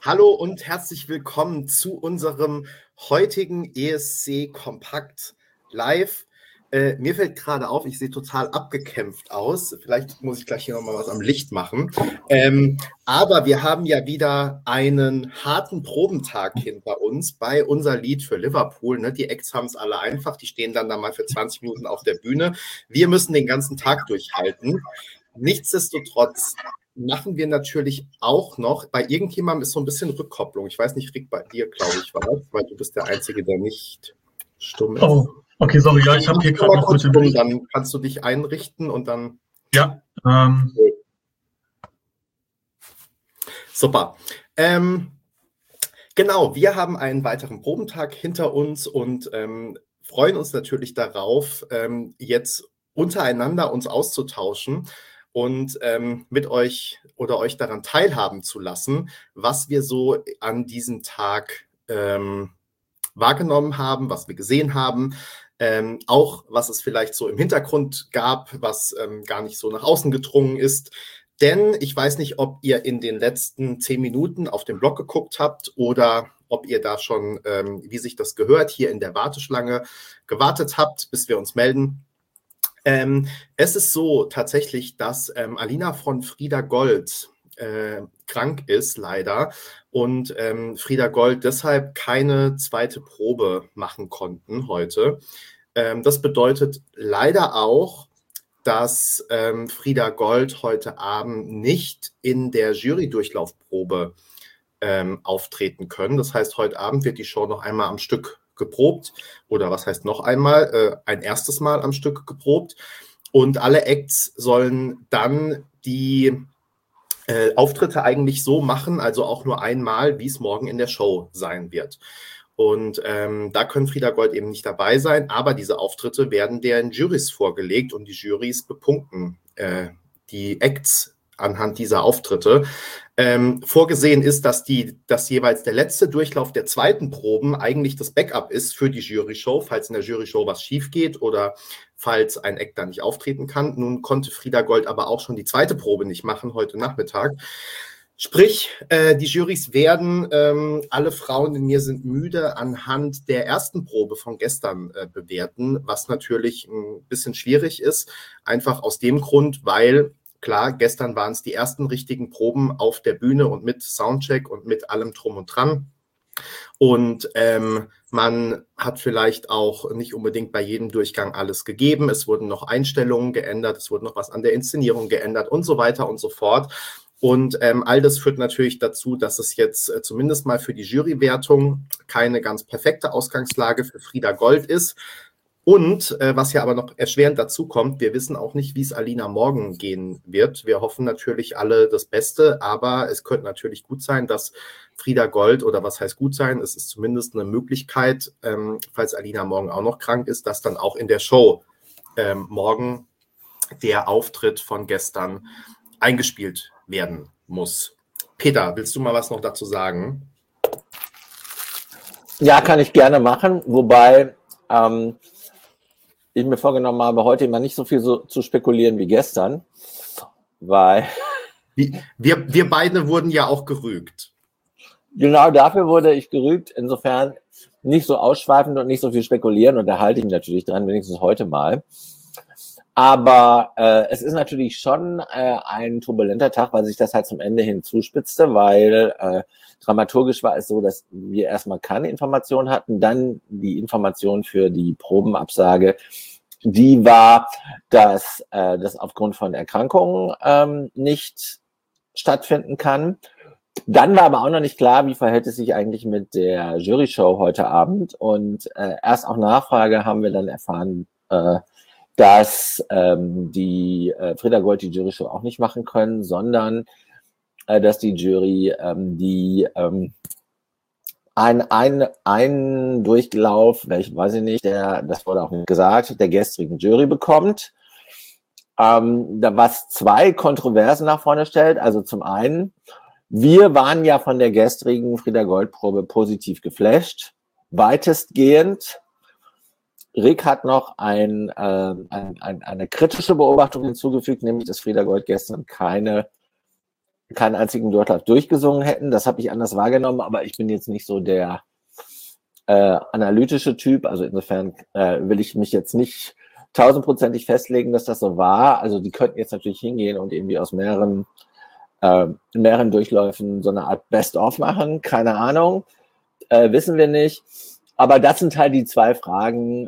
Hallo und herzlich willkommen zu unserem heutigen ESC Kompakt Live. Mir fällt gerade auf, ich sehe total abgekämpft aus. Vielleicht muss ich gleich hier nochmal was am Licht machen. Aber wir haben ja wieder einen harten Probentag hinter uns bei unser Lied für Liverpool. Ne? Die Acts haben es alle einfach. Die stehen dann da mal für 20 Minuten auf der Bühne. Wir müssen den ganzen Tag durchhalten. Nichtsdestotrotz machen wir natürlich auch noch, bei irgendjemandem ist so ein bisschen Rückkopplung. Ich weiß nicht, Rick, bei dir, glaube ich, war es, weil du bist der Einzige, der nicht stumm ist. Oh, okay, sorry, ja, ich habe hier gerade noch kurz stumm, dann kannst du dich einrichten und dann... Ja. Super. Genau, wir haben einen weiteren Probentag hinter uns und freuen uns natürlich darauf, jetzt untereinander uns auszutauschen und mit euch oder euch daran teilhaben zu lassen, was wir so an diesem Tag wahrgenommen haben, was wir gesehen haben, auch was es vielleicht so im Hintergrund gab, was gar nicht so nach außen gedrungen ist. Denn ich weiß nicht, ob ihr in den letzten 10 Minuten auf den Blog geguckt habt oder ob ihr da schon, wie sich das gehört, hier in der Warteschlange gewartet habt, bis wir uns melden. Es ist so tatsächlich, dass Alina von Frieda Gold krank ist, leider, und Frieda Gold deshalb keine zweite Probe machen konnten heute. Das bedeutet leider auch, dass Frieda Gold heute Abend nicht in der Jury-Durchlaufprobe auftreten können. Das heißt, heute Abend wird die Show noch einmal am Stück geprobt oder was heißt noch einmal, ein erstes Mal am Stück geprobt und alle Acts sollen dann die Auftritte eigentlich so machen, also auch nur einmal, wie es morgen in der Show sein wird. Und da können Frieda Gold eben nicht dabei sein, aber diese Auftritte werden den Jurys vorgelegt und die Jurys bepunkten die Acts anhand dieser Auftritte. Vorgesehen ist, dass jeweils der letzte Durchlauf der zweiten Proben eigentlich das Backup ist für die Jury-Show, falls in der Jury-Show was schief geht oder falls ein Act da nicht auftreten kann. Nun konnte Frieda Gold aber auch schon die zweite Probe nicht machen heute Nachmittag. Sprich, die Jurys werden alle Frauen in mir sind müde anhand der ersten Probe von gestern bewerten, was natürlich ein bisschen schwierig ist, einfach aus dem Grund, weil klar, gestern waren es die ersten richtigen Proben auf der Bühne und mit Soundcheck und mit allem Drum und Dran. Und man hat vielleicht auch nicht unbedingt bei jedem Durchgang alles gegeben. Es wurden noch Einstellungen geändert, es wurde noch was an der Inszenierung geändert und so weiter und so fort. Und all das führt natürlich dazu, dass es jetzt zumindest mal für die Jurywertung keine ganz perfekte Ausgangslage für Frieda Gold ist. Und was ja aber noch erschwerend dazu kommt, wir wissen auch nicht, wie es Alina morgen gehen wird. Wir hoffen natürlich alle das Beste, aber es könnte natürlich gut sein, dass Frieda Gold, oder was heißt gut sein, es ist zumindest eine Möglichkeit, falls Alina morgen auch noch krank ist, dass dann auch in der Show morgen der Auftritt von gestern eingespielt werden muss. Peter, willst du mal was noch dazu sagen? Ja, kann ich gerne machen, wobei ich mir vorgenommen habe, heute immer nicht so viel zu spekulieren wie gestern, weil... Wir beide wurden ja auch gerügt. Genau dafür wurde ich gerügt, insofern nicht so ausschweifend und nicht so viel spekulieren und da halte ich mich natürlich dran, wenigstens heute mal. Aber es ist natürlich schon ein turbulenter Tag, weil sich das halt zum Ende hin zuspitzte, weil dramaturgisch war es so, dass wir erstmal keine Information hatten, dann die Information für die Probenabsage, die war, dass das aufgrund von Erkrankungen nicht stattfinden kann. Dann war aber auch noch nicht klar, wie verhält es sich eigentlich mit der Jury-Show heute Abend und erst auf Nachfrage haben wir dann erfahren, dass die Frieda Gold die Jury-Show auch nicht machen können, sondern dass die Jury einen Durchlauf, weiß ich nicht, das wurde auch nicht gesagt, der gestrigen Jury bekommt. Was zwei Kontroversen nach vorne stellt. Also zum einen, wir waren ja von der gestrigen Frieda Gold-Probe positiv geflasht, weitestgehend. Rick hat noch eine kritische Beobachtung hinzugefügt, nämlich dass Frieda Gold gestern keine keinen einzigen Durchlauf durchgesungen hätten. Das habe ich anders wahrgenommen, aber ich bin jetzt nicht so der analytische Typ. Also insofern will ich mich jetzt nicht 1000%ig festlegen, dass das so war. Also die könnten jetzt natürlich hingehen und irgendwie aus mehreren Durchläufen so eine Art Best-of machen. Keine Ahnung. Wissen wir nicht. Aber das sind halt die 2 Fragen,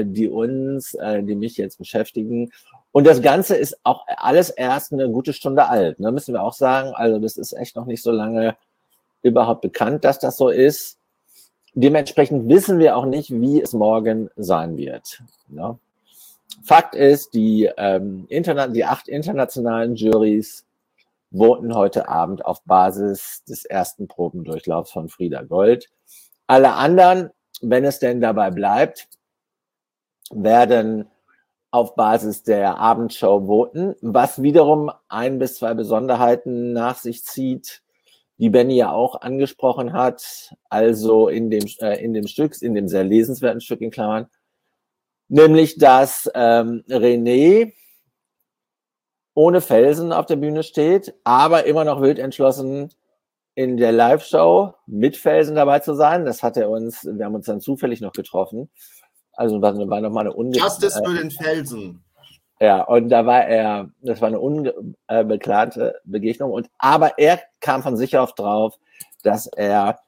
die mich jetzt beschäftigen. Und das Ganze ist auch alles erst eine gute Stunde alt, ne, müssen wir auch sagen. Also das ist echt noch nicht so lange überhaupt bekannt, dass das so ist. Dementsprechend wissen wir auch nicht, wie es morgen sein wird. Ne? Fakt ist, die 8 internationalen Jurys voten heute Abend auf Basis des ersten Probendurchlaufs von Frieda Gold. Alle anderen, wenn es denn dabei bleibt, werden auf Basis der Abendshow voten, was wiederum 1 bis 2 Besonderheiten nach sich zieht, die Benny ja auch angesprochen hat, also in dem sehr lesenswerten Stück in Klammern, nämlich, dass René ohne Felsen auf der Bühne steht, aber immer noch wild entschlossen in der Live-Show mit Felsen dabei zu sein. Wir haben uns dann zufällig noch getroffen. Also war nochmal eine Justice für den Felsen. Ja, und das war eine unbeklagte Begegnung. Aber er kam von sich auf drauf, dass er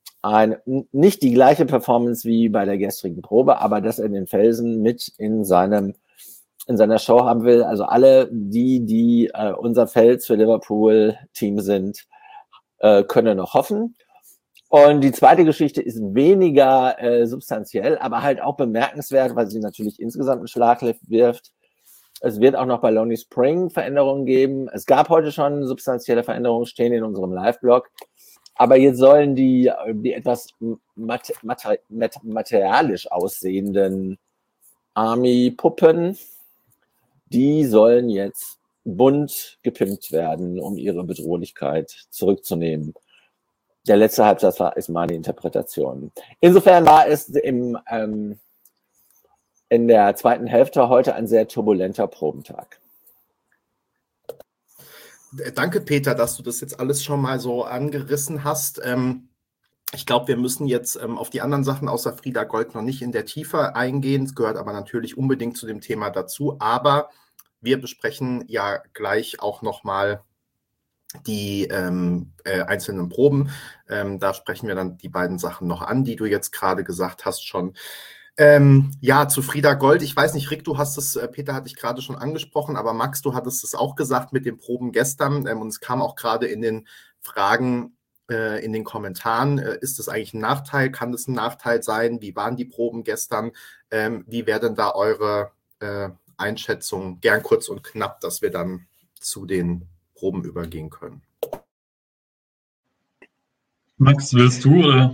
nicht die gleiche Performance wie bei der gestrigen Probe, aber dass er den Felsen mit in seiner Show haben will. Also alle, die unser Fels für Liverpool-Team sind, können noch hoffen. Und die zweite Geschichte ist weniger substanziell, aber halt auch bemerkenswert, weil sie natürlich insgesamt einen Schlag wirft. Es wird auch noch bei Lonely Spring Veränderungen geben. Es gab heute schon substanzielle Veränderungen, stehen in unserem Live-Blog. Aber jetzt sollen die etwas materialisch aussehenden Army-Puppen, die sollen jetzt bunt gepimpt werden, um ihre Bedrohlichkeit zurückzunehmen. Der letzte Halbsatz ist meine Interpretation. Insofern war es in der zweiten Hälfte heute ein sehr turbulenter Probentag. Danke, Peter, dass du das jetzt alles schon mal so angerissen hast. Ich glaube, wir müssen jetzt auf die anderen Sachen außer Frieda Gold noch nicht in der Tiefe eingehen. Es gehört aber natürlich unbedingt zu dem Thema dazu. Aber wir besprechen ja gleich auch nochmal die einzelnen Proben. Da sprechen wir dann die beiden Sachen noch an, die du jetzt gerade gesagt hast schon. Ja, zu Frieda Gold. Ich weiß nicht, Rick, Peter hatte ich gerade schon angesprochen, aber Max, du hattest es auch gesagt mit den Proben gestern. Und es kam auch gerade in den Fragen, in den Kommentaren. Ist das eigentlich ein Nachteil? Kann das ein Nachteil sein? Wie waren die Proben gestern? Wie wäre denn da eure Einschätzung? Gern kurz und knapp, dass wir dann zu den Proben übergehen können. Max, willst du? Oder?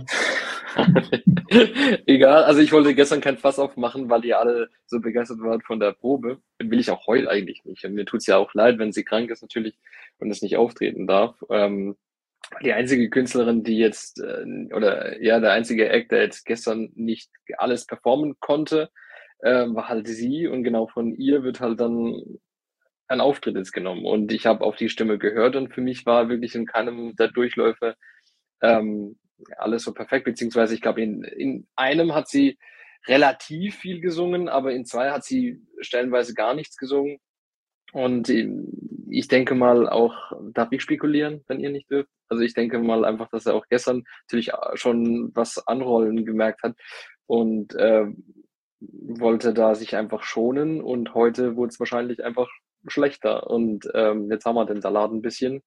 Egal, also ich wollte gestern kein Fass aufmachen, weil ihr alle so begeistert wart von der Probe. Will ich auch heute eigentlich nicht. Und mir tut's ja auch leid, wenn sie krank ist natürlich und es nicht auftreten darf. Die einzige Künstlerin, die jetzt, der einzige Act, der jetzt gestern nicht alles performen konnte, war halt sie. Und genau von ihr wird halt dann ein Auftritt jetzt genommen. Und ich habe auf die Stimme gehört und für mich war wirklich in keinem der Durchläufe alles so perfekt, beziehungsweise ich glaube, in einem hat sie relativ viel gesungen, aber in 2 hat sie stellenweise gar nichts gesungen. Und ich denke mal auch, darf ich spekulieren, wenn ihr nicht dürft? Also ich denke mal einfach, dass er auch gestern natürlich schon was anrollen gemerkt hat und wollte da sich einfach schonen und heute wurde es wahrscheinlich einfach schlechter und jetzt haben wir den Salat ein bisschen.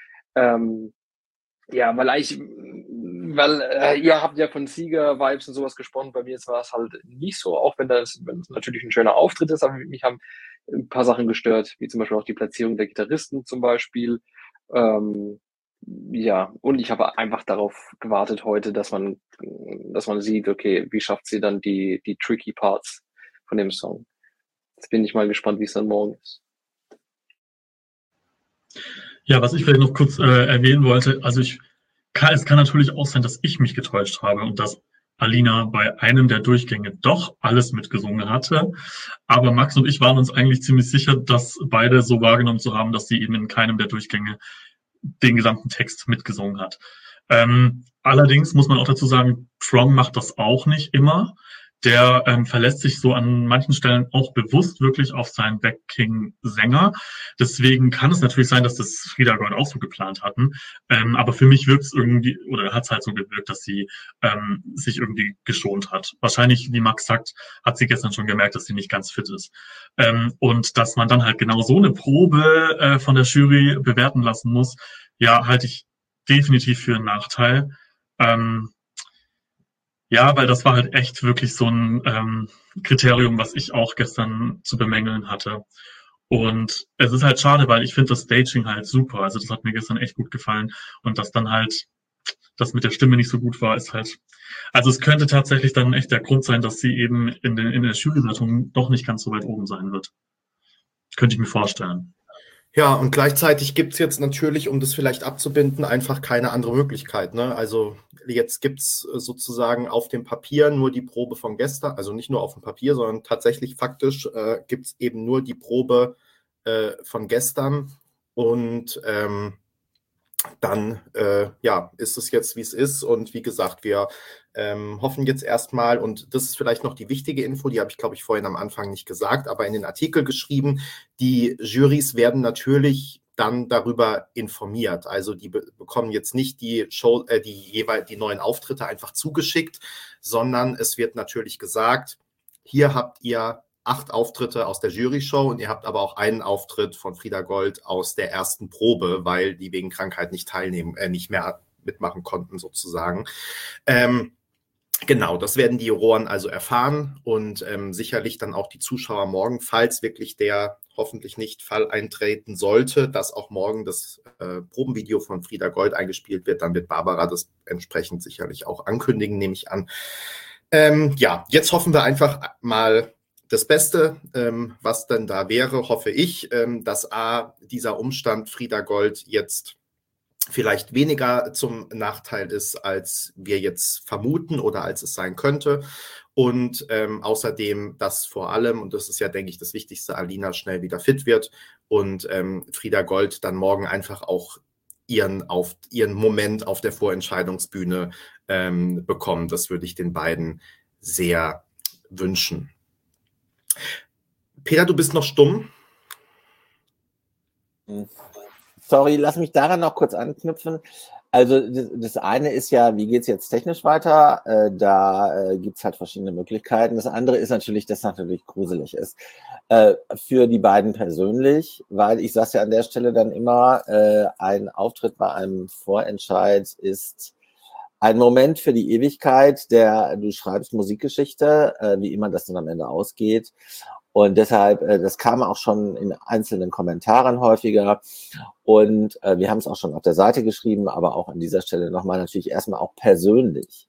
Ja, weil ihr habt ja von Sieger-Vibes und sowas gesprochen, bei mir jetzt war es halt nicht so, auch wenn es natürlich ein schöner Auftritt ist, aber mich haben ein paar Sachen gestört, wie zum Beispiel auch die Platzierung der Gitarristen zum Beispiel. Ja, und ich habe einfach darauf gewartet heute, dass man sieht, okay, wie schafft sie dann die tricky Parts von dem Song. Jetzt bin ich mal gespannt, wie es dann morgen ist. Ja, was ich vielleicht noch kurz erwähnen wollte, also es kann natürlich auch sein, dass ich mich getäuscht habe und dass Alina bei einem der Durchgänge doch alles mitgesungen hatte. Aber Max und ich waren uns eigentlich ziemlich sicher, dass beide so wahrgenommen zu haben, dass sie eben in keinem der Durchgänge den gesamten Text mitgesungen hat. Allerdings muss man auch dazu sagen, Prong macht das auch nicht immer. Der verlässt sich so an manchen Stellen auch bewusst wirklich auf seinen Backing-Sänger. Deswegen kann es natürlich sein, dass das Frida Gold auch so geplant hatten. Aber für mich wirkt es irgendwie, oder hat es halt so gewirkt, dass sie sich irgendwie geschont hat. Wahrscheinlich, wie Max sagt, hat sie gestern schon gemerkt, dass sie nicht ganz fit ist. Und dass man dann halt genau so eine Probe von der Jury bewerten lassen muss, ja, halte ich definitiv für einen Nachteil. Ja, weil das war halt echt wirklich so ein Kriterium, was ich auch gestern zu bemängeln hatte. Und es ist halt schade, weil ich finde das Staging halt super. Also das hat mir gestern echt gut gefallen. Und dass dann halt das mit der Stimme nicht so gut war, ist halt. Also es könnte tatsächlich dann echt der Grund sein, dass sie eben in der Jurywertung doch nicht ganz so weit oben sein wird. Könnte ich mir vorstellen. Ja, und gleichzeitig gibt's jetzt natürlich, um das vielleicht abzubinden, einfach keine andere Möglichkeit. Ne? Also jetzt gibt's sozusagen auf dem Papier nur die Probe von gestern, also nicht nur auf dem Papier, sondern tatsächlich faktisch gibt's eben nur die Probe von gestern. Und dann ja, ist es jetzt, wie es ist. Und wie gesagt, wir hoffen jetzt erstmal, und das ist vielleicht noch die wichtige Info, die habe ich, glaube ich, vorhin am Anfang nicht gesagt, aber in den Artikel geschrieben, die Jurys werden natürlich dann darüber informiert. Also die bekommen jetzt nicht die die neuen Auftritte einfach zugeschickt, sondern es wird natürlich gesagt, hier habt ihr 8 Auftritte aus der Jury-Show und ihr habt aber auch einen Auftritt von Frida Gold aus der ersten Probe, weil die wegen Krankheit nicht mehr mitmachen konnten sozusagen. Genau, das werden die Juroren also erfahren und sicherlich dann auch die Zuschauer morgen, falls wirklich der hoffentlich nicht Fall eintreten sollte, dass auch morgen das Probenvideo von Frida Gold eingespielt wird, dann wird Barbara das entsprechend sicherlich auch ankündigen, nehme ich an. Ja, jetzt hoffen wir einfach mal das Beste, was denn da wäre, hoffe ich, dass dieser Umstand Frida Gold jetzt vielleicht weniger zum Nachteil ist, als wir jetzt vermuten oder als es sein könnte. Und außerdem, dass vor allem, und das ist ja, denke ich, das Wichtigste, Alina schnell wieder fit wird und Frida Gold dann morgen einfach auch ihren Moment auf der Vorentscheidungsbühne bekommt. Das würde ich den beiden sehr wünschen. Peter, du bist noch stumm. Sorry, lass mich daran noch kurz anknüpfen. Also das eine ist ja, wie geht's jetzt technisch weiter? Da gibt's halt verschiedene Möglichkeiten. Das andere ist natürlich, dass es natürlich gruselig ist. Für die beiden persönlich, weil ich sage ja an der Stelle dann immer, ein Auftritt bei einem Vorentscheid ist ein Moment für die Ewigkeit, du schreibst Musikgeschichte, wie immer das dann am Ende ausgeht. Und deshalb, das kam auch schon in einzelnen Kommentaren häufiger. Und wir haben es auch schon auf der Seite geschrieben, aber auch an dieser Stelle nochmal natürlich erstmal auch persönlich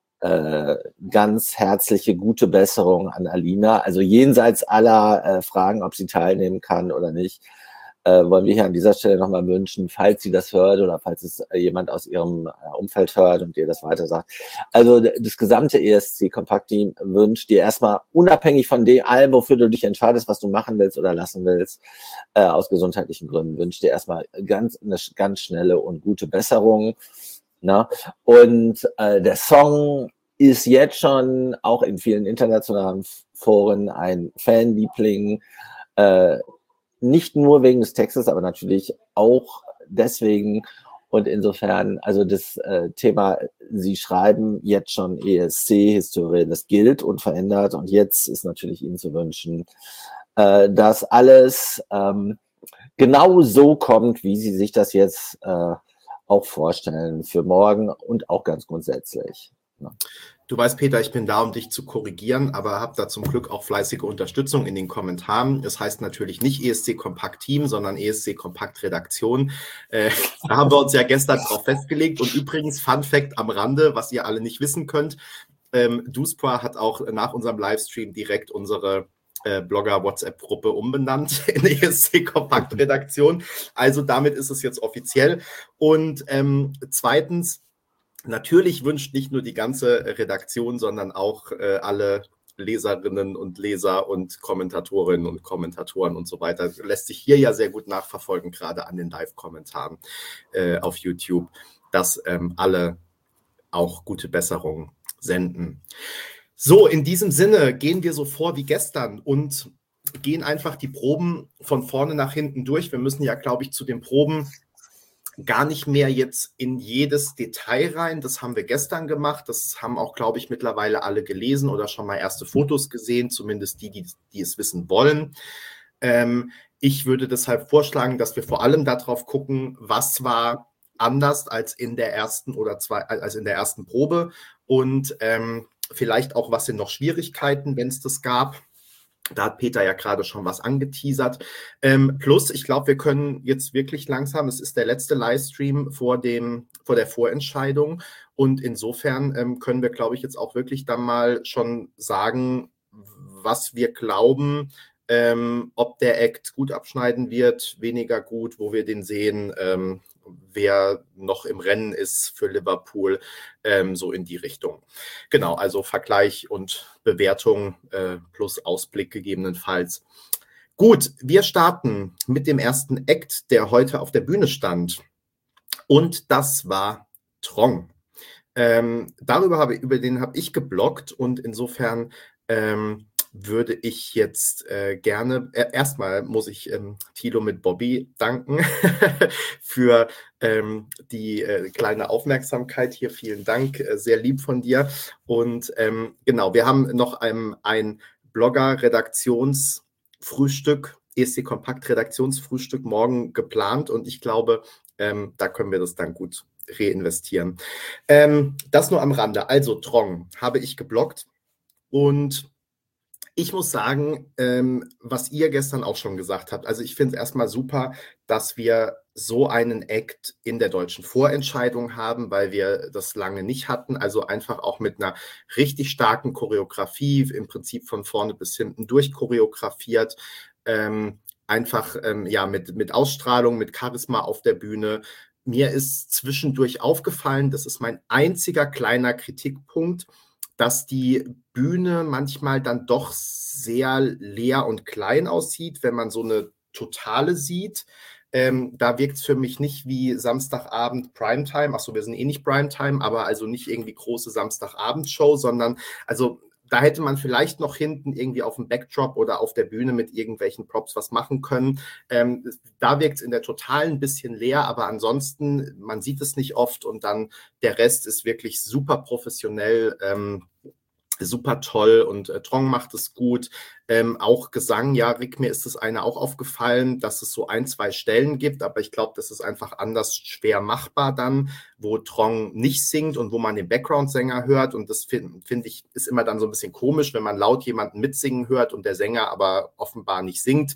ganz herzliche, gute Besserung an Alina. Also jenseits aller Fragen, ob sie teilnehmen kann oder nicht, wollen wir hier an dieser Stelle nochmal wünschen, falls sie das hört oder falls es jemand aus ihrem Umfeld hört und ihr das weiter sagt. Also das gesamte ESC-Kompakt-Team wünscht dir erstmal unabhängig von dem allem, wofür du dich entscheidest, was du machen willst oder lassen willst, aus gesundheitlichen Gründen, wünscht dir erstmal eine ganz schnelle und gute Besserung. Na? Und der Song ist jetzt schon auch in vielen internationalen Foren ein Fanliebling, nicht nur wegen des Textes, aber natürlich auch deswegen. Und insofern, also das Thema, Sie schreiben jetzt schon ESC-Historie, das gilt und verändert. Und jetzt ist natürlich Ihnen zu wünschen, dass alles genau so kommt, wie Sie sich das jetzt auch vorstellen für morgen und auch ganz grundsätzlich. Ja. Du weißt, Peter, ich bin da, um dich zu korrigieren, aber habe da zum Glück auch fleißige Unterstützung in den Kommentaren. Es heißt natürlich nicht ESC-Kompakt-Team, sondern ESC-Kompakt-Redaktion. Da haben wir uns ja gestern drauf festgelegt. Und übrigens, Fun Fact am Rande, was ihr alle nicht wissen könnt, Duspra hat auch nach unserem Livestream direkt unsere Blogger-WhatsApp-Gruppe umbenannt in ESC-Kompakt-Redaktion. Also damit ist es jetzt offiziell. Und zweitens, natürlich wünscht nicht nur die ganze Redaktion, sondern auch alle Leserinnen und Leser und Kommentatorinnen und Kommentatoren und so weiter. Das lässt sich hier ja sehr gut nachverfolgen, gerade an den Live-Kommentaren auf YouTube, dass alle auch gute Besserung senden. So, in diesem Sinne gehen wir so vor wie gestern und gehen einfach die Proben von vorne nach hinten durch. Wir müssen ja, glaube ich, zu den Proben gar nicht mehr jetzt in jedes Detail rein. Das haben wir gestern gemacht. Das haben auch, glaube ich, mittlerweile alle gelesen oder schon mal erste Fotos gesehen, zumindest die es wissen wollen. Ich würde deshalb vorschlagen, dass wir vor allem darauf gucken, was war anders als in der ersten Probe und vielleicht auch, was sind noch Schwierigkeiten, wenn es das gab. Da hat Peter ja gerade schon was angeteasert. Plus, ich glaube, wir können jetzt wirklich langsam, es ist der letzte Livestream vor der Vorentscheidung und insofern können wir, glaube ich, jetzt auch wirklich dann mal schon sagen, was wir glauben, ob der Act gut abschneiden wird, weniger gut, wo wir den sehen, wer noch im Rennen ist für Liverpool, so in die Richtung. Genau, also Vergleich und Bewertung plus Ausblick gegebenenfalls. Gut, wir starten mit dem ersten Act, der heute auf der Bühne stand. Und das war Trong. Über den habe ich gebloggt und insofern würde ich jetzt gerne, erstmal muss ich Thilo mit Bobby danken für die kleine Aufmerksamkeit hier. Vielen Dank, sehr lieb von dir. Und genau, wir haben noch ein Blogger-Redaktionsfrühstück, ESC Kompakt Redaktionsfrühstück morgen geplant und ich glaube, da können wir das dann gut reinvestieren. Das nur am Rande. Also Trong habe ich gebloggt und ich muss sagen, was ihr gestern auch schon gesagt habt, also ich finde es erstmal super, dass wir so einen Act in der deutschen Vorentscheidung haben, weil wir das lange nicht hatten, also einfach auch mit einer richtig starken Choreografie, im Prinzip von vorne bis hinten durchchoreografiert, einfach ja mit Ausstrahlung, mit Charisma auf der Bühne. Mir ist zwischendurch aufgefallen, das ist mein einziger kleiner Kritikpunkt, dass die Bühne manchmal dann doch sehr leer und klein aussieht, wenn man so eine Totale sieht. Da wirkt es für mich nicht wie Samstagabend Primetime. Achso, wir sind eh nicht Primetime, aber also nicht irgendwie große Samstagabendshow, sondern also da hätte man vielleicht noch hinten irgendwie auf dem Backdrop oder auf der Bühne mit irgendwelchen Props was machen können. Da wirkt es in der Totalen ein bisschen leer, aber ansonsten, man sieht es nicht oft und dann der Rest ist wirklich super professionell, super toll und Trong macht es gut. Auch Gesang, ja, Rick, mir ist das eine auch aufgefallen, dass es so 1, 2 Stellen gibt, aber ich glaube, das ist einfach anders schwer machbar dann, wo Trong nicht singt und wo man den Background-Sänger hört und das finde ich, ist immer dann so ein bisschen komisch, wenn man laut jemanden mitsingen hört und der Sänger aber offenbar nicht singt.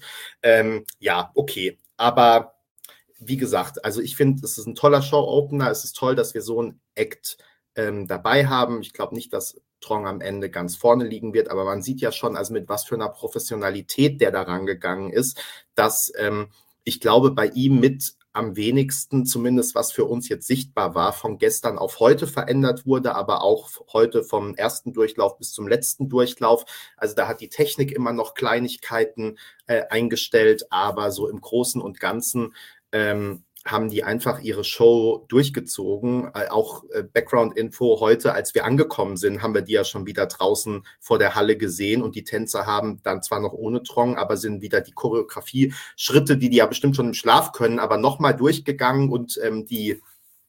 Ja, okay, aber wie gesagt, also ich finde, es ist ein toller Show-Opener, es ist toll, dass wir so einen Act dabei haben. Ich glaube nicht, dass Trong am Ende ganz vorne liegen wird, aber man sieht ja schon, also mit was für einer Professionalität der da rangegangen ist, dass ich glaube, bei ihm mit am wenigsten, zumindest was für uns jetzt sichtbar war, von gestern auf heute verändert wurde, aber auch heute vom ersten Durchlauf bis zum letzten Durchlauf. Also da hat die Technik immer noch Kleinigkeiten eingestellt, aber so im Großen und Ganzen haben die einfach ihre Show durchgezogen. Auch Background-Info heute, als wir angekommen sind, haben wir die ja schon wieder draußen vor der Halle gesehen und die Tänzer haben dann zwar noch ohne Trong, aber sind wieder die Choreografie-Schritte, die ja bestimmt schon im Schlaf können, aber nochmal durchgegangen und die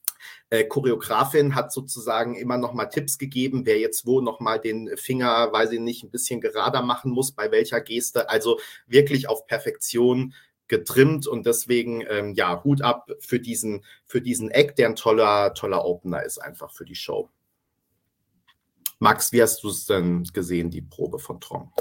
Choreografin hat sozusagen immer noch mal Tipps gegeben, wer jetzt wo noch mal den Finger, weiß ich nicht, ein bisschen gerader machen muss, bei welcher Geste. Also wirklich auf Perfektion getrimmt und deswegen, ja, Hut ab für diesen Act, der ein toller Opener ist einfach für die Show. Max, wie hast du es denn gesehen, die Probe von Trong?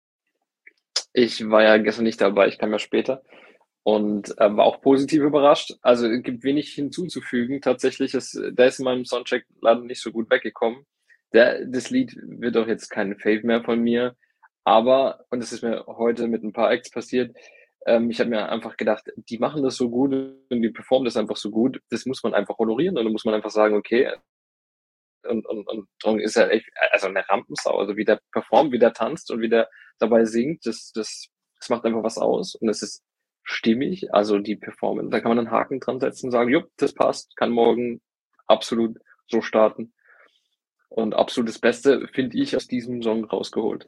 Ich war ja gestern nicht dabei, ich kam ja später und war auch positiv überrascht. Also es gibt wenig hinzuzufügen. Tatsächlich der ist in meinem Soundcheck leider nicht so gut weggekommen. Das Lied wird auch jetzt kein Fave mehr von mir, aber, und das ist mir heute mit ein paar Acts passiert, ich habe mir einfach gedacht, die machen das so gut und die performen das einfach so gut, das muss man einfach honorieren und dann muss man einfach sagen, okay, und Trong ist ja echt, also eine Rampensau, also wie der performt, wie der tanzt und wie der dabei singt, das macht einfach was aus und es ist stimmig, also die Performance, da kann man einen Haken dran setzen und sagen, jupp, das passt, kann morgen absolut so starten und absolut das Beste finde ich aus diesem Song rausgeholt.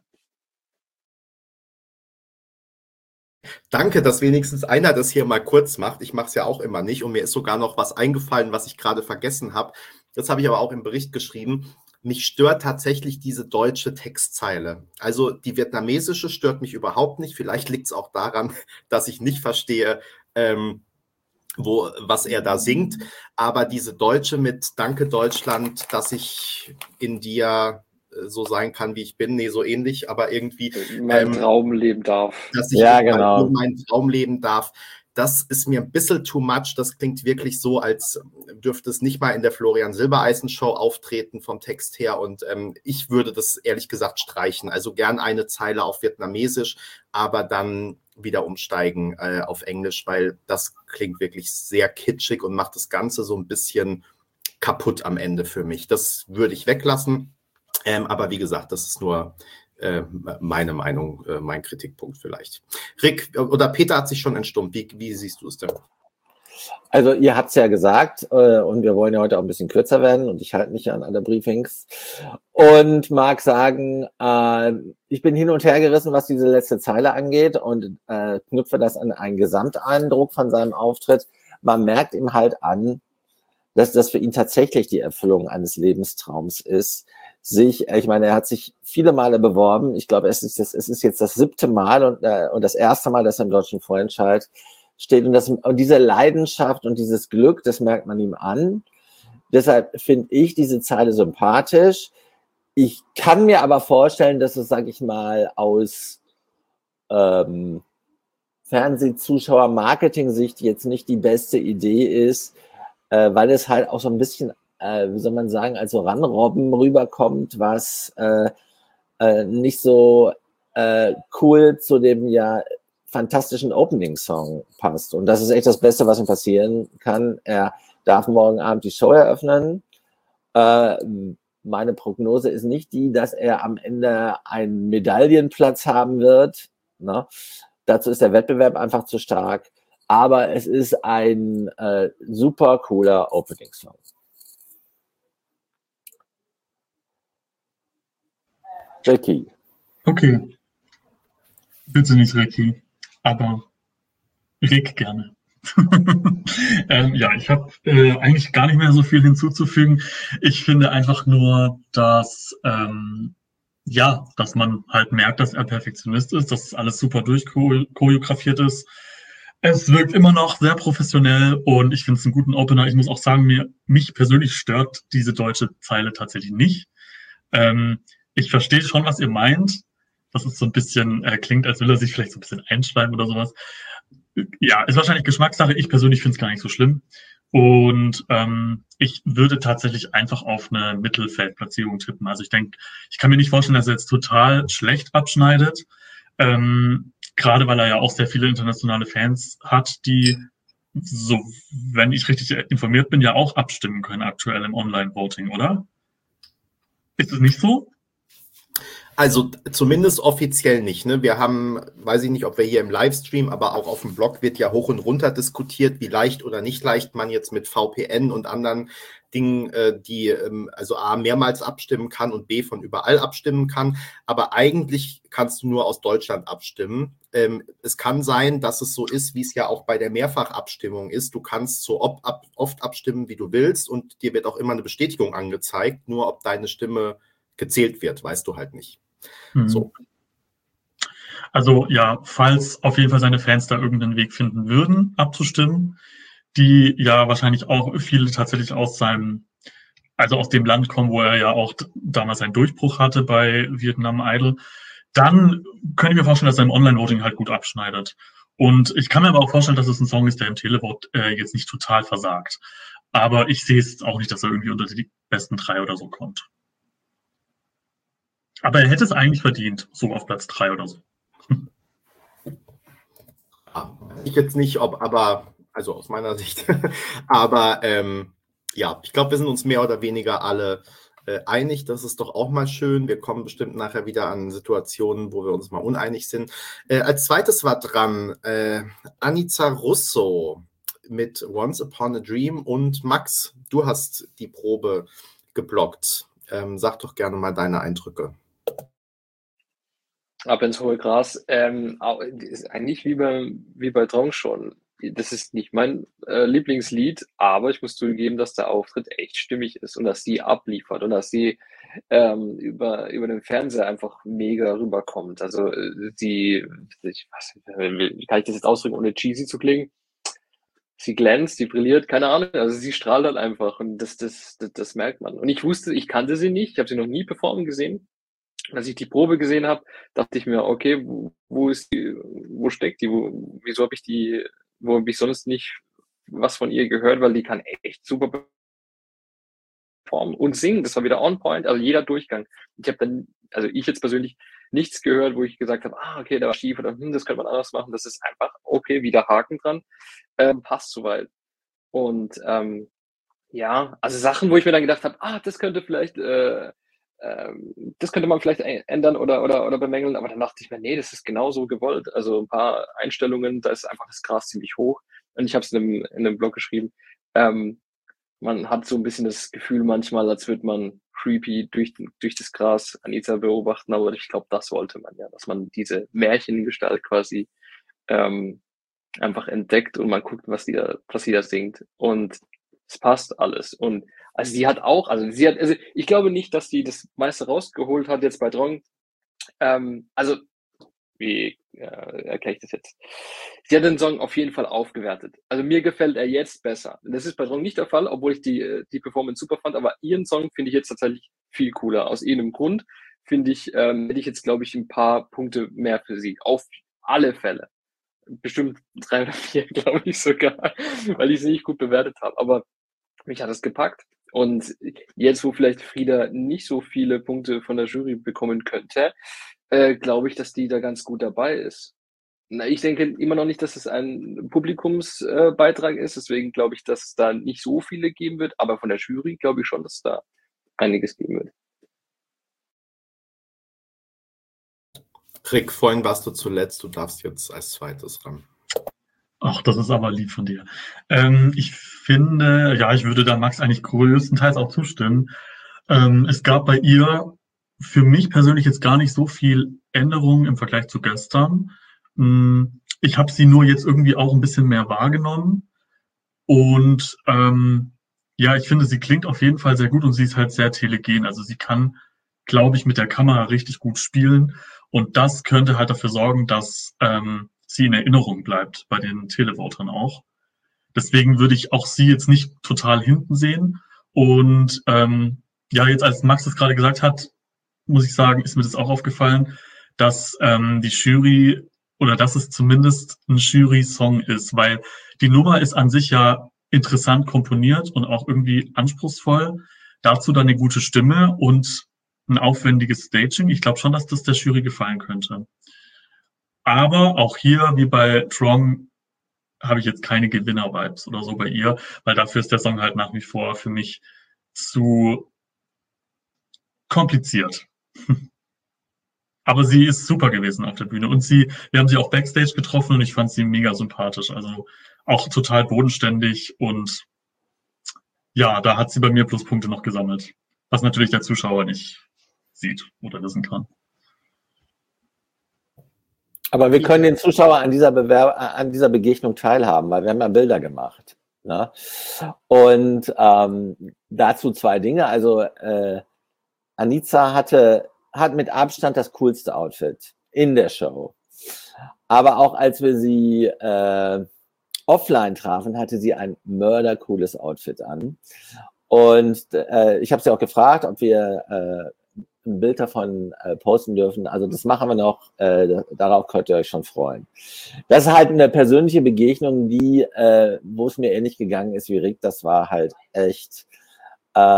Danke, dass wenigstens einer das hier mal kurz macht. Ich mache es ja auch immer nicht und mir ist sogar noch was eingefallen, was ich gerade vergessen habe. Das habe ich aber auch im Bericht geschrieben. Mich stört tatsächlich diese deutsche Textzeile. Also die vietnamesische stört mich überhaupt nicht. Vielleicht liegt es auch daran, dass ich nicht verstehe, was er da singt. Aber diese Deutsche mit Danke Deutschland, dass ich in dir so sein kann, wie ich bin, nee, so ähnlich, aber irgendwie Mein Traum leben darf. dass ich nur meinen Traum leben darf. Das ist mir ein bisschen too much. Das klingt wirklich so, als dürfte es nicht mal in der Florian Silbereisen Show auftreten vom Text her. Und ich würde das ehrlich gesagt streichen. Also gern eine Zeile auf Vietnamesisch, aber dann wieder umsteigen auf Englisch, weil das klingt wirklich sehr kitschig und macht das Ganze so ein bisschen kaputt am Ende für mich. Das würde ich weglassen. Aber wie gesagt, das ist nur meine Meinung, mein Kritikpunkt vielleicht. Rick oder Peter hat sich schon entstummt. Wie siehst du es denn? Also ihr habt es ja gesagt und wir wollen ja heute auch ein bisschen kürzer werden und ich halte mich ja an alle Briefings und mag sagen, ich bin hin und her gerissen, was diese letzte Zeile angeht und knüpfe das an einen Gesamteindruck von seinem Auftritt. Man merkt ihm halt an, dass das für ihn tatsächlich die Erfüllung eines Lebenstraums ist. Ich meine, er hat sich viele Male beworben. Ich glaube, es ist jetzt das 7. Mal und das erste Mal, dass er im Deutschen Vorentscheid steht. Und diese Leidenschaft und dieses Glück, das merkt man ihm an. Deshalb finde ich diese Zeile sympathisch. Ich kann mir aber vorstellen, dass es, sage ich mal, aus Fernsehzuschauer-Marketing-Sicht jetzt nicht die beste Idee ist, weil es halt auch so ein bisschen wie soll man sagen, also Ranrobben rüberkommt, was nicht so cool zu dem ja fantastischen Opening-Song passt. Und das ist echt das Beste, was ihm passieren kann. Er darf morgen Abend die Show eröffnen. Meine Prognose ist nicht die, dass er am Ende einen Medaillenplatz haben wird. Ne? Dazu ist der Wettbewerb einfach zu stark. Aber es ist ein super cooler Opening-Song. Ricky. Okay. Bitte nicht Ricky, aber Rick gerne. Ja, ich habe eigentlich gar nicht mehr so viel hinzuzufügen. Ich finde einfach nur, dass dass man halt merkt, dass er Perfektionist ist, dass alles super durchchoreografiert ist. Es wirkt immer noch sehr professionell und ich finde es einen guten Opener. Ich muss auch sagen, mich persönlich stört diese deutsche Zeile tatsächlich nicht. Ich verstehe schon, was ihr meint. Das ist so ein bisschen, klingt, als will er sich vielleicht so ein bisschen einschleimen oder sowas. Ja, ist wahrscheinlich Geschmackssache. Ich persönlich finde es gar nicht so schlimm. Und ich würde tatsächlich einfach auf eine Mittelfeldplatzierung tippen. Also ich denke, ich kann mir nicht vorstellen, dass er jetzt total schlecht abschneidet. Gerade weil er ja auch sehr viele internationale Fans hat, die, so, wenn ich richtig informiert bin, ja auch abstimmen können aktuell im Online-Voting, oder? Ist es nicht so? Also zumindest offiziell nicht. Ne? Wir haben, weiß ich nicht, ob wir hier im Livestream, aber auch auf dem Blog wird ja hoch und runter diskutiert, wie leicht oder nicht leicht man jetzt mit VPN und anderen Dingen, die also A, mehrmals abstimmen kann und B, von überall abstimmen kann. Aber eigentlich kannst du nur aus Deutschland abstimmen. Es kann sein, dass es so ist, wie es ja auch bei der Mehrfachabstimmung ist. Du kannst so oft abstimmen, wie du willst und dir wird auch immer eine Bestätigung angezeigt. Nur ob deine Stimme gezählt wird, weißt du halt nicht. So. Also ja, falls auf jeden Fall seine Fans da irgendeinen Weg finden würden, abzustimmen, die ja wahrscheinlich auch viele tatsächlich aus dem Land kommen, wo er ja auch damals einen Durchbruch hatte bei Vietnam Idol, dann könnte ich mir vorstellen, dass er im Online-Voting halt gut abschneidet. Und ich kann mir aber auch vorstellen, dass es ein Song ist, der im Televote jetzt nicht total versagt. Aber ich sehe es auch nicht, dass er irgendwie unter die besten 3 oder so kommt. Aber er hätte es eigentlich verdient, so auf Platz 3 oder so. Ich jetzt nicht, aber aus meiner Sicht. Aber ja, ich glaube, wir sind uns mehr oder weniger alle einig. Das ist doch auch mal schön. Wir kommen bestimmt nachher wieder an Situationen, wo wir uns mal uneinig sind. Als zweites war dran Anica Russo mit Once Upon a Dream und Max, du hast die Probe geblockt. Sag doch gerne mal deine Eindrücke. Ab ins hohe Gras. Ist eigentlich wie bei Drong schon. Das ist nicht mein Lieblingslied, aber ich muss zugeben, dass der Auftritt echt stimmig ist und dass sie abliefert und dass sie über den Fernseher einfach mega rüberkommt. Also wie kann ich das jetzt ausdrücken, ohne cheesy zu klingen? Sie glänzt, sie brilliert, keine Ahnung. Also sie strahlt halt einfach und das merkt man. Und ich kannte sie nicht, ich habe sie noch nie performen gesehen. Als ich die Probe gesehen habe, dachte ich mir, okay, wo steckt die? Wo habe ich sonst nicht was von ihr gehört, weil die kann echt super performen und singen. Das war wieder on point, also jeder Durchgang. Ich jetzt persönlich nichts gehört, wo ich gesagt habe, okay, da war schief oder das könnte man anders machen. Das ist einfach, okay, wieder Haken dran, passt soweit. Und also Sachen, wo ich mir dann gedacht habe, das könnte man vielleicht ändern oder bemängeln, aber dann dachte ich mir, nee, das ist genauso gewollt. Also ein paar Einstellungen, da ist einfach das Gras ziemlich hoch. Und ich habe es in einem Blog geschrieben. Man hat so ein bisschen das Gefühl manchmal, als würde man creepy durch das Gras Anica beobachten, aber ich glaube, das wollte man ja, dass man diese Märchengestalt quasi einfach entdeckt und man guckt, was sie da singt. Und es passt alles. Und ich glaube nicht, dass sie das meiste rausgeholt hat jetzt bei Drong. Wie erkläre ich das jetzt? Sie hat den Song auf jeden Fall aufgewertet. Also mir gefällt er jetzt besser. Das ist bei Drong nicht der Fall, obwohl ich die Performance super fand, aber ihren Song finde ich jetzt tatsächlich viel cooler. Aus irgendeinem Grund hätte ich jetzt, glaube ich, ein paar Punkte mehr für sie. Auf alle Fälle. Bestimmt 3 oder 4, glaube ich sogar, weil ich sie nicht gut bewertet habe. Aber mich hat es gepackt. Und jetzt, wo vielleicht Frieda nicht so viele Punkte von der Jury bekommen könnte, glaube ich, dass die da ganz gut dabei ist. Ich denke immer noch nicht, dass es ein Publikumsbeitrag ist. Deswegen glaube ich, dass es da nicht so viele geben wird. Aber von der Jury glaube ich schon, dass es da einiges geben wird. Rick, vorhin warst du zuletzt. Du darfst jetzt als zweites ran. Ach, das ist aber lieb von dir. Ich finde, ja, ich würde da Max eigentlich größtenteils auch zustimmen. Es gab bei ihr für mich persönlich jetzt gar nicht so viel Änderungen im Vergleich zu gestern. Ich habe sie nur jetzt irgendwie auch ein bisschen mehr wahrgenommen. Und ich finde, sie klingt auf jeden Fall sehr gut und sie ist halt sehr telegen. Also sie kann, glaube ich, mit der Kamera richtig gut spielen. Und das könnte halt dafür sorgen, dass sie in Erinnerung bleibt bei den Televotern auch. Deswegen würde ich auch sie jetzt nicht total hinten sehen. Und jetzt als Max es gerade gesagt hat, muss ich sagen, ist mir das auch aufgefallen, dass die Jury oder dass es zumindest ein Jury-Song ist, weil die Nummer ist an sich ja interessant komponiert und auch irgendwie anspruchsvoll. Dazu dann eine gute Stimme und ein aufwendiges Staging. Ich glaube schon, dass das der Jury gefallen könnte. Aber auch hier, wie bei Drong, habe ich jetzt keine Gewinner-Vibes oder so bei ihr, weil dafür ist der Song halt nach wie vor für mich zu kompliziert. Aber sie ist super gewesen auf der Bühne und wir haben sie auch Backstage getroffen und ich fand sie mega sympathisch, also auch total bodenständig und ja, da hat sie bei mir Pluspunkte noch gesammelt, was natürlich der Zuschauer nicht sieht oder wissen kann. Aber wir können den Zuschauer an dieser Begegnung teilhaben, weil wir haben ja Bilder gemacht. Ne? Und dazu 2 Dinge. Also Anica hat mit Abstand das coolste Outfit in der Show. Aber auch als wir sie offline trafen, hatte sie ein mördercooles Outfit an. Und ich habe sie auch gefragt, ob wir ein Bild davon posten dürfen. Also das machen wir noch. Darauf könnt ihr euch schon freuen. Das ist halt eine persönliche Begegnung, wo es mir ähnlich gegangen ist wie Rick. Das war halt echt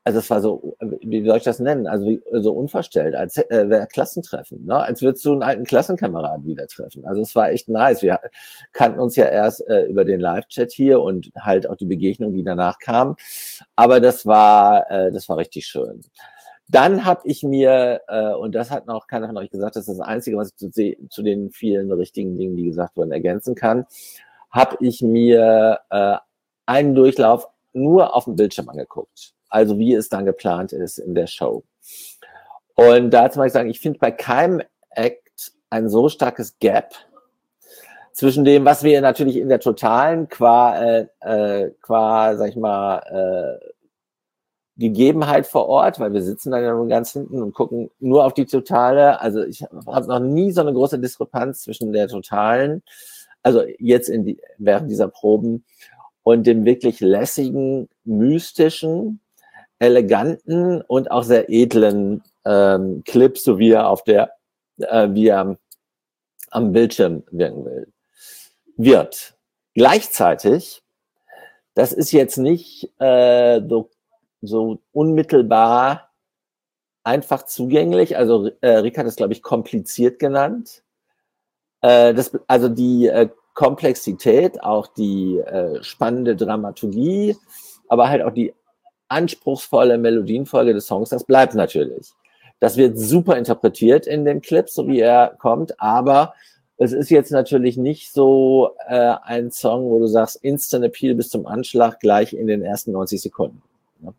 also es war so, wie soll ich das nennen? Also so unverstellt, als wäre Klassentreffen, ne? Als würdest du einen alten Klassenkameraden wieder treffen. Also es war echt nice. Wir kannten uns ja erst über den Live-Chat hier und halt auch die Begegnung, die danach kam. Aber das war richtig schön. Dann habe ich mir, und das hat noch keiner von euch gesagt, das ist das Einzige, was ich zu den vielen richtigen Dingen, die gesagt wurden, ergänzen kann, habe ich mir einen Durchlauf nur auf dem Bildschirm angeguckt. Also wie es dann geplant ist in der Show. Und dazu muss ich sagen, ich finde bei keinem Act ein so starkes Gap zwischen dem, was wir natürlich in der Totalen sag ich mal, Gegebenheit vor Ort, weil wir sitzen dann ja nur ganz hinten und gucken nur auf die Totale. Also ich habe noch nie so eine große Diskrepanz zwischen der Totalen, also jetzt während dieser Proben, und dem wirklich lässigen, mystischen, eleganten und auch sehr edlen Clip, so wie er am Bildschirm wirken wird. Gleichzeitig, das ist jetzt nicht so unmittelbar einfach zugänglich. Also Rick hat es, glaube ich, kompliziert genannt. Also die Komplexität, auch die spannende Dramaturgie, aber halt auch die anspruchsvolle Melodienfolge des Songs, das bleibt natürlich. Das wird super interpretiert in dem Clip, so wie er kommt, aber es ist jetzt natürlich nicht so ein Song, wo du sagst, Instant Appeal bis zum Anschlag gleich in den ersten 90 Sekunden. Ne?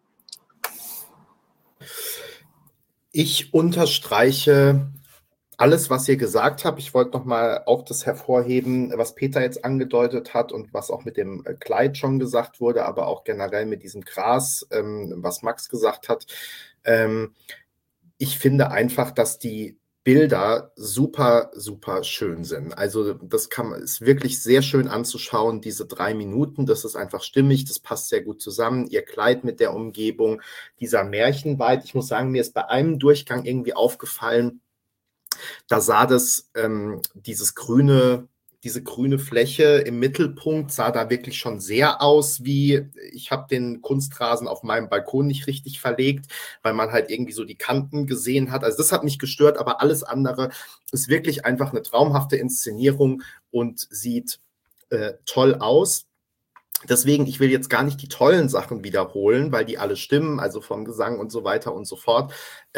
Ich unterstreiche alles, was ihr gesagt habt. Ich wollte nochmal auch das hervorheben, was Peter jetzt angedeutet hat und was auch mit dem Kleid schon gesagt wurde, aber auch generell mit diesem Gras, was Max gesagt hat. Ich finde einfach, dass die Bilder super, super schön sind. Also ist wirklich sehr schön anzuschauen, diese 3 Minuten. Das ist einfach stimmig, das passt sehr gut zusammen. Ihr Kleid mit der Umgebung, dieser Märchenwald. Ich muss sagen, mir ist bei einem Durchgang irgendwie aufgefallen, da sah diese grüne Fläche im Mittelpunkt, sah da wirklich schon sehr aus wie, ich habe den Kunstrasen auf meinem Balkon nicht richtig verlegt, weil man halt irgendwie so die Kanten gesehen hat. Also das hat mich gestört, aber alles andere ist wirklich einfach eine traumhafte Inszenierung und sieht toll aus. Deswegen, ich will jetzt gar nicht die tollen Sachen wiederholen, weil die alle stimmen, also vom Gesang und so weiter und so fort.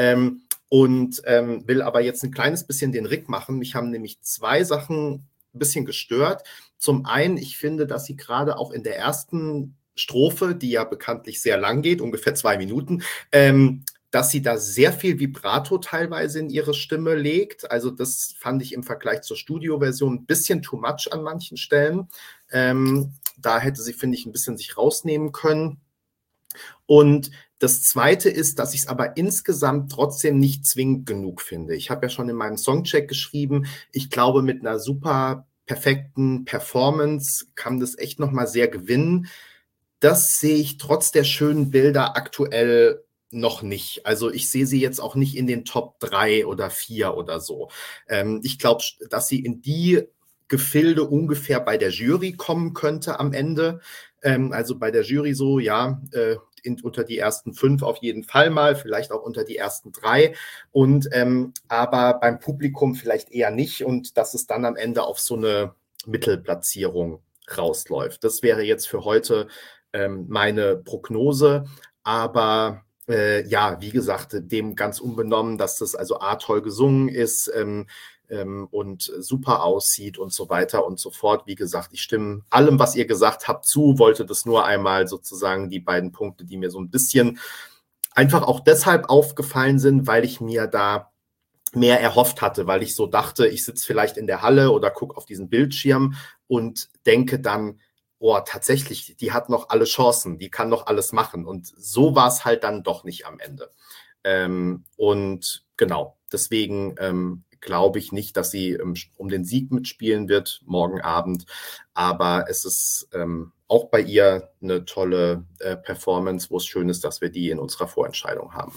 Will aber jetzt ein kleines bisschen den Rick machen. Mich haben nämlich 2 Sachen ein bisschen gestört. Zum einen, ich finde, dass sie gerade auch in der ersten Strophe, die ja bekanntlich sehr lang geht, ungefähr 2 Minuten, dass sie da sehr viel Vibrato teilweise in ihre Stimme legt. Also das fand ich im Vergleich zur Studioversion ein bisschen too much an manchen Stellen. Da hätte sie, finde ich, ein bisschen sich rausnehmen können. Und das Zweite ist, dass ich es aber insgesamt trotzdem nicht zwingend genug finde. Ich habe ja schon in meinem Songcheck geschrieben, ich glaube, mit einer super perfekten Performance kann das echt nochmal sehr gewinnen. Das sehe ich trotz der schönen Bilder aktuell noch nicht. Also ich sehe sie jetzt auch nicht in den Top 3 oder 4 oder so. Ich glaube, dass sie in die Gefilde ungefähr bei der Jury kommen könnte am Ende. Also bei der Jury so, ja, unter die ersten 5 auf jeden Fall mal, vielleicht auch unter die ersten 3. Aber beim Publikum vielleicht eher nicht und dass es dann am Ende auf so eine Mittelplatzierung rausläuft. Das wäre jetzt für heute meine Prognose. Aber ja, wie gesagt, dem ganz unbenommen, dass das also toll gesungen ist, und super aussieht und so weiter und so fort. Wie gesagt, ich stimme allem, was ihr gesagt habt, zu, wollte das nur einmal sozusagen die beiden Punkte, die mir so ein bisschen einfach auch deshalb aufgefallen sind, weil ich mir da mehr erhofft hatte, weil ich so dachte, ich sitze vielleicht in der Halle oder gucke auf diesen Bildschirm und denke dann, oh, tatsächlich, die hat noch alle Chancen, die kann noch alles machen. Und so war es halt dann doch nicht am Ende. Und genau, deswegen glaube ich nicht, dass sie um den Sieg mitspielen wird morgen Abend. Aber es ist auch bei ihr eine tolle Performance, wo es schön ist, dass wir die in unserer Vorentscheidung haben.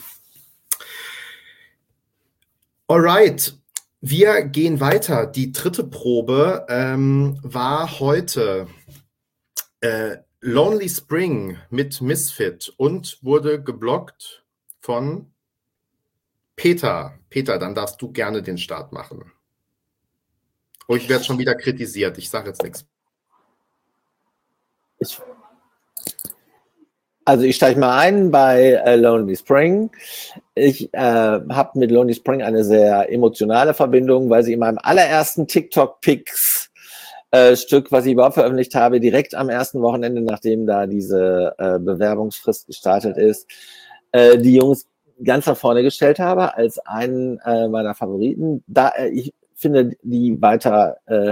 Alright, wir gehen weiter. Die dritte Probe war heute Lonely Spring mit Misfit und wurde geblockt von Peter. Peter, dann darfst du gerne den Start machen. Oh, ich werde schon wieder kritisiert. Ich sage jetzt nichts. Also ich steige mal ein bei Lonely Spring. Ich habe mit Lonely Spring eine sehr emotionale Verbindung, weil sie in meinem allerersten TikTok-Picks Stück, was ich überhaupt veröffentlicht habe, direkt am ersten Wochenende, nachdem da diese Bewerbungsfrist gestartet ist, die Jungs ganz nach vorne gestellt habe als einen meiner Favoriten. Ich finde die weiter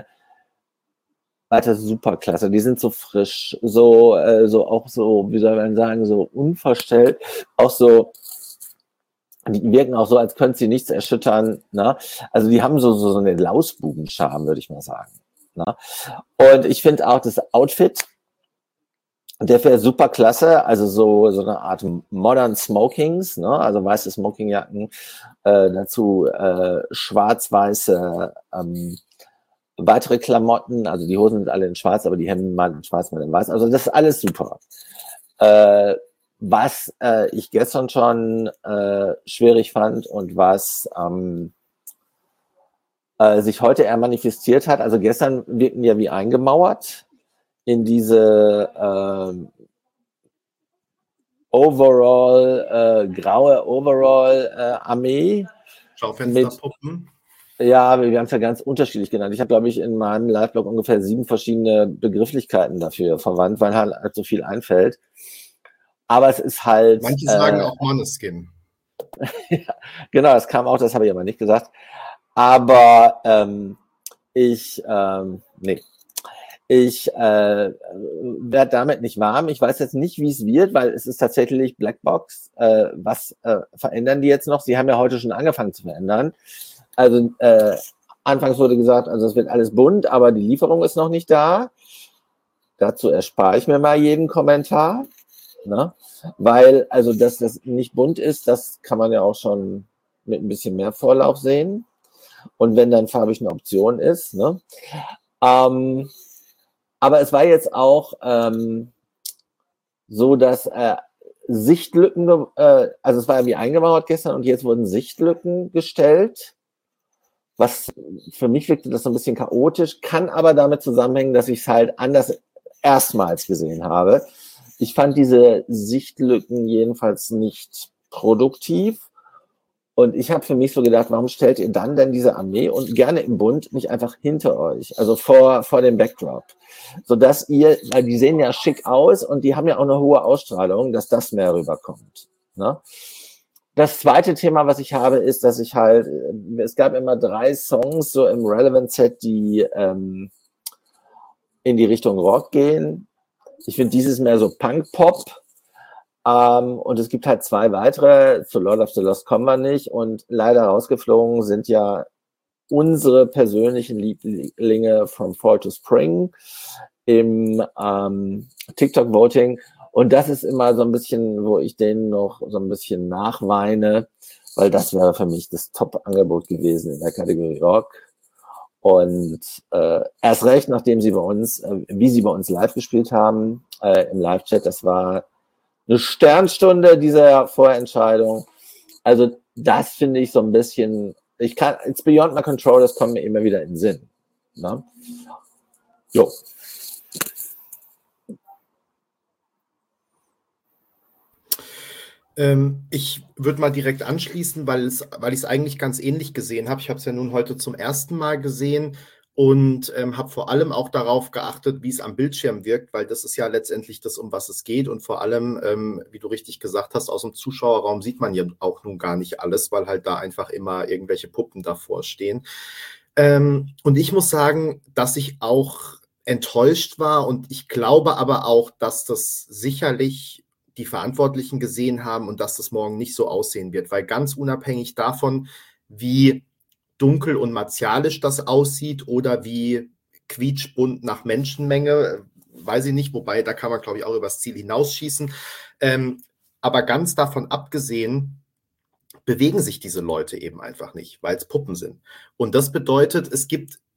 super klasse. Die sind so frisch, so auch so, wie soll man sagen, so unverstellt, auch so, die wirken auch so, als könnten sie nichts erschüttern. Ne? Also die haben so eine Lausbubenscharme, würde ich mal sagen. Ne? Und ich finde auch das Outfit, der wäre super klasse, also so eine Art Modern Smokings, ne? Also weiße Smokingjacken, dazu schwarz-weiße weitere Klamotten, also die Hosen sind alle in schwarz, aber die Hemden mal in schwarz, mal in weiß. Also das ist alles super. Was ich gestern schon schwierig fand und was sich heute eher manifestiert hat, also gestern wirkten ja wie eingemauert in diese graue Overall-Armee. Schaufensterpuppen. Ja, wir haben es ja ganz unterschiedlich genannt. Ich habe, glaube ich, in meinem Live-Blog ungefähr 7 verschiedene Begrifflichkeiten dafür verwandt, weil halt so viel einfällt. Aber es ist halt... Manche sagen auch Måneskin. Ja, genau, das kam auch, das habe ich aber nicht gesagt. Aber ich werde damit nicht warm. Ich weiß jetzt nicht, wie es wird, weil es ist tatsächlich Blackbox. Was verändern die jetzt noch? Sie haben ja heute schon angefangen zu verändern. Also anfangs wurde gesagt, also es wird alles bunt, aber die Lieferung ist noch nicht da. Dazu erspare ich mir mal jeden Kommentar. Ne? Weil, also dass das nicht bunt ist, das kann man ja auch schon mit ein bisschen mehr Vorlauf sehen. Und wenn dann farbig eine Option ist. Ne? Aber es war jetzt auch so, dass Sichtlücken, also es war ja wie eingemauert gestern und jetzt wurden Sichtlücken gestellt. Was für mich wirkte das so ein bisschen chaotisch, kann aber damit zusammenhängen, dass ich es halt anders erstmals gesehen habe. Ich fand diese Sichtlücken jedenfalls nicht produktiv. Und ich habe für mich so gedacht, warum stellt ihr dann denn diese Armee und gerne im Bund nicht einfach hinter euch, also vor dem Backdrop, sodass ihr, weil die sehen ja schick aus und die haben ja auch eine hohe Ausstrahlung, dass das mehr rüberkommt. Ne? Das zweite Thema, was ich habe, ist, dass ich halt, es gab immer 3 Songs so im Relevant-Set, die in die Richtung Rock gehen. Ich finde dieses mehr so Punk-Pop. Und es gibt halt 2 weitere. Zu Lord of the Lost kommen wir nicht. Und leider rausgeflogen sind ja unsere persönlichen Lieblinge From Fall to Spring im TikTok-Voting. Und das ist immer so ein bisschen, wo ich denen noch so ein bisschen nachweine, weil das wäre für mich das Top-Angebot gewesen in der Kategorie Rock. Und erst recht, nachdem sie bei uns, wie sie bei uns live gespielt haben, im Live-Chat, das war eine Sternstunde dieser Vorentscheidung. Also das finde ich so ein bisschen, it's beyond my control, das kommt mir immer wieder in den Sinn. Ne? Jo. Ich würde mal direkt anschließen, weil ich es eigentlich ganz ähnlich gesehen habe. Ich habe es ja nun heute zum ersten Mal gesehen und habe vor allem auch darauf geachtet, wie es am Bildschirm wirkt, weil das ist ja letztendlich das, um was es geht. Und vor allem, wie du richtig gesagt hast, aus dem Zuschauerraum sieht man ja auch nun gar nicht alles, weil halt da einfach immer irgendwelche Puppen davor stehen. Und ich muss sagen, dass ich auch enttäuscht war und ich glaube aber auch, dass das sicherlich die Verantwortlichen gesehen haben und dass das morgen nicht so aussehen wird, weil ganz unabhängig davon, wie dunkel und martialisch das aussieht oder wie quietschbunt nach Menschenmenge, weiß ich nicht, wobei da kann man, glaube ich, auch übers Ziel hinausschießen. Aber ganz davon abgesehen, bewegen sich diese Leute eben einfach nicht, weil es Puppen sind. Und das bedeutet, es gibt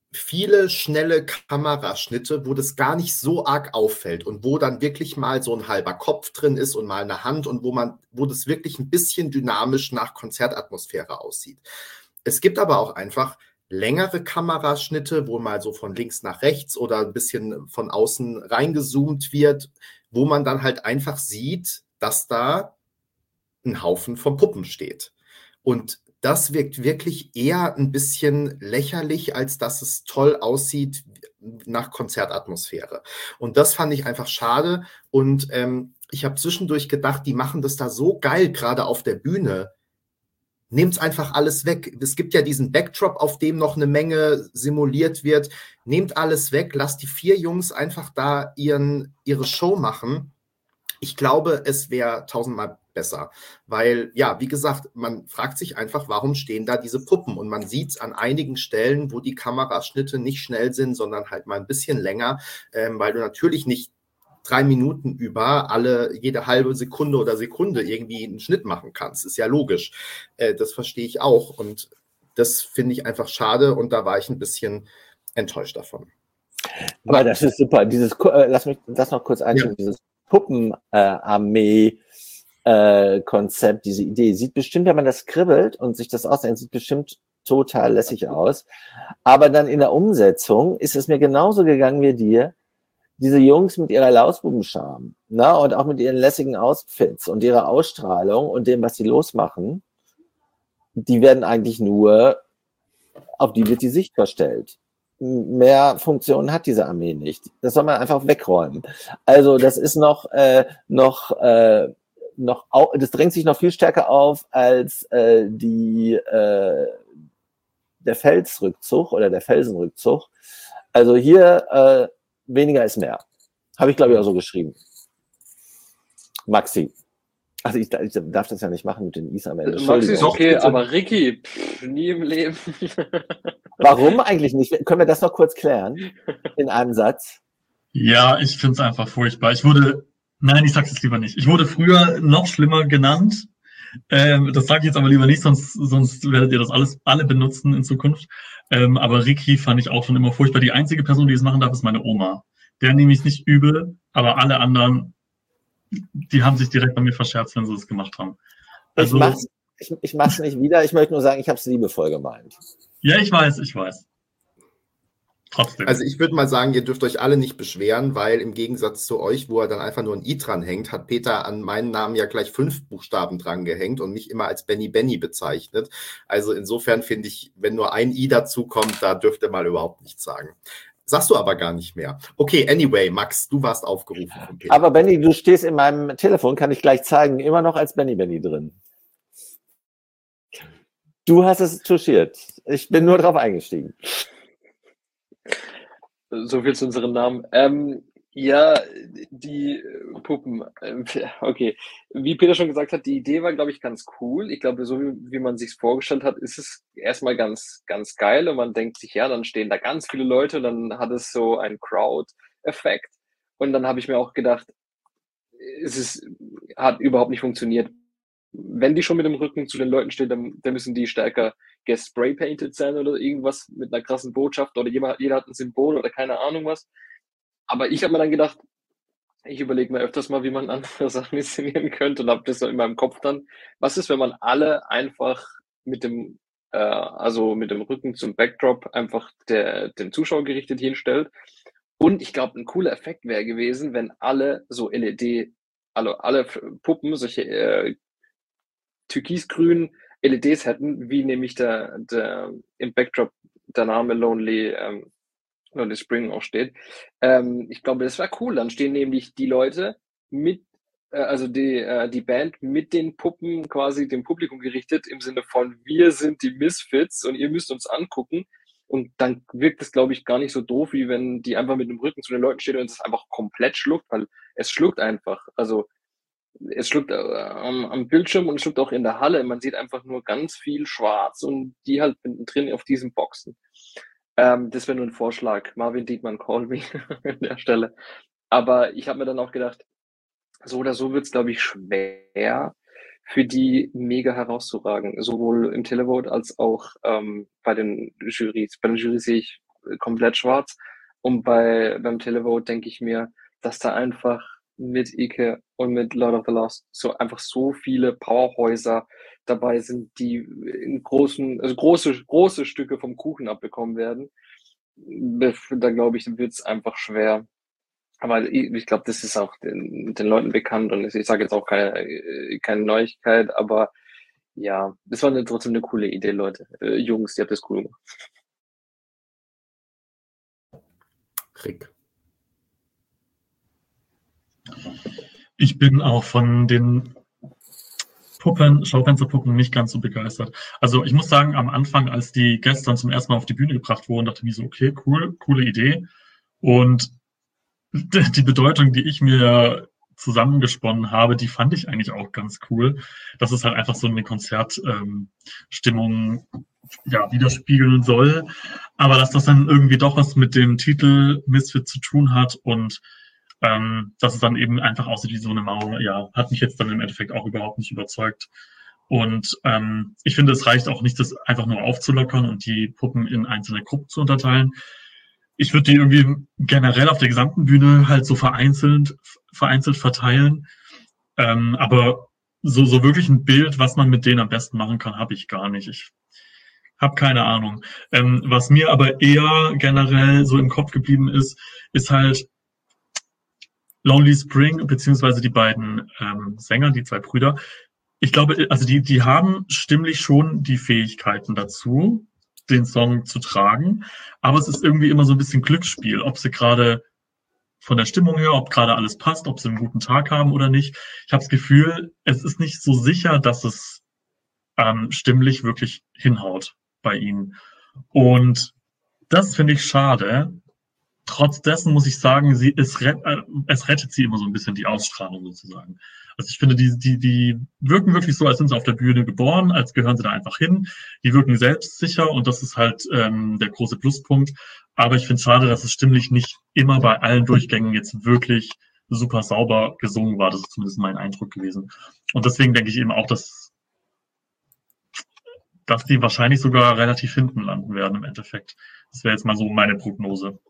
viele schnelle Kameraschnitte, wo das gar nicht so arg auffällt und wo dann wirklich mal so ein halber Kopf drin ist und mal eine Hand und wo das wirklich ein bisschen dynamisch nach Konzertatmosphäre aussieht. Es gibt aber auch einfach längere Kameraschnitte, wo mal so von links nach rechts oder ein bisschen von außen reingezoomt wird, wo man dann halt einfach sieht, dass da ein Haufen von Puppen steht. Und das wirkt wirklich eher ein bisschen lächerlich, als dass es toll aussieht nach Konzertatmosphäre. Und das fand ich einfach schade. Und ich habe zwischendurch gedacht, die machen das da so geil, gerade auf der Bühne. Nehmt einfach alles weg. Es gibt ja diesen Backdrop, auf dem noch eine Menge simuliert wird. Nehmt alles weg, lasst die 4 Jungs einfach da ihre Show machen. Ich glaube, es wäre 1000-mal besser, weil, ja, wie gesagt, man fragt sich einfach, warum stehen da diese Puppen? Und man sieht es an einigen Stellen, wo die Kameraschnitte nicht schnell sind, sondern halt mal ein bisschen länger, weil du natürlich nicht 3 Minuten über jede halbe Sekunde oder Sekunde irgendwie einen Schnitt machen kannst. Ist ja logisch. Das verstehe ich auch. Und das finde ich einfach schade und da war ich ein bisschen enttäuscht davon. Aber das ist super. Lass mich das noch kurz einschieben. Ja. Dieses Puppenarmee-Konzept, diese Idee, sieht bestimmt, wenn man das kribbelt und sich das ausdenkt, sieht bestimmt total lässig aus. Aber dann in der Umsetzung ist es mir genauso gegangen wie dir. Diese Jungs mit ihrer Lausbubenscham, ne, und auch mit ihren lässigen Outfits und ihrer Ausstrahlung und dem, was sie losmachen, die werden eigentlich nur, auf die wird die Sicht verstellt. Mehr Funktionen hat diese Armee nicht. Das soll man einfach wegräumen. Also das ist das drängt sich noch viel stärker auf als der Felsrückzug oder der Felsenrückzug. Also hier weniger ist mehr. Habe ich, glaube ich, auch so geschrieben. Maxi. Also ich darf das ja nicht machen mit den Is am Ende. Maxi ist okay, aber Ricky, nie im Leben. Warum eigentlich nicht? Können wir das noch kurz klären? In einem Satz? Ja, ich finde es einfach furchtbar. Ich sag's jetzt lieber nicht. Ich wurde früher noch schlimmer genannt. Das sage ich jetzt aber lieber nicht, sonst werdet ihr das alle benutzen in Zukunft. Aber Ricky fand ich auch schon immer furchtbar. Die einzige Person, die es machen darf, ist meine Oma. Der nehme ich nicht übel, aber alle anderen, die haben sich direkt bei mir verscherzt, wenn sie es gemacht haben. Also, ich mach's nicht wieder. Ich möchte nur sagen, ich habe es liebevoll gemeint. Ja, ich weiß. Trotzdem. Also ich würde mal sagen, ihr dürft euch alle nicht beschweren, weil im Gegensatz zu euch, wo er dann einfach nur ein I dran hängt, hat Peter an meinen Namen ja gleich 5 Buchstaben dran gehängt und mich immer als Benny bezeichnet. Also insofern finde ich, wenn nur ein I dazu kommt, da dürft ihr mal überhaupt nichts sagen. Sagst du aber gar nicht mehr. Okay, anyway, Max, du warst aufgerufen von Peter. Aber Benny, du stehst in meinem Telefon, kann ich gleich zeigen, immer noch als Benny drin. Du hast es touchiert. Ich bin nur drauf eingestiegen. So viel zu unseren Namen. Ja, die Puppen. Okay. Wie Peter schon gesagt hat, die Idee war, glaube ich, ganz cool. Ich glaube, so wie man sich vorgestellt hat, ist es erstmal ganz, ganz geil. Und man denkt sich, ja, dann stehen da ganz viele Leute und dann hat es so einen Crowd-Effekt. Und dann habe ich mir auch gedacht, hat überhaupt nicht funktioniert. Wenn die schon mit dem Rücken zu den Leuten stehen, dann müssen die stärker gespray-painted sein oder irgendwas mit einer krassen Botschaft oder jeder hat ein Symbol oder keine Ahnung was. Aber ich habe mir dann gedacht, ich überlege mir öfters mal, wie man andere Sachen inszenieren könnte und habe das so in meinem Kopf dann. Was ist, wenn man alle einfach mit dem Rücken zum Backdrop einfach dem Zuschauer gerichtet hinstellt? Und ich glaube, ein cooler Effekt wäre gewesen, wenn alle so alle Puppen solche türkisgrünen LEDs hätten, wie nämlich im Backdrop der Name Lonely Spring auch steht. Ich glaube, das wäre cool. Dann stehen nämlich die Leute mit, die Band mit den Puppen quasi dem Publikum gerichtet, im Sinne von, wir sind die Misfits und ihr müsst uns angucken. Und dann wirkt es, glaube ich, gar nicht so doof, wie wenn die einfach mit dem Rücken zu den Leuten steht und es einfach komplett schluckt, weil es schluckt einfach. Also es schluckt am Bildschirm und es schluckt auch in der Halle. Man sieht einfach nur ganz viel schwarz und die halt drin auf diesen Boxen. Das wäre nur ein Vorschlag. Marvin Diekmann, call me an der Stelle. Aber ich habe mir dann auch gedacht, so oder so wird es, glaube ich, schwer für die mega herauszuragen. Sowohl im Televote als auch bei den Jurys. Bei den Jurys sehe ich komplett schwarz. Und beim Televote denke ich mir, dass da einfach mit Ike und mit Lord of the Lost einfach so viele Powerhäuser dabei sind, die in große Stücke vom Kuchen abbekommen werden. Da glaube ich, wird es einfach schwer. Aber ich glaube, das ist auch den Leuten bekannt und ich sage jetzt auch keine Neuigkeit, aber ja, das war trotzdem eine coole Idee, Leute. Jungs, ihr habt das cool gemacht. Rick. Ich bin auch von den Schaufensterpuppen nicht ganz so begeistert. Also ich muss sagen, am Anfang, als die gestern zum ersten Mal auf die Bühne gebracht wurden, dachte ich mir so, okay, cool, coole Idee. Und die Bedeutung, die ich mir zusammengesponnen habe, die fand ich eigentlich auch ganz cool. Dass es halt einfach so eine Konzertstimmung widerspiegeln soll. Aber dass das dann irgendwie doch was mit dem Titel Misfit zu tun hat und dass es dann eben einfach aussieht wie so eine Mauer, ja, hat mich jetzt dann im Endeffekt auch überhaupt nicht überzeugt. Und ich finde, es reicht auch nicht, das einfach nur aufzulockern und die Puppen in einzelne Gruppen zu unterteilen. Ich würde die irgendwie generell auf der gesamten Bühne halt so vereinzelt verteilen. Aber so wirklich ein Bild, was man mit denen am besten machen kann, habe ich gar nicht. Ich habe keine Ahnung. Was mir aber eher generell so im Kopf geblieben ist halt Lonely Spring, beziehungsweise die beiden Sänger, die zwei Brüder. Ich glaube, also die haben stimmlich schon die Fähigkeiten dazu, den Song zu tragen. Aber es ist irgendwie immer so ein bisschen Glücksspiel, ob sie gerade von der Stimmung her, ob gerade alles passt, ob sie einen guten Tag haben oder nicht. Ich habe das Gefühl, es ist nicht so sicher, dass es stimmlich wirklich hinhaut bei ihnen. Und das finde ich schade. Trotz dessen muss ich sagen, es rettet sie immer so ein bisschen die Ausstrahlung sozusagen. Also ich finde, die wirken wirklich so, als sind sie auf der Bühne geboren, als gehören sie da einfach hin. Die wirken selbstsicher und das ist halt der große Pluspunkt. Aber ich finde es schade, dass es stimmlich nicht immer bei allen Durchgängen jetzt wirklich super sauber gesungen war. Das ist zumindest mein Eindruck gewesen. Und deswegen denke ich eben auch, dass die wahrscheinlich sogar relativ hinten landen werden im Endeffekt. Das wäre jetzt mal so meine Prognose.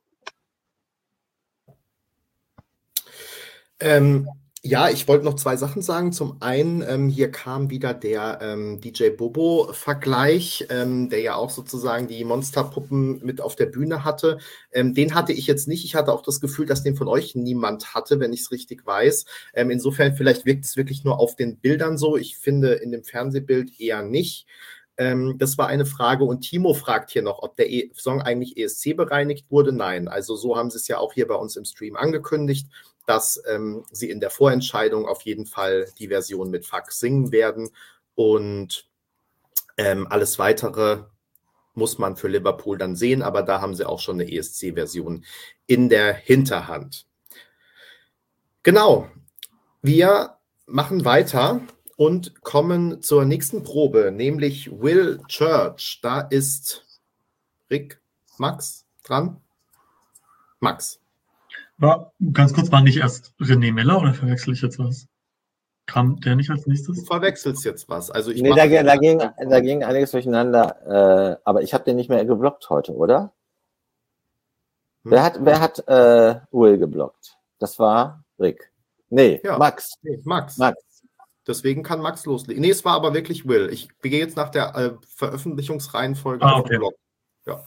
Ja, ich wollte noch zwei Sachen sagen. Zum einen, hier kam wieder der DJ Bobo-Vergleich, der ja auch sozusagen die Monsterpuppen mit auf der Bühne hatte. Den hatte ich jetzt nicht. Ich hatte auch das Gefühl, dass den von euch niemand hatte, wenn ich es richtig weiß. Insofern, vielleicht wirkt es wirklich nur auf den Bildern so. Ich finde in dem Fernsehbild eher nicht. Das war eine Frage. Und Timo fragt hier noch, ob der Song eigentlich ESC bereinigt wurde. Nein, also so haben sie es ja auch hier bei uns im Stream angekündigt, dass sie in der Vorentscheidung auf jeden Fall die Version mit Fax singen werden. Und alles Weitere muss man für Liverpool dann sehen, aber da haben sie auch schon eine ESC-Version in der Hinterhand. Genau, wir machen weiter und kommen zur nächsten Probe, nämlich Will Church. Da ist Max dran. Max. Ganz kurz, war nicht erst René Miller oder verwechsel ich jetzt was? Kam der nicht als nächstes? Du verwechselst jetzt was. Also da ging einiges durcheinander, aber ich habe den nicht mehr geblockt heute, oder? Wer hat Will geblockt? Das war Rick. Nee, ja. Max. Nee, Max. Deswegen kann Max loslegen. Nee, es war aber wirklich Will. Ich gehe jetzt nach der Veröffentlichungsreihenfolge auf den Blog. Ja.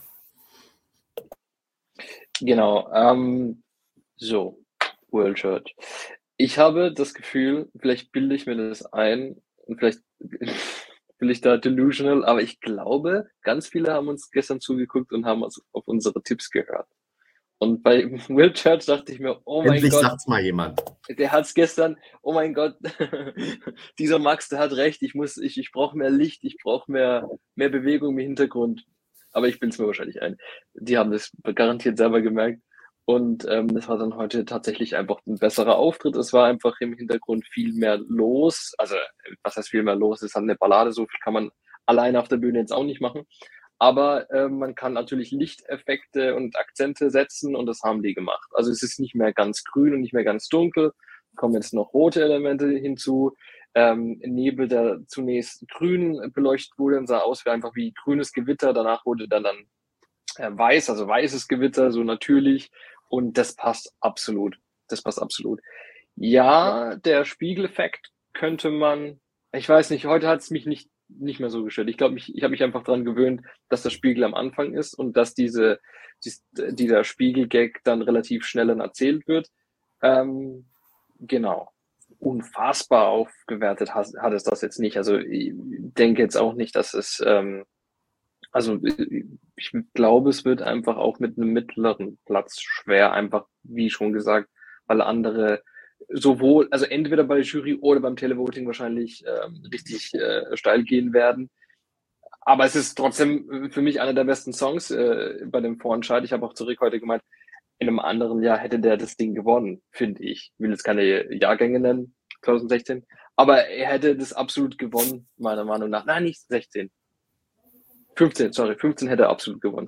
Genau. So, Will Church. Ich habe das Gefühl, vielleicht bilde ich mir das ein und vielleicht bin ich da delusional, aber ich glaube, ganz viele haben uns gestern zugeguckt und haben uns auf unsere Tipps gehört. Und bei Will Church dachte ich mir, oh mein Endlich Gott. Sagt's mal jemand. Der hat's gestern, oh mein Gott, dieser Max, der hat recht, ich brauche mehr Licht, ich brauche mehr Bewegung im Hintergrund. Aber ich bild's mir wahrscheinlich ein. Die haben das garantiert selber gemerkt. Und das war dann heute tatsächlich einfach ein besserer Auftritt. Es war einfach im Hintergrund viel mehr los. Also, was heißt viel mehr los? Es ist halt eine Ballade, so viel kann man alleine auf der Bühne jetzt auch nicht machen. Aber man kann natürlich Lichteffekte und Akzente setzen und das haben die gemacht. Also es ist nicht mehr ganz grün und nicht mehr ganz dunkel. Kommen jetzt noch rote Elemente hinzu. Nebel, der zunächst grün beleuchtet wurde und sah aus wie einfach wie grünes Gewitter. Danach wurde dann weiß, also weißes Gewitter, so natürlich. Und das passt absolut. Das passt absolut. Ja, der Spiegeleffekt könnte man, ich weiß nicht, heute hat es mich nicht mehr so gestört. Ich glaube, ich habe mich einfach daran gewöhnt, dass der Spiegel am Anfang ist und dass dieser Spiegelgag dann relativ schnell dann erzählt wird. Genau. Unfassbar aufgewertet hat es das jetzt nicht. Also ich denke jetzt auch nicht, dass es, also ich glaube, es wird einfach auch mit einem mittleren Platz schwer, einfach wie schon gesagt, weil andere sowohl, also entweder bei der Jury oder beim Televoting wahrscheinlich richtig steil gehen werden. Aber es ist trotzdem für mich einer der besten Songs bei dem Vorentscheid. Ich habe auch zurück heute gemeint, in einem anderen Jahr hätte der das Ding gewonnen, finde ich. Ich will jetzt keine Jahrgänge nennen, 2016. Aber er hätte das absolut gewonnen, meiner Meinung nach. Nein, nicht 16. 15 hätte er absolut gewonnen.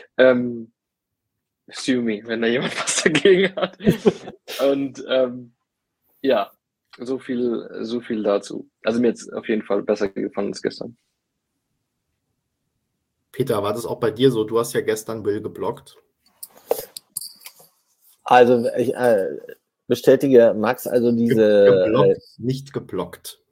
Sue me, wenn da jemand was dagegen hat. Und ja, so viel dazu. Also mir jetzt auf jeden Fall besser gefallen als gestern. Peter, war das auch bei dir so? Du hast ja gestern Will geblockt. Also ich bestätige Max, also diese... Geblockt, nicht geblockt.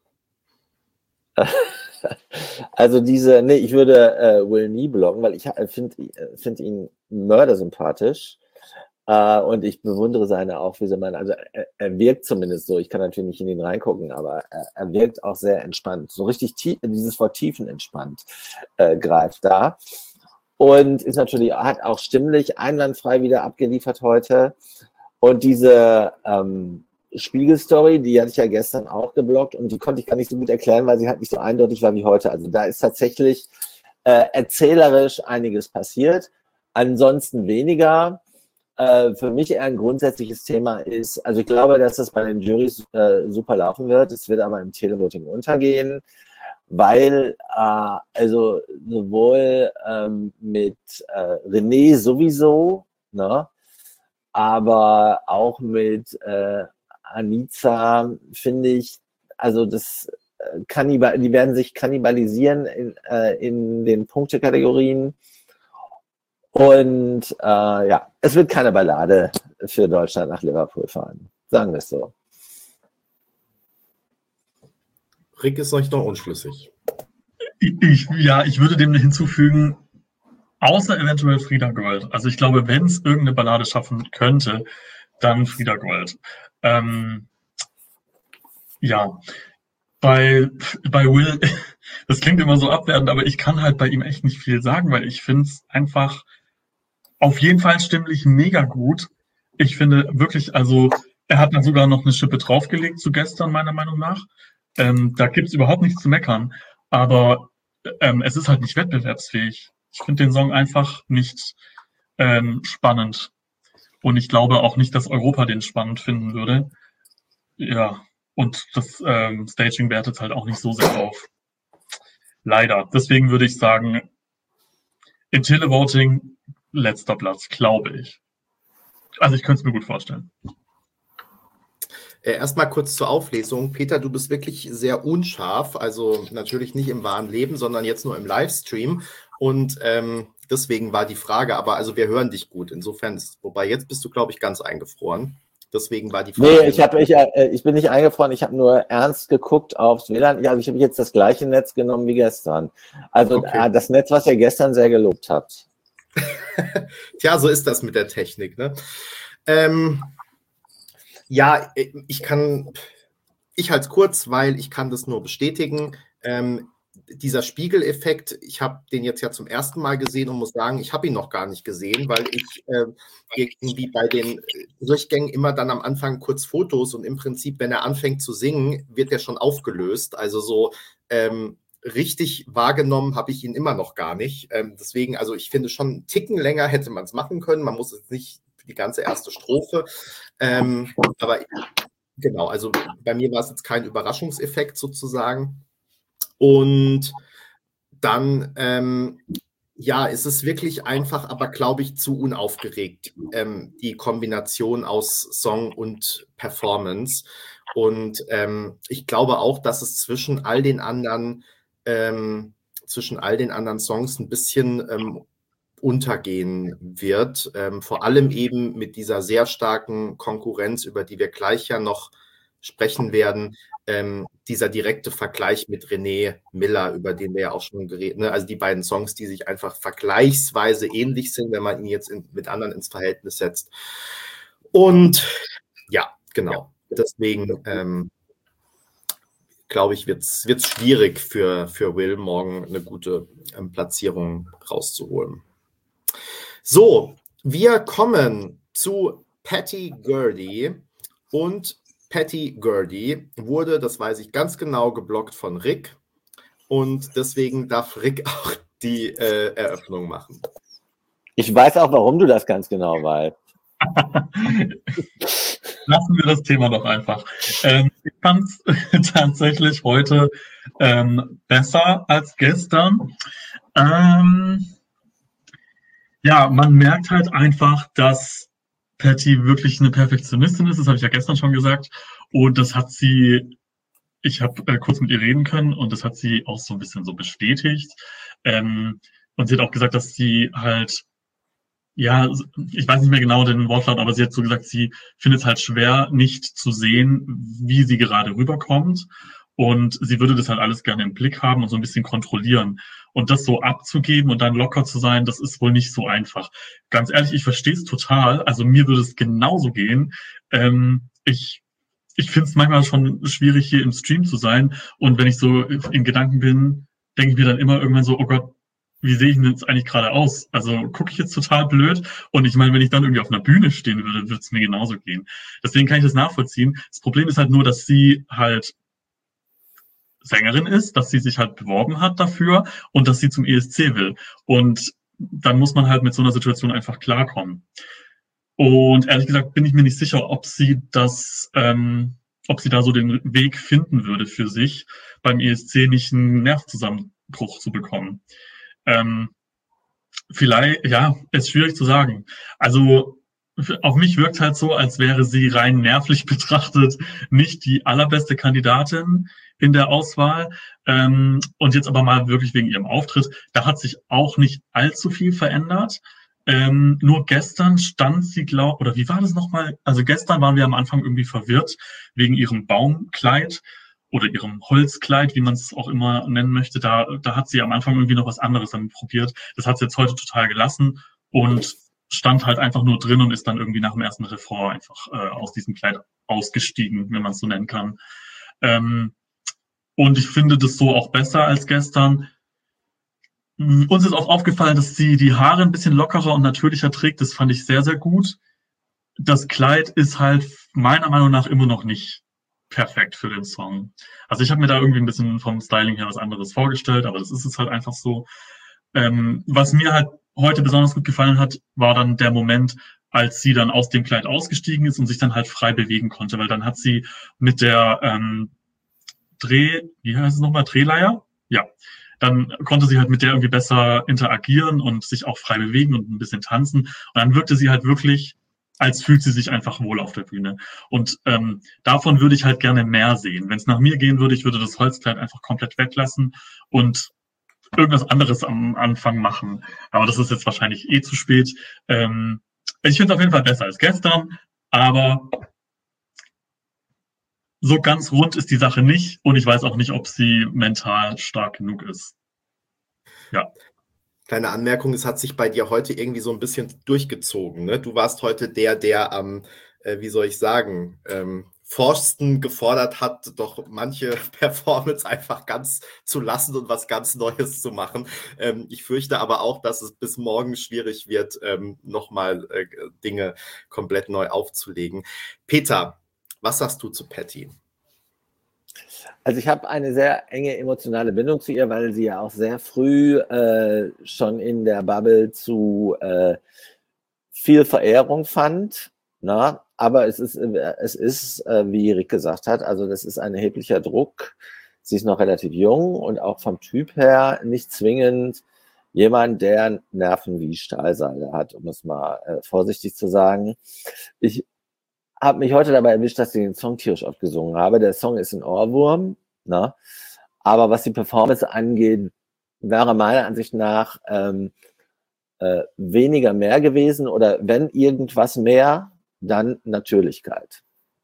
Also nee, ich würde Will nie blocken, weil ich find ihn mördersympathisch und ich bewundere seine Aufwesenheit. Also er wirkt zumindest so, ich kann natürlich nicht in ihn reingucken, aber er wirkt auch sehr entspannt. So richtig dieses Wort tiefenentspannt greift da. Und ist natürlich, hat auch stimmlich einwandfrei wieder abgeliefert heute. Und diese Spiegelstory, die hatte ich ja gestern auch geblockt und die konnte ich gar nicht so gut erklären, weil sie halt nicht so eindeutig war wie heute. Also da ist tatsächlich erzählerisch einiges passiert, ansonsten weniger. Für mich eher ein grundsätzliches Thema ist, also ich glaube, dass das bei den Jurys super laufen wird. Es wird aber im Televoting untergehen, weil also sowohl mit René sowieso, ne, aber auch mit Anica finde ich, also das die werden sich kannibalisieren in den Punktekategorien. Und ja, es wird keine Ballade für Deutschland nach Liverpool fahren. Sagen wir es so. Rick ist euch noch unschlüssig. Ich würde dem hinzufügen, außer eventuell Frieda Gold. Also ich glaube, wenn es irgendeine Ballade schaffen könnte, dann Frieda Gold. Ja, bei Will, das klingt immer so abwertend, aber ich kann halt bei ihm echt nicht viel sagen, weil ich finde es einfach auf jeden Fall stimmlich mega gut. Ich finde wirklich, also er hat dann sogar noch eine Schippe draufgelegt zu gestern, meiner Meinung nach. Da gibt's überhaupt nichts zu meckern, aber es ist halt nicht wettbewerbsfähig. Ich finde den Song einfach nicht spannend. Und ich glaube auch nicht, dass Europa den spannend finden würde. Ja, und das Staging wertet halt auch nicht so sehr auf. Leider. Deswegen würde ich sagen, im Televoting letzter Platz, glaube ich. Also ich könnte es mir gut vorstellen. Erstmal kurz zur Auflesung. Peter, du bist wirklich sehr unscharf, also natürlich nicht im wahren Leben, sondern jetzt nur im Livestream. Und deswegen war die Frage, aber also wir hören dich gut. Insofern, wobei jetzt bist du, glaube ich, ganz eingefroren. Deswegen war die Frage. Nee, ich bin nicht eingefroren, ich habe nur ernst geguckt aufs WLAN. Ja, ich habe jetzt das gleiche Netz genommen wie gestern. Also okay. Das Netz, was ihr gestern sehr gelobt habt. Tja, so ist das mit der Technik, ne? Ja, ich halte es kurz, weil ich kann das nur bestätigen. Dieser Spiegeleffekt, ich habe den jetzt ja zum ersten Mal gesehen und muss sagen, ich habe ihn noch gar nicht gesehen, weil ich irgendwie bei den Durchgängen immer dann am Anfang kurz Fotos und im Prinzip, wenn er anfängt zu singen, wird er schon aufgelöst. Also so richtig wahrgenommen habe ich ihn immer noch gar nicht. Deswegen, also ich finde schon einen Ticken länger hätte man es machen können. Man muss jetzt nicht für die ganze erste Strophe. Aber genau, also bei mir war es jetzt kein Überraschungseffekt sozusagen. Und dann, ja, ist es wirklich einfach, aber glaube ich zu unaufgeregt, die Kombination aus Song und Performance. Und ich glaube auch, dass es zwischen all den anderen Songs ein bisschen untergehen wird. Vor allem eben mit dieser sehr starken Konkurrenz, über die wir gleich ja noch sprechen werden, dieser direkte Vergleich mit René Miller, über den wir ja auch schon geredet haben, also die beiden Songs, die sich einfach vergleichsweise ähnlich sind, wenn man ihn jetzt mit anderen ins Verhältnis setzt. Und ja, genau. Deswegen glaube ich, wird's schwierig für Will morgen eine gute Platzierung rauszuholen. So, wir kommen zu Patty Gurdy und Patty Gurdy wurde, das weiß ich ganz genau, geblockt von Rick und deswegen darf Rick auch die Eröffnung machen. Ich weiß auch, warum du das ganz genau weißt. Lassen wir das Thema doch einfach. Ich fand es tatsächlich heute besser als gestern. Ja, man merkt halt einfach, dass Patty wirklich eine Perfektionistin ist. Das habe ich ja gestern schon gesagt. Und das hat sie, ich habe kurz mit ihr reden können und das hat sie auch so ein bisschen so bestätigt. Und sie hat auch gesagt, dass sie halt, ja, ich weiß nicht mehr genau den Wortlaut, aber sie hat so gesagt, sie findet es halt schwer, nicht zu sehen, wie sie gerade rüberkommt. Und sie würde das halt alles gerne im Blick haben und so ein bisschen kontrollieren. Und das so abzugeben und dann locker zu sein, das ist wohl nicht so einfach. Ganz ehrlich, ich verstehe es total. Also mir würde es genauso gehen. Ich finde es manchmal schon schwierig, hier im Stream zu sein. Und wenn ich so in Gedanken bin, denke ich mir dann immer irgendwann so, oh Gott, wie sehe ich denn jetzt eigentlich gerade aus? Also gucke ich jetzt total blöd? Und ich meine, wenn ich dann irgendwie auf einer Bühne stehen würde, würde es mir genauso gehen. Deswegen kann ich das nachvollziehen. Das Problem ist halt nur, dass sie halt Sängerin ist, dass sie sich halt beworben hat dafür und dass sie zum ESC will. Und dann muss man halt mit so einer Situation einfach klarkommen. Und ehrlich gesagt bin ich mir nicht sicher, ob sie das, ob sie da so den Weg finden würde für sich, beim ESC nicht einen Nervzusammenbruch zu bekommen. Vielleicht, ja, ist schwierig zu sagen. Also auf mich wirkt es halt so, als wäre sie rein nervlich betrachtet nicht die allerbeste Kandidatin in der Auswahl. Und jetzt aber mal wirklich wegen ihrem Auftritt, da hat sich auch nicht allzu viel verändert. Nur gestern stand sie, oder wie war das nochmal? Also gestern waren wir am Anfang irgendwie verwirrt wegen ihrem Baumkleid oder ihrem Holzkleid, wie man es auch immer nennen möchte. Da hat sie am Anfang irgendwie noch was anderes damit probiert. Das hat sie jetzt heute total gelassen und stand halt einfach nur drin und ist dann irgendwie nach dem ersten Refrain einfach aus diesem Kleid ausgestiegen, wenn man es so nennen kann. Und ich finde das so auch besser als gestern. Uns ist auch aufgefallen, dass sie die Haare ein bisschen lockerer und natürlicher trägt. Das fand ich sehr, sehr gut. Das Kleid ist halt meiner Meinung nach immer noch nicht perfekt für den Song. Also ich habe mir da irgendwie ein bisschen vom Styling her was anderes vorgestellt, aber das ist es halt einfach so. Was mir halt heute besonders gut gefallen hat, war dann der Moment, als sie dann aus dem Kleid ausgestiegen ist und sich dann halt frei bewegen konnte, weil dann hat sie mit der wie heißt es nochmal, Drehleier? Ja. Dann konnte sie halt mit der irgendwie besser interagieren und sich auch frei bewegen und ein bisschen tanzen. Und dann wirkte sie halt wirklich, als fühlt sie sich einfach wohl auf der Bühne. Und davon würde ich halt gerne mehr sehen. Wenn es nach mir gehen würde, ich würde das Holzkleid einfach komplett weglassen und irgendwas anderes am Anfang machen. Aber das ist jetzt wahrscheinlich zu spät. Ich finde es auf jeden Fall besser als gestern, aber so ganz rund ist die Sache nicht und ich weiß auch nicht, ob sie mental stark genug ist. Ja. Kleine Anmerkung, es hat sich bei dir heute irgendwie so ein bisschen durchgezogen. Ne? Du warst heute der am, wie soll ich sagen, forsten gefordert hat, doch manche Performance einfach ganz zu lassen und was ganz Neues zu machen. Ich fürchte aber auch, dass es bis morgen schwierig wird, nochmal Dinge komplett neu aufzulegen. Peter, was sagst du zu Patty? Also ich habe eine sehr enge emotionale Bindung zu ihr, weil sie ja auch sehr früh schon in der Bubble zu viel Verehrung fand. Na? Aber es ist, wie Rick gesagt hat, also das ist ein erheblicher Druck. Sie ist noch relativ jung und auch vom Typ her nicht zwingend jemand, der Nerven wie Stahlseile hat, um es mal vorsichtig zu sagen. Ich habe mich heute dabei erwischt, dass ich den Song tierisch oft gesungen habe. Der Song ist ein Ohrwurm, ne? Aber was die Performance angeht, wäre meiner Ansicht nach weniger mehr gewesen oder wenn irgendwas mehr, dann Natürlichkeit.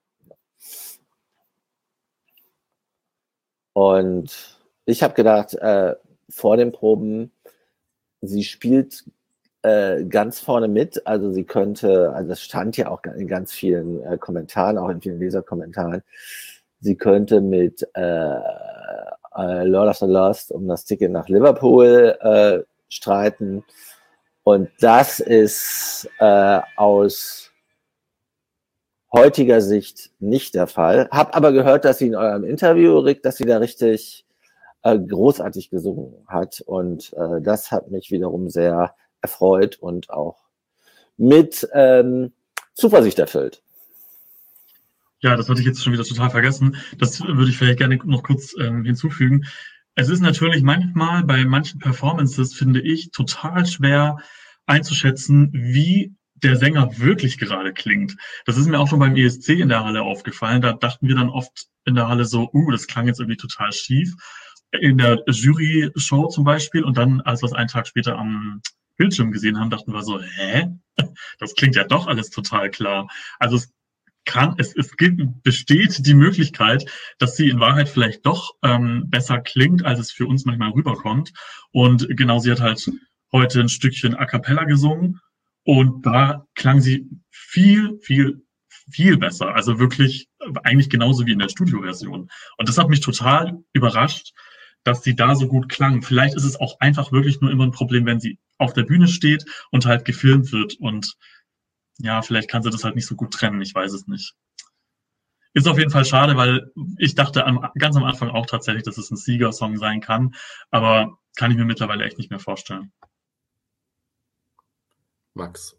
Und ich habe gedacht, vor den Proben, sie spielt ganz vorne mit, also sie könnte, also das stand ja auch in ganz vielen Kommentaren, auch in vielen Leserkommentaren, sie könnte mit Lord of the Lost um das Ticket nach Liverpool streiten. Und das ist aus heutiger Sicht nicht der Fall. Hab aber gehört, dass sie in eurem Interview, Rick, dass sie da richtig großartig gesungen hat. Und das hat mich wiederum sehr erfreut und auch mit Zuversicht erfüllt. Ja, das hatte ich jetzt schon wieder total vergessen. Das würde ich vielleicht gerne noch kurz hinzufügen. Es ist natürlich manchmal bei manchen Performances, finde ich, total schwer einzuschätzen, wie der Sänger wirklich gerade klingt. Das ist mir auch schon beim ESC in der Halle aufgefallen. Da dachten wir dann oft in der Halle so, das klang jetzt irgendwie total schief. In der Jury-Show zum Beispiel. Und dann, als wir es einen Tag später am Bildschirm gesehen haben, dachten wir so, das klingt ja doch alles total klar. Also besteht die Möglichkeit, dass sie in Wahrheit vielleicht doch besser klingt, als es für uns manchmal rüberkommt. Und genau, sie hat halt heute ein Stückchen A Cappella gesungen und da klang sie viel, viel, viel besser. Also wirklich eigentlich genauso wie in der Studioversion. Und das hat mich total überrascht, dass sie da so gut klang. Vielleicht ist es auch einfach wirklich nur immer ein Problem, wenn sie auf der Bühne steht und halt gefilmt wird und ja, vielleicht kann sie das halt nicht so gut trennen, ich weiß es nicht. Ist auf jeden Fall schade, weil ich dachte ganz am Anfang auch tatsächlich, dass es ein Siegersong sein kann, aber kann ich mir mittlerweile echt nicht mehr vorstellen. Max.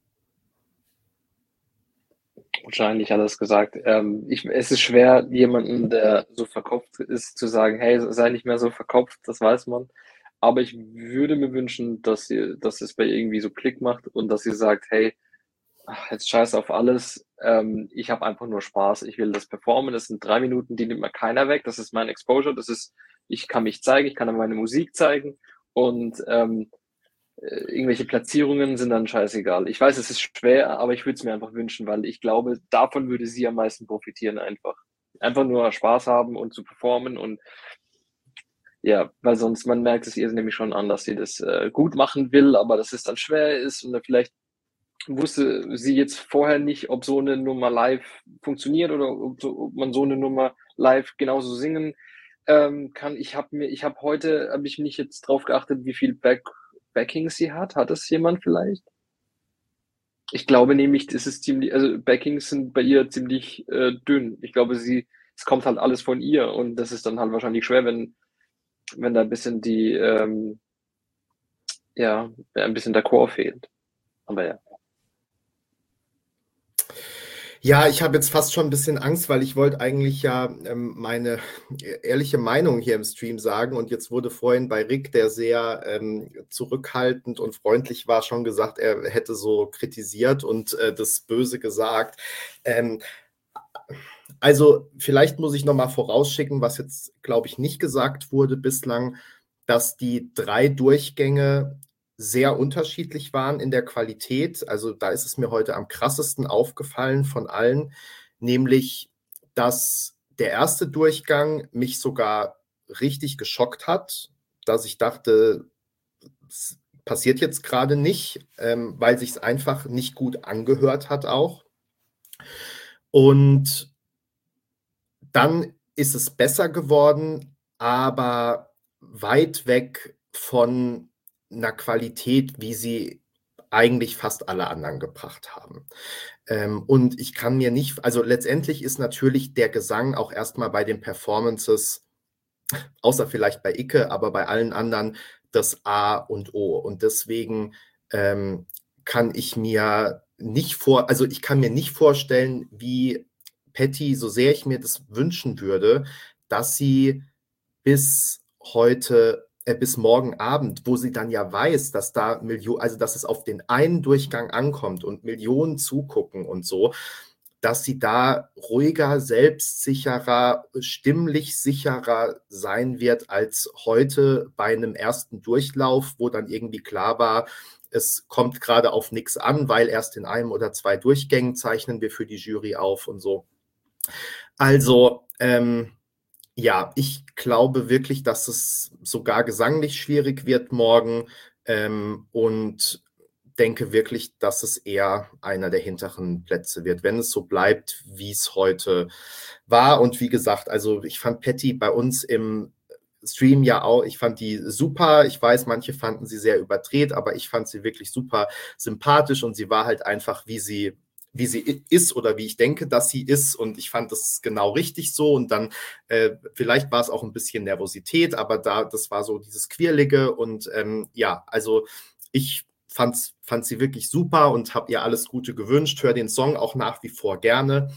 Wahrscheinlich alles gesagt. Es ist schwer, jemanden, der so verkopft ist, zu sagen, hey, sei nicht mehr so verkopft, das weiß man. Aber ich würde mir wünschen, dass es bei ihr irgendwie so Klick macht und dass sie sagt, hey, jetzt scheiß auf alles, ich habe einfach nur Spaß, ich will das performen, das sind 3 Minuten, die nimmt mir keiner weg, das ist mein Exposure, ich kann mich zeigen, ich kann meine Musik zeigen und irgendwelche Platzierungen sind dann scheißegal. Ich weiß, es ist schwer, aber ich würde es mir einfach wünschen, weil ich glaube, davon würde sie am meisten profitieren einfach. Einfach nur Spaß haben und zu performen und ja, weil sonst, man merkt es ihr nämlich schon an, dass sie das gut machen will, aber dass es dann schwer ist und dann vielleicht wusste sie jetzt vorher nicht, ob so eine Nummer live funktioniert oder ob man so eine Nummer live genauso singen kann. Ich habe nicht jetzt drauf geachtet, wie viel Backing sie hat. Hat es jemand vielleicht? Ich glaube nämlich, das ist also Backings sind bei ihr ziemlich dünn. Ich glaube, es kommt halt alles von ihr und das ist dann halt wahrscheinlich schwer, wenn da ein bisschen ein bisschen der Chor fehlt. Aber ja. Ja, ich habe jetzt fast schon ein bisschen Angst, weil ich wollte eigentlich ja meine ehrliche Meinung hier im Stream sagen und jetzt wurde vorhin bei Rick, der sehr zurückhaltend und freundlich war, schon gesagt, er hätte so kritisiert und das Böse gesagt. Also vielleicht muss ich nochmal vorausschicken, was jetzt, glaube ich, nicht gesagt wurde bislang, dass die 3 Durchgänge sehr unterschiedlich waren in der Qualität. Also da ist es mir heute am krassesten aufgefallen von allen, nämlich, dass der erste Durchgang mich sogar richtig geschockt hat, dass ich dachte, es passiert jetzt gerade nicht, weil sich es einfach nicht gut angehört hat auch. Und dann ist es besser geworden, aber weit weg von einer Qualität, wie sie eigentlich fast alle anderen gebracht haben. Und ich kann mir nicht, also letztendlich ist natürlich der Gesang auch erstmal bei den Performances, außer vielleicht bei Icke, aber bei allen anderen das A und O. Und deswegen kann ich mir nicht vorstellen, wie Patty, so sehr ich mir das wünschen würde, dass sie bis morgen Abend, wo sie dann ja weiß, dass dass es auf den einen Durchgang ankommt und Millionen zugucken und so, dass sie da ruhiger, selbstsicherer, stimmlich sicherer sein wird als heute bei einem ersten Durchlauf, wo dann irgendwie klar war, es kommt gerade auf nichts an, weil erst in einem oder zwei Durchgängen zeichnen wir für die Jury auf und so. Also, ja, ich glaube wirklich, dass es sogar gesanglich schwierig wird morgen und denke wirklich, dass es eher einer der hinteren Plätze wird, wenn es so bleibt, wie es heute war. Und wie gesagt, also ich fand Patty bei uns im Stream ja auch, ich fand die super. Ich weiß, manche fanden sie sehr überdreht, aber ich fand sie wirklich super sympathisch und sie war halt einfach, wie sie ist oder wie ich denke, dass sie ist. Und ich fand das genau richtig so. Und dann, vielleicht war es auch ein bisschen Nervosität, aber das war so dieses Quirlige. Und ja, also ich fand sie wirklich super und habe ihr alles Gute gewünscht. Höre den Song auch nach wie vor gerne.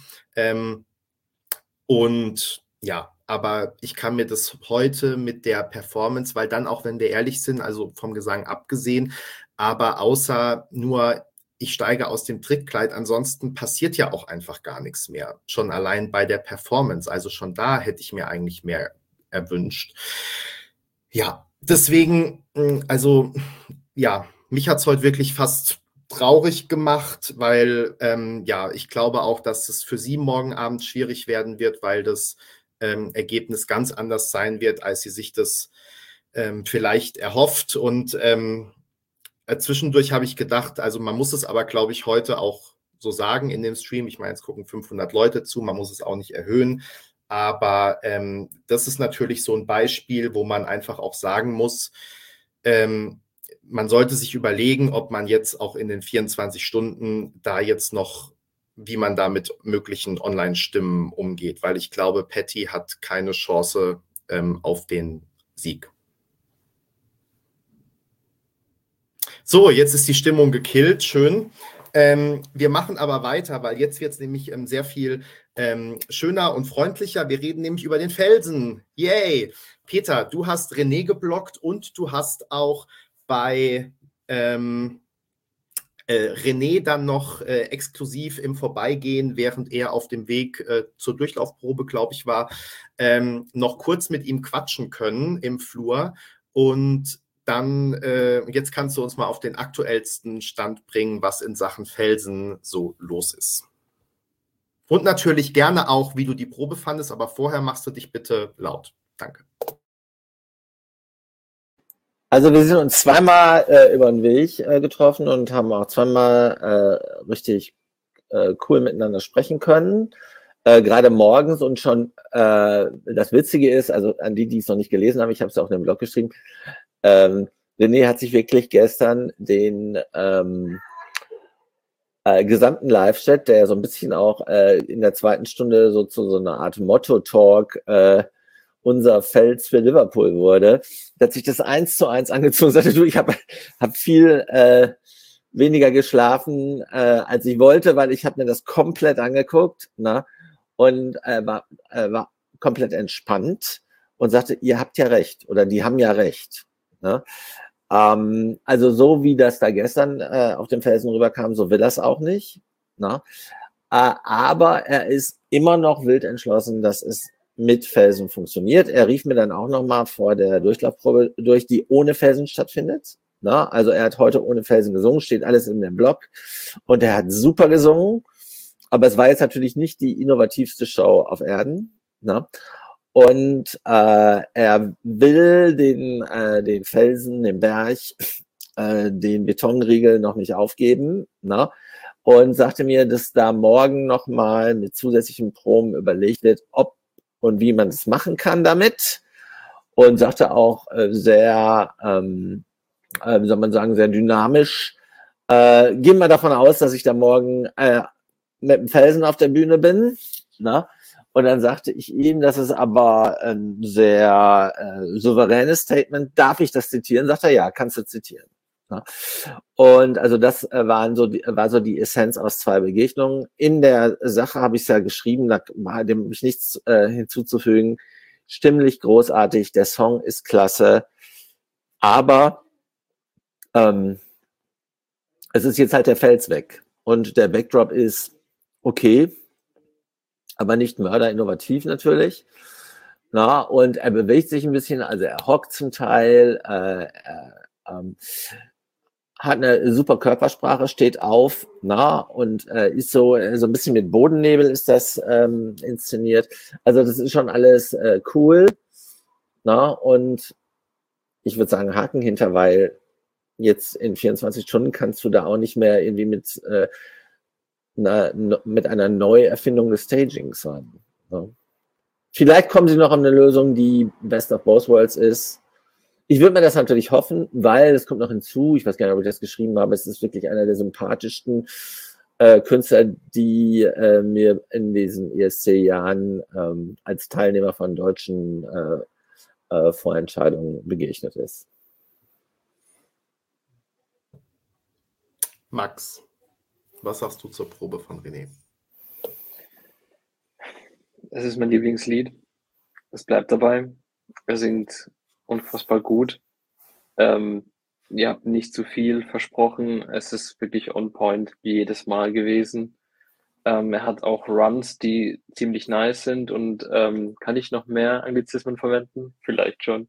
Und ja, aber ich kann mir das heute mit der Performance, weil dann auch, wenn wir ehrlich sind, also vom Gesang abgesehen, aber außer nur ich steige aus dem Trickkleid, ansonsten passiert ja auch einfach gar nichts mehr. Schon allein bei der Performance, also schon da hätte ich mir eigentlich mehr erwünscht. Ja, deswegen, also ja, mich hat es heute wirklich fast traurig gemacht, weil ja, ich glaube auch, dass es für sie morgen Abend schwierig werden wird, weil das Ergebnis ganz anders sein wird, als sie sich das vielleicht erhofft. Und zwischendurch habe ich gedacht, also man muss es aber, glaube ich, heute auch so sagen in dem Stream. Ich meine, es gucken 500 Leute zu, man muss es auch nicht erhöhen. Aber das ist natürlich so ein Beispiel, wo man einfach auch sagen muss, man sollte sich überlegen, ob man jetzt auch in den 24 Stunden da jetzt noch, wie man da mit möglichen Online-Stimmen umgeht, weil ich glaube, Patty hat keine Chance auf den Sieg. So, jetzt ist die Stimmung gekillt, schön. Wir machen aber weiter, weil jetzt wird es nämlich sehr viel schöner und freundlicher. Wir reden nämlich über den Felsen. Yay! Peter, du hast René geblockt und du hast auch bei René dann noch exklusiv im Vorbeigehen, während er auf dem Weg zur Durchlaufprobe, glaube ich, war, noch kurz mit ihm quatschen können im Flur. Und dann, jetzt kannst du uns mal auf den aktuellsten Stand bringen, was in Sachen Felsen so los ist. Und natürlich gerne auch, wie du die Probe fandest, aber vorher machst du dich bitte laut. Danke. Also wir sind uns zweimal über den Weg getroffen und haben auch zweimal richtig cool miteinander sprechen können. Gerade morgens und schon das Witzige ist, also an die es noch nicht gelesen haben, ich habe es auch in dem Blog geschrieben, René hat sich wirklich gestern den gesamten Live-Chat, der so ein bisschen auch in der zweiten Stunde so zu so einer Art Motto-Talk unser Fels für Liverpool wurde, hat sich das 1:1 angezogen, sagte, du, ich hab viel weniger geschlafen, als ich wollte, weil ich habe mir das komplett angeguckt, ne? Und war komplett entspannt und sagte, ihr habt ja recht oder die haben ja recht. Ne? Also so wie das da gestern auf dem Felsen rüberkam, so will das auch nicht. Ne? Aber er ist immer noch wild entschlossen, dass es mit Felsen funktioniert. Er rief mir dann auch nochmal vor der Durchlaufprobe durch, die ohne Felsen stattfindet. Ne? Also er hat heute ohne Felsen gesungen, steht alles in dem Blog und er hat super gesungen. Aber es war jetzt natürlich nicht die innovativste Show auf Erden. Ne? Und er will den Felsen, den Berg, den Betonriegel noch nicht aufgeben. Ne? Und sagte mir, dass da morgen nochmal mit zusätzlichen Proben überlegt wird, ob und wie man das machen kann damit. Und sagte auch sehr, wie soll man sagen, sehr dynamisch. Gehen wir davon aus, dass ich da morgen mit dem Felsen auf der Bühne bin. Ne? Und dann sagte ich ihm, das ist aber ein sehr souveränes Statement. Darf ich das zitieren? Sagt er, ja, kannst du zitieren. Ja. Und also das war so die Essenz aus zwei Begegnungen. In der Sache habe ich es ja geschrieben, da war dem nichts hinzuzufügen. Stimmlich großartig, der Song ist klasse, aber es ist jetzt halt der Fels weg und der Backdrop ist okay, aber nicht mörderinnovativ natürlich. Na, und er bewegt sich ein bisschen, also er hockt zum Teil, hat eine super Körpersprache, steht auf, na, und ist so ein bisschen mit Bodennebel ist das inszeniert. Also das ist schon alles cool, na, und ich würde sagen Haken hinter, weil jetzt in 24 Stunden kannst du da auch nicht mehr irgendwie mit einer Neuerfindung des Stagings sein. Ja. Vielleicht kommen sie noch an eine Lösung, die Best of Both Worlds ist. Ich würde mir das natürlich hoffen, weil es kommt noch hinzu, ich weiß gar nicht, ob ich das geschrieben habe, es ist wirklich einer der sympathischsten Künstler, die mir in diesen ESC-Jahren als Teilnehmer von deutschen Vorentscheidungen begegnet ist. Max, was sagst du zur Probe von René? Es ist mein Lieblingslied. Es bleibt dabei. Er singt unfassbar gut. Ihr habt nicht zu viel versprochen. Es ist wirklich on point wie jedes Mal gewesen. Er hat auch Runs, die ziemlich nice sind und kann ich noch mehr Anglizismen verwenden? Vielleicht schon.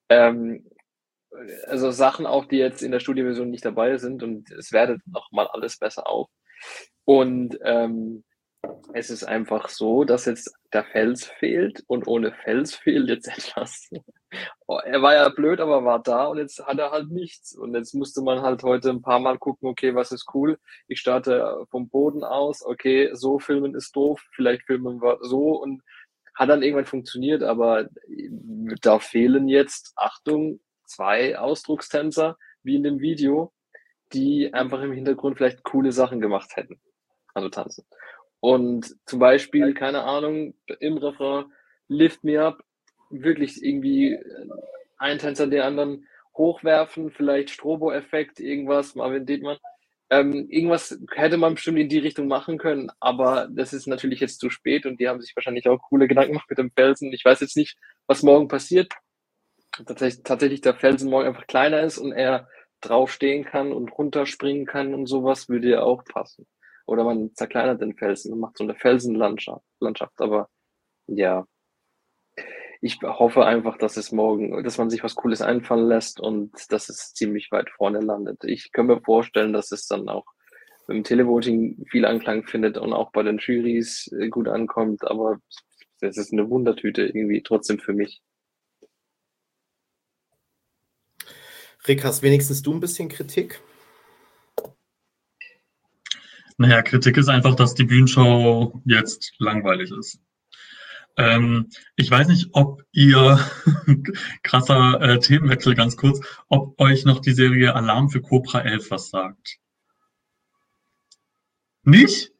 Also Sachen auch, die jetzt in der Studioversion nicht dabei sind und es wertet noch mal alles besser auf. Und es ist einfach so, dass jetzt der Fels fehlt und ohne Fels fehlt jetzt etwas. Er war ja blöd, aber war da und jetzt hat er halt nichts. Und jetzt musste man halt heute ein paar Mal gucken, okay, was ist cool? Ich starte vom Boden aus, okay, so filmen ist doof, vielleicht filmen wir so und hat dann irgendwann funktioniert, aber da fehlen jetzt, Achtung, 2 Ausdruckstänzer, wie in dem Video, die einfach im Hintergrund vielleicht coole Sachen gemacht hätten. Also tanzen. Und zum Beispiel, keine Ahnung, im Refrain, Lift Me Up, wirklich irgendwie einen Tänzer den anderen hochwerfen, vielleicht Strobo-Effekt, irgendwas, Marvin Dietmann. Irgendwas hätte man bestimmt in die Richtung machen können, aber das ist natürlich jetzt zu spät und die haben sich wahrscheinlich auch coole Gedanken gemacht mit dem Felsen. Ich weiß jetzt nicht, was morgen passiert. Tatsächlich der Felsen morgen einfach kleiner ist und er draufstehen kann und runterspringen kann und sowas, würde ja auch passen. Oder man zerkleinert den Felsen und macht so eine Felsenlandschaft. Aber ja, ich hoffe einfach, dass man sich was Cooles einfallen lässt und dass es ziemlich weit vorne landet. Ich kann mir vorstellen, dass es dann auch im Televoting viel Anklang findet und auch bei den Jurys gut ankommt, aber es ist eine Wundertüte irgendwie trotzdem für mich. Rick, hast wenigstens du ein bisschen Kritik? Naja, Kritik ist einfach, dass die Bühnenshow jetzt langweilig ist. Ich weiß nicht, ob ihr, krasser Themenwechsel ganz kurz, ob euch noch die Serie Alarm für Cobra 11 was sagt. Nicht?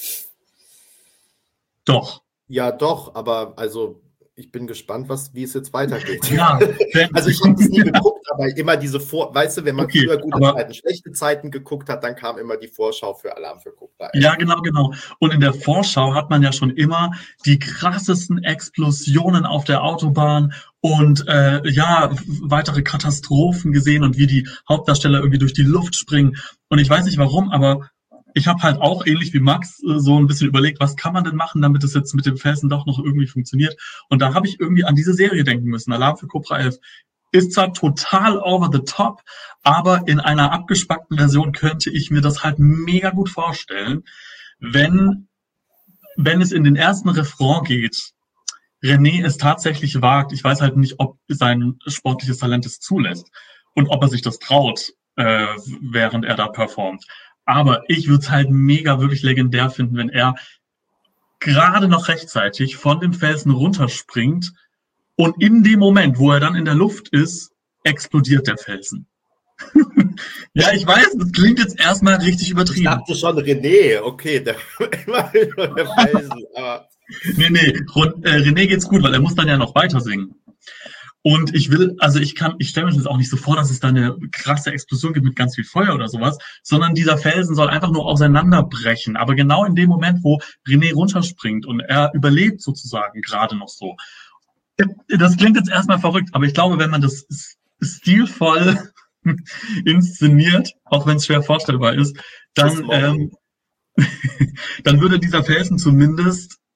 Doch. Ja, doch, aber also ich bin gespannt, wie es jetzt weitergeht. Ja, also ich habe es nie geguckt, aber immer diese weißt du, wenn man früher gute Zeiten, schlechte Zeiten geguckt hat, dann kam immer die Vorschau für Alarm für Cobra 11. Ja, genau. Und in der Vorschau hat man ja schon immer die krassesten Explosionen auf der Autobahn und weitere Katastrophen gesehen und wie die Hauptdarsteller irgendwie durch die Luft springen. Und ich weiß nicht warum, aber ich habe halt auch ähnlich wie Max so ein bisschen überlegt, was kann man denn machen, damit es jetzt mit dem Felsen doch noch irgendwie funktioniert. Und da habe ich irgendwie an diese Serie denken müssen. Alarm für Cobra 11 ist zwar total over the top, aber in einer abgespackten Version könnte ich mir das halt mega gut vorstellen, wenn es in den ersten Refrain geht, René es tatsächlich wagt. Ich weiß halt nicht, ob sein sportliches Talent es zulässt und ob er sich das traut, während er da performt. Aber ich würde es halt mega wirklich legendär finden, wenn er gerade noch rechtzeitig von dem Felsen runterspringt und in dem Moment, wo er dann in der Luft ist, explodiert der Felsen. Ja, ich weiß, das klingt jetzt erstmal richtig übertrieben. Ich dachte schon, René, okay, der Felsen, aber... Nee, René geht's gut, weil er muss dann ja noch weiter singen. Und ich stelle mir das auch nicht so vor, dass es da eine krasse Explosion gibt mit ganz viel Feuer oder sowas, sondern dieser Felsen soll einfach nur auseinanderbrechen. Aber genau in dem Moment, wo René runterspringt und er überlebt sozusagen gerade noch so. Das klingt jetzt erstmal verrückt, aber ich glaube, wenn man das stilvoll inszeniert, auch wenn es schwer vorstellbar ist, dann würde dieser Felsen zumindest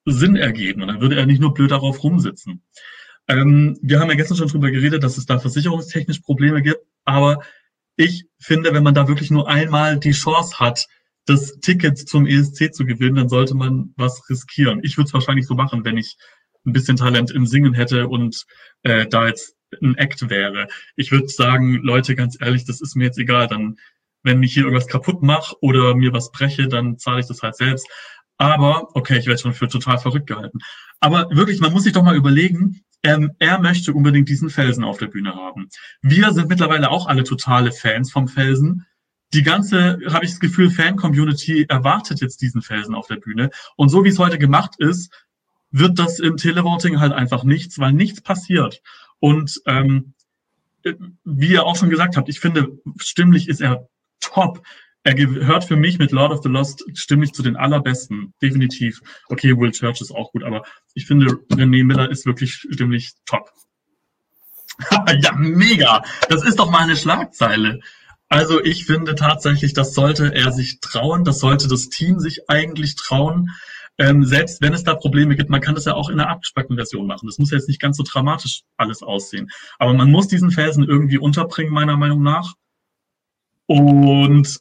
Sinn ergeben und dann würde er nicht nur blöd darauf rumsitzen. Wir haben ja gestern schon drüber geredet, dass es da versicherungstechnisch Probleme gibt, aber ich finde, wenn man da wirklich nur einmal die Chance hat, das Ticket zum ESC zu gewinnen, dann sollte man was riskieren. Ich würde es wahrscheinlich so machen, wenn ich ein bisschen Talent im Singen hätte und da jetzt ein Act wäre. Ich würde sagen, Leute, ganz ehrlich, das ist mir jetzt egal. Dann, wenn ich hier irgendwas kaputt mache oder mir was breche, dann zahle ich das halt selbst. Aber, okay, ich werde schon für total verrückt gehalten. Aber wirklich, man muss sich doch mal überlegen, er möchte unbedingt diesen Felsen auf der Bühne haben. Wir sind mittlerweile auch alle totale Fans vom Felsen. Die ganze, habe ich das Gefühl, Fan-Community erwartet jetzt diesen Felsen auf der Bühne. Und so wie es heute gemacht ist, wird das im Televoting halt einfach nichts, weil nichts passiert. Und wie ihr auch schon gesagt habt, ich finde, stimmlich ist er top. Er gehört für mich mit Lord of the Lost stimmlich zu den allerbesten. Definitiv. Okay, Will Church ist auch gut, aber ich finde, René Miller ist wirklich stimmlich top. Ja, mega. Das ist doch mal eine Schlagzeile. Also ich finde tatsächlich, das sollte er sich trauen, das sollte das Team sich eigentlich trauen. Selbst wenn es da Probleme gibt, man kann das ja auch in einer abgespeckten Version machen. Das muss ja jetzt nicht ganz so dramatisch alles aussehen. Aber man muss diesen Felsen irgendwie unterbringen, meiner Meinung nach. Und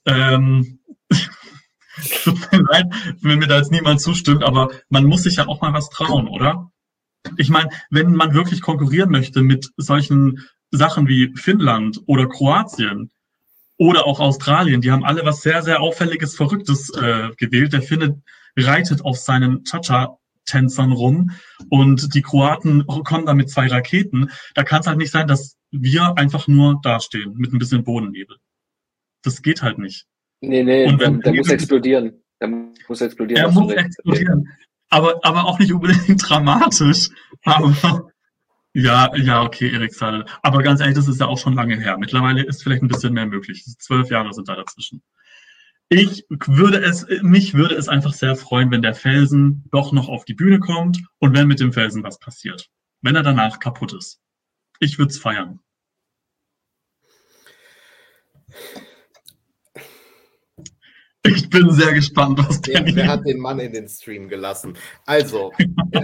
tut mir leid, wenn mir da jetzt niemand zustimmt, aber man muss sich ja auch mal was trauen, oder? Ich meine, wenn man wirklich konkurrieren möchte mit solchen Sachen wie Finnland oder Kroatien oder auch Australien, die haben alle was sehr, sehr Auffälliges, Verrücktes gewählt. Der Finne reitet auf seinen Cha-Cha-Tänzern rum und die Kroaten kommen da mit 2 Raketen. Da kann es halt nicht sein, dass wir einfach nur dastehen mit ein bisschen Bodennebel. Das geht halt nicht. Nee, Und der muss explodieren. Der muss explodieren. Er muss explodieren. Aber auch nicht unbedingt dramatisch. Aber ja, okay, Erik Saade. Aber ganz ehrlich, das ist ja auch schon lange her. Mittlerweile ist vielleicht ein bisschen mehr möglich. 12 Jahre sind da dazwischen. Mich würde es einfach sehr freuen, wenn der Felsen doch noch auf die Bühne kommt und wenn mit dem Felsen was passiert. Wenn er danach kaputt ist. Ich würde es feiern. Ich bin sehr gespannt, was Wer hat den Mann in den Stream gelassen? Also,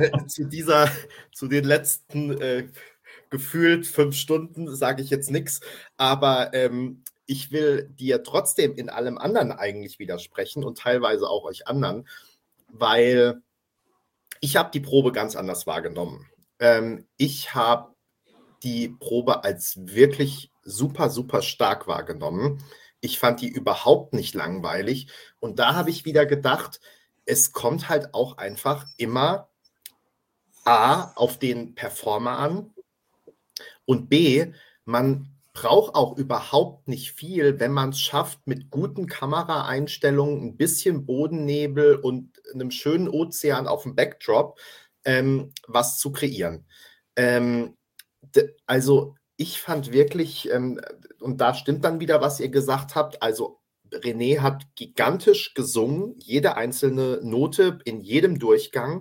zu den letzten gefühlt 5 Stunden sage ich jetzt nichts, aber ich will dir trotzdem in allem anderen eigentlich widersprechen und teilweise auch euch anderen, weil ich habe die Probe ganz anders wahrgenommen. Ich habe die Probe als wirklich super, super stark wahrgenommen. Ich fand die überhaupt nicht langweilig. Und da habe ich wieder gedacht, es kommt halt auch einfach immer A, auf den Performer an und B, man braucht auch überhaupt nicht viel, wenn man es schafft, mit guten Kameraeinstellungen, ein bisschen Bodennebel und einem schönen Ozean auf dem Backdrop was zu kreieren. Also ich fand wirklich, und da stimmt dann wieder, was ihr gesagt habt, also René hat gigantisch gesungen, jede einzelne Note in jedem Durchgang.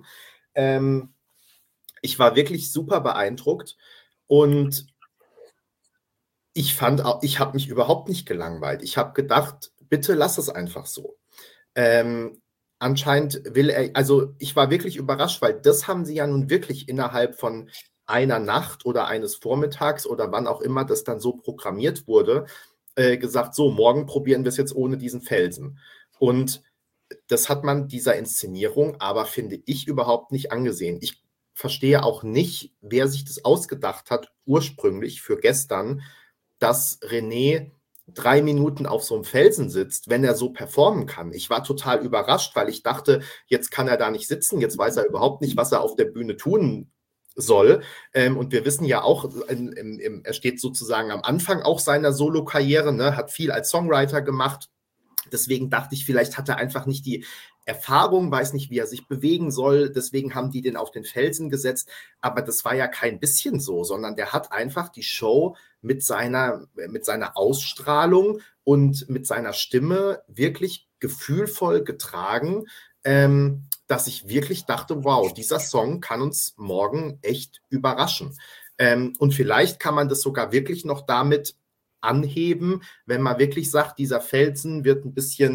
Ich war wirklich super beeindruckt und ich habe mich überhaupt nicht gelangweilt. Ich habe gedacht, bitte lass es einfach so. Anscheinend will er, also ich war wirklich überrascht, weil das haben sie ja nun wirklich innerhalb von einer Nacht oder eines Vormittags oder wann auch immer das dann so programmiert wurde, gesagt, so, morgen probieren wir es jetzt ohne diesen Felsen. Und das hat man dieser Inszenierung aber, finde ich, überhaupt nicht angesehen. Ich verstehe auch nicht, wer sich das ausgedacht hat, ursprünglich für gestern, dass René 3 Minuten auf so einem Felsen sitzt, wenn er so performen kann. Ich war total überrascht, weil ich dachte, jetzt kann er da nicht sitzen, jetzt weiß er überhaupt nicht, was er auf der Bühne tun soll. Und wir wissen ja auch, er steht sozusagen am Anfang auch seiner Solo-Karriere, ne, hat viel als Songwriter gemacht. Deswegen dachte ich, vielleicht hat er einfach nicht die Erfahrung, weiß nicht, wie er sich bewegen soll. Deswegen haben die den auf den Felsen gesetzt. Aber das war ja kein bisschen so, sondern der hat einfach die Show mit seiner Ausstrahlung und mit seiner Stimme wirklich gefühlvoll getragen, dass ich wirklich dachte, wow, dieser Song kann uns morgen echt überraschen. Und vielleicht kann man das sogar wirklich noch damit anheben, wenn man wirklich sagt, dieser Felsen wird ein bisschen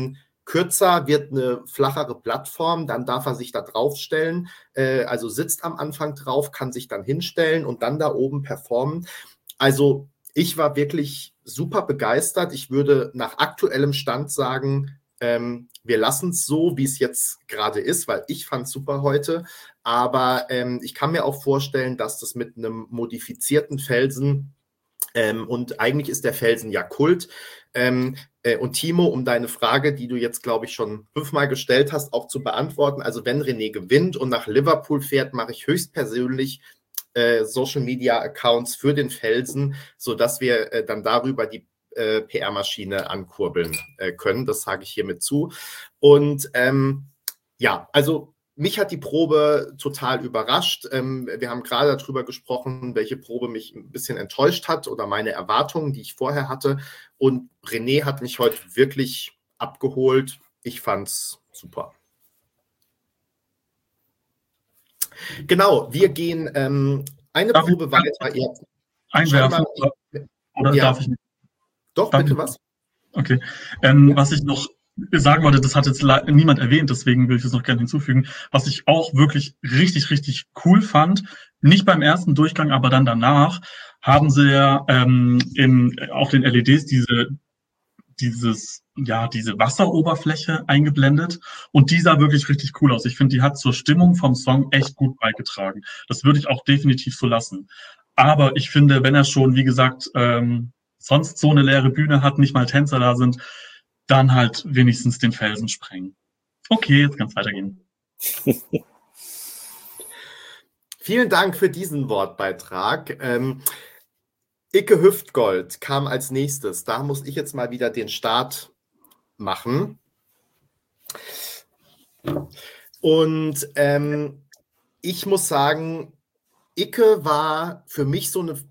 kürzer, wird eine flachere Plattform, dann darf er sich da draufstellen, also sitzt am Anfang drauf, kann sich dann hinstellen und dann da oben performen. Also ich war wirklich super begeistert. Ich würde nach aktuellem Stand sagen, wir lassen es so, wie es jetzt gerade ist, weil ich fand es super heute. Aber ich kann mir auch vorstellen, dass das mit einem modifizierten Felsen und eigentlich ist der Felsen ja Kult. Und Timo, um deine Frage, die du jetzt, glaube ich, schon 5-mal gestellt hast, auch zu beantworten. Also wenn René gewinnt und nach Liverpool fährt, mache ich höchstpersönlich Social-Media-Accounts für den Felsen, sodass wir dann darüber die PR-Maschine ankurbeln können. Das sage ich hiermit zu. Und ja, also mich hat die Probe total überrascht. Wir haben gerade darüber gesprochen, welche Probe mich ein bisschen enttäuscht hat oder meine Erwartungen, die ich vorher hatte. Und René hat mich heute wirklich abgeholt. Ich fand's super. Genau, wir gehen eine Darf Probe ich weiter. einwerfen? Oder ja. darf ich nicht? Doch, bitte, was? Okay. Was ich noch sagen wollte, das hat jetzt niemand erwähnt, deswegen will ich das noch gerne hinzufügen. Was ich auch wirklich richtig, richtig cool fand, nicht beim ersten Durchgang, aber dann danach, haben sie ja auf den LEDs diese Wasseroberfläche eingeblendet und die sah wirklich richtig cool aus. Ich finde, die hat zur Stimmung vom Song echt gut beigetragen. Das würde ich auch definitiv so lassen. Aber ich finde, wenn er schon, wie gesagt, sonst so eine leere Bühne hat, nicht mal Tänzer da sind, dann halt wenigstens den Felsen sprengen. Okay, jetzt kann es weitergehen. Vielen Dank für diesen Wortbeitrag. Icke Hüftgold kam als nächstes. Da muss ich jetzt mal wieder den Start machen. Und ich muss sagen, Icke war für mich so eine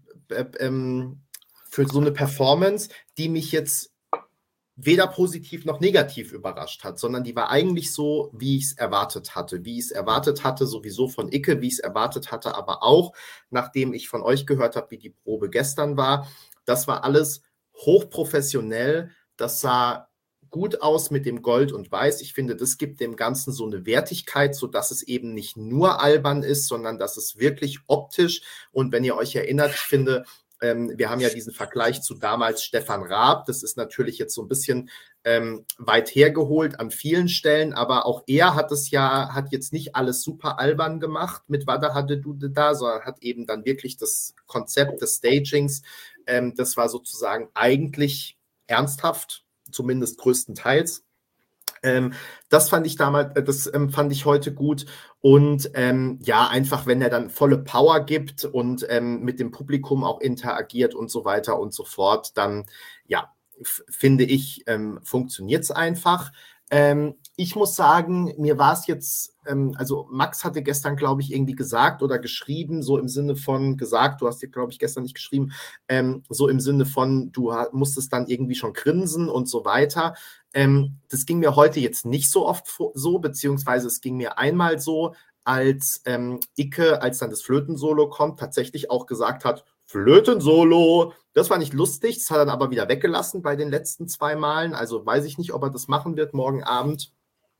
Performance, die mich jetzt weder positiv noch negativ überrascht hat, sondern die war eigentlich so, wie ich es erwartet hatte. Wie ich es erwartet hatte, sowieso von Icke, wie ich es erwartet hatte, aber auch, nachdem ich von euch gehört habe, wie die Probe gestern war. Das war alles hochprofessionell. Das sah gut aus mit dem Gold und Weiß. Ich finde, das gibt dem Ganzen so eine Wertigkeit, sodass es eben nicht nur albern ist, sondern dass es wirklich optisch, und wenn ihr euch erinnert, ich finde, wir haben ja diesen Vergleich zu damals Stefan Raab. Das ist natürlich jetzt so ein bisschen weit hergeholt an vielen Stellen, aber auch er hat jetzt nicht alles super albern gemacht mit Wada hatte du da, sondern hat eben dann wirklich das Konzept des Stagings, das war sozusagen eigentlich ernsthaft, zumindest größtenteils. Das fand ich damals, fand ich heute gut. Und ja, einfach, wenn er dann volle Power gibt und mit dem Publikum auch interagiert und so weiter und so fort, dann, ja, finde ich, funktioniert es einfach. Ich muss sagen, mir war es jetzt, also Max hatte gestern, glaube ich, irgendwie gesagt oder geschrieben, so im Sinne von gesagt, du hast dir, glaube ich, gestern nicht geschrieben, so im Sinne von, du musstest dann irgendwie schon grinsen und so weiter. Das ging mir heute jetzt nicht so oft so, beziehungsweise es ging mir einmal so, als Icke, als dann das Flötensolo kommt, tatsächlich auch gesagt hat, Flötensolo, das war nicht lustig, das hat er dann aber wieder weggelassen bei den letzten 2 Malen, also weiß ich nicht, ob er das machen wird morgen Abend.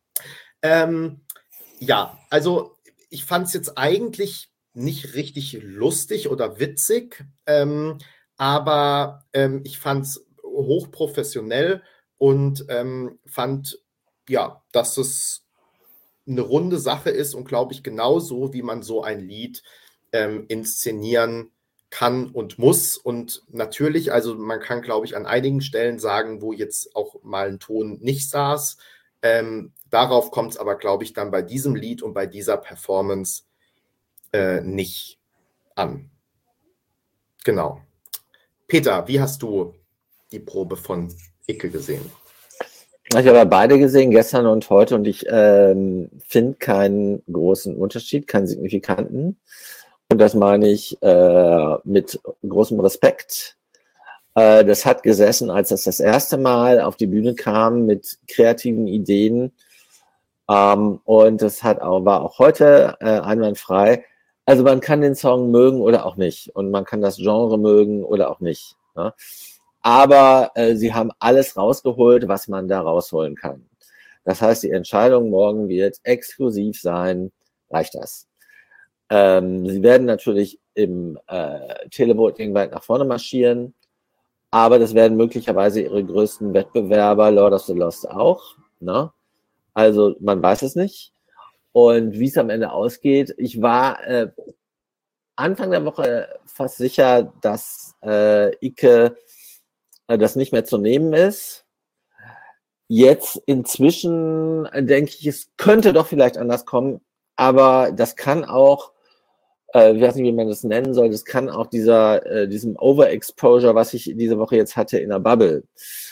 Ja, also ich fand es jetzt eigentlich nicht richtig lustig oder witzig, aber ich fand es hochprofessionell und fand, ja, dass es eine runde Sache ist und glaube ich genauso, wie man so ein Lied inszenieren kann und muss. Und natürlich, also man kann, glaube ich, an einigen Stellen sagen, wo jetzt auch mal ein Ton nicht saß. Darauf kommt es aber, glaube ich, dann bei diesem Lied und bei dieser Performance nicht an. Genau. Peter, wie hast du die Probe von Icke gesehen? Ich habe beide gesehen, gestern und heute, und ich finde keinen großen Unterschied, keinen signifikanten. Und das meine ich mit großem Respekt. Das hat gesessen, als das erste Mal auf die Bühne kam mit kreativen Ideen. Und das war auch heute einwandfrei. Also man kann den Song mögen oder auch nicht. Und man kann das Genre mögen oder auch nicht. Ne? Aber sie haben alles rausgeholt, was man da rausholen kann. Das heißt, die Entscheidung morgen wird exklusiv sein, reicht das? Sie werden natürlich im Televoting weit nach vorne marschieren, aber das werden möglicherweise ihre größten Wettbewerber, Lord of the Lost, auch. Ne? Also man weiß es nicht. Und wie es am Ende ausgeht, ich war Anfang der Woche fast sicher, dass Ike das nicht mehr zu nehmen ist. Jetzt inzwischen denke ich, es könnte doch vielleicht anders kommen, aber das kann auch, ich weiß nicht, wie man das nennen soll, das kann auch diesem Overexposure, was ich diese Woche jetzt hatte in der Bubble,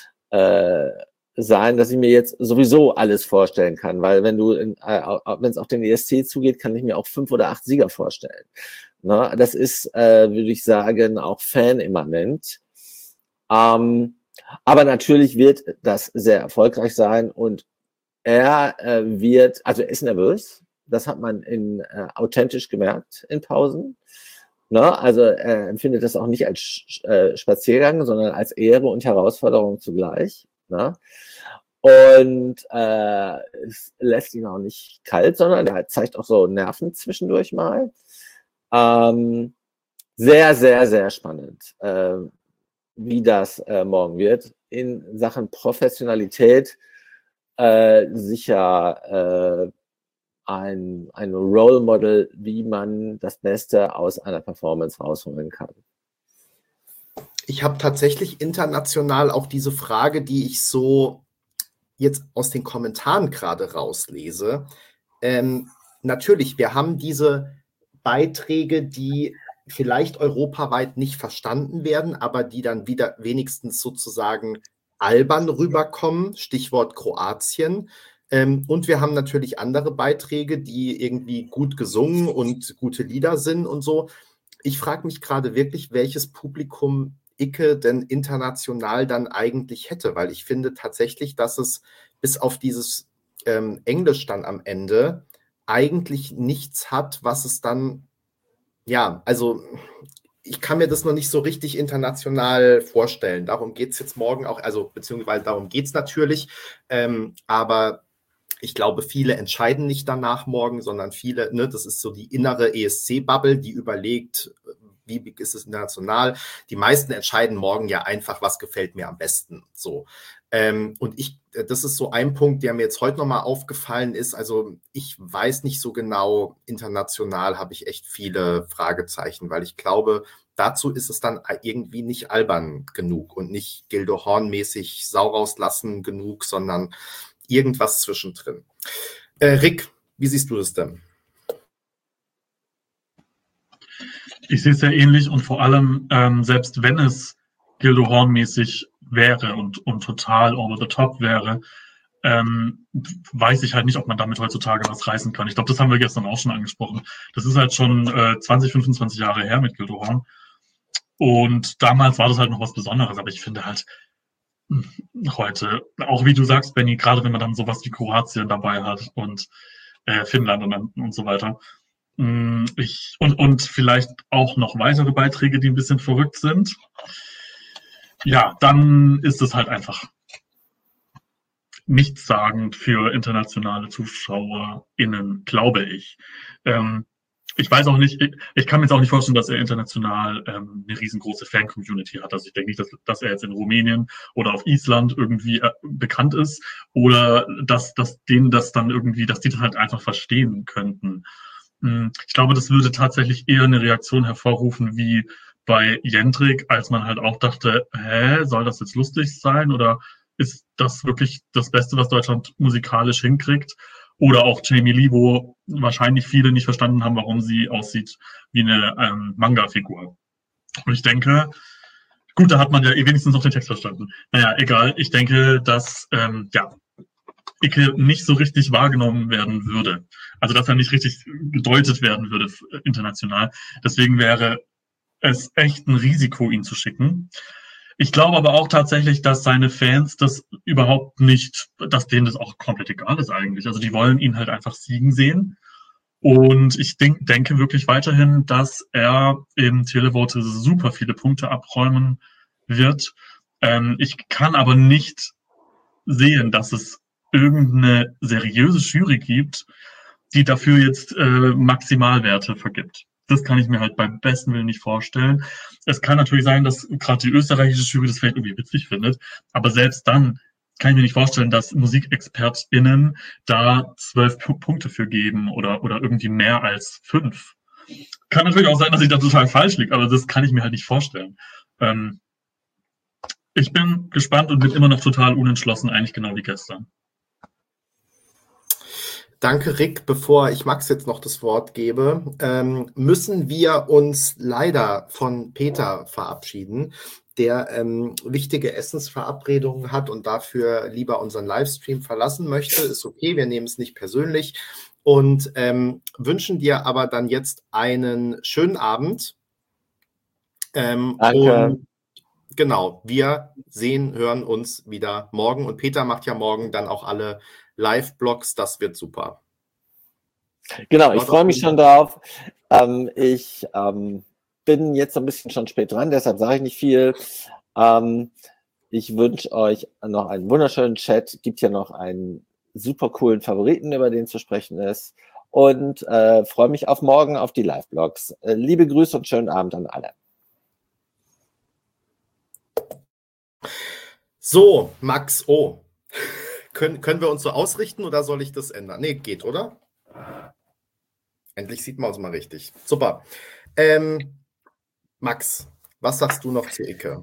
sein, dass ich mir jetzt sowieso alles vorstellen kann, weil wenn es auf den ESC zugeht, kann ich mir auch 5 oder 8 Sieger vorstellen. Ne? Das ist, würde ich sagen, auch fanimmanent. Aber natürlich wird das sehr erfolgreich sein und er er ist nervös, das hat man authentisch gemerkt in Pausen. Ne? Also er empfindet das auch nicht als Spaziergang, sondern als Ehre und Herausforderung zugleich. Ne? Und es lässt ihn auch nicht kalt, sondern er zeigt auch so Nerven zwischendurch mal. Sehr, sehr, sehr spannend, wie das morgen wird. In Sachen Professionalität sicher ein Role Model, wie man das Beste aus einer Performance rausholen kann. Ich habe tatsächlich international auch diese Frage, die ich so jetzt aus den Kommentaren gerade rauslese. Natürlich, wir haben diese Beiträge, die vielleicht europaweit nicht verstanden werden, aber die dann wieder wenigstens sozusagen albern rüberkommen, Stichwort Kroatien. Und wir haben natürlich andere Beiträge, die irgendwie gut gesungen und gute Lieder sind und so. Ich frage mich gerade wirklich, welches Publikum Icke denn international dann eigentlich hätte, weil ich finde tatsächlich, dass es bis auf dieses Englisch dann am Ende eigentlich nichts hat, was es dann, ja, also ich kann mir das noch nicht so richtig international vorstellen. Darum geht es jetzt morgen auch, also beziehungsweise darum geht es natürlich, aber ich glaube, viele entscheiden nicht danach morgen, sondern viele, ne, das ist so die innere ESC-Bubble, die überlegt, wie big ist es international. Die meisten entscheiden morgen ja einfach, was gefällt mir am besten. So. Und das ist so ein Punkt, der mir jetzt heute nochmal aufgefallen ist. Also ich weiß nicht so genau, international habe ich echt viele Fragezeichen, weil ich glaube, dazu ist es dann irgendwie nicht albern genug und nicht Gildo Horn-mäßig Sau rauslassen genug, sondern irgendwas zwischendrin. Rick, wie siehst du das denn? Ich sehe es sehr ähnlich und vor allem, selbst wenn es Gildo Horn-mäßig wäre und total over the top wäre, weiß ich halt nicht, ob man damit heutzutage was reißen kann. Ich glaube, das haben wir gestern auch schon angesprochen. Das ist halt schon 20, 25 Jahre her mit Gildo Horn. Und damals war das halt noch was Besonderes, aber ich finde halt heute, auch wie du sagst, Benny, gerade wenn man dann sowas wie Kroatien dabei hat und Finnland und so weiter, und vielleicht auch noch weitere Beiträge, die ein bisschen verrückt sind, ja, dann ist es halt einfach nichtssagend für internationale ZuschauerInnen, glaube ich. Ich weiß auch nicht, ich kann mir jetzt auch nicht vorstellen, dass er international eine riesengroße Fan-Community hat. Also ich denke nicht, dass er jetzt in Rumänien oder auf Island irgendwie bekannt ist oder dass denen das dann irgendwie, dass die das halt einfach verstehen könnten. Ich glaube, das würde tatsächlich eher eine Reaktion hervorrufen wie bei Jendrik, als man halt auch dachte, soll das jetzt lustig sein oder ist das wirklich das Beste, was Deutschland musikalisch hinkriegt? Oder auch Jamie Lee, wo wahrscheinlich viele nicht verstanden haben, warum sie aussieht wie eine Manga-Figur. Und ich denke, gut, da hat man ja wenigstens noch den Text verstanden. Naja, egal. Ich denke, dass Icke nicht so richtig wahrgenommen werden würde. Also, dass er nicht richtig gedeutet werden würde international. Deswegen wäre es echt ein Risiko, ihn zu schicken. Ich glaube aber auch tatsächlich, dass seine Fans das überhaupt nicht, dass denen das auch komplett egal ist eigentlich. Also die wollen ihn halt einfach siegen sehen. Und ich denke wirklich weiterhin, dass er im Televote super viele Punkte abräumen wird. Ich kann aber nicht sehen, dass es irgendeine seriöse Jury gibt, die dafür jetzt Maximalwerte vergibt. Das kann ich mir halt beim besten Willen nicht vorstellen. Es kann natürlich sein, dass gerade die österreichische Jury das vielleicht irgendwie witzig findet, aber selbst dann kann ich mir nicht vorstellen, dass MusikexpertInnen da 12 Punkte für geben oder irgendwie mehr als 5. Kann natürlich auch sein, dass ich da total falsch liege, aber das kann ich mir halt nicht vorstellen. Ich bin gespannt und bin immer noch total unentschlossen, eigentlich genau wie gestern. Danke, Rick. Bevor ich Max jetzt noch das Wort gebe, müssen wir uns leider von Peter verabschieden, der wichtige Essensverabredungen hat und dafür lieber unseren Livestream verlassen möchte. Ist okay, wir nehmen es nicht persönlich und wünschen dir aber dann jetzt einen schönen Abend. Danke. Und genau, wir hören uns wieder morgen und Peter macht ja morgen dann auch alle Live-Blogs, das wird super. Genau, ich freue mich schon drauf. Ich bin jetzt ein bisschen schon spät dran, deshalb sage ich nicht viel. Ich wünsche euch noch einen wunderschönen Chat. Gibt ja noch einen super coolen Favoriten, über den zu sprechen ist. Und freue mich auf morgen auf die Live-Blogs. Liebe Grüße und schönen Abend an alle. So, Max, können wir uns so ausrichten oder soll ich das ändern? Nee, geht, oder? Endlich sieht man uns mal richtig. Super. Max, was sagst du noch zu Icke?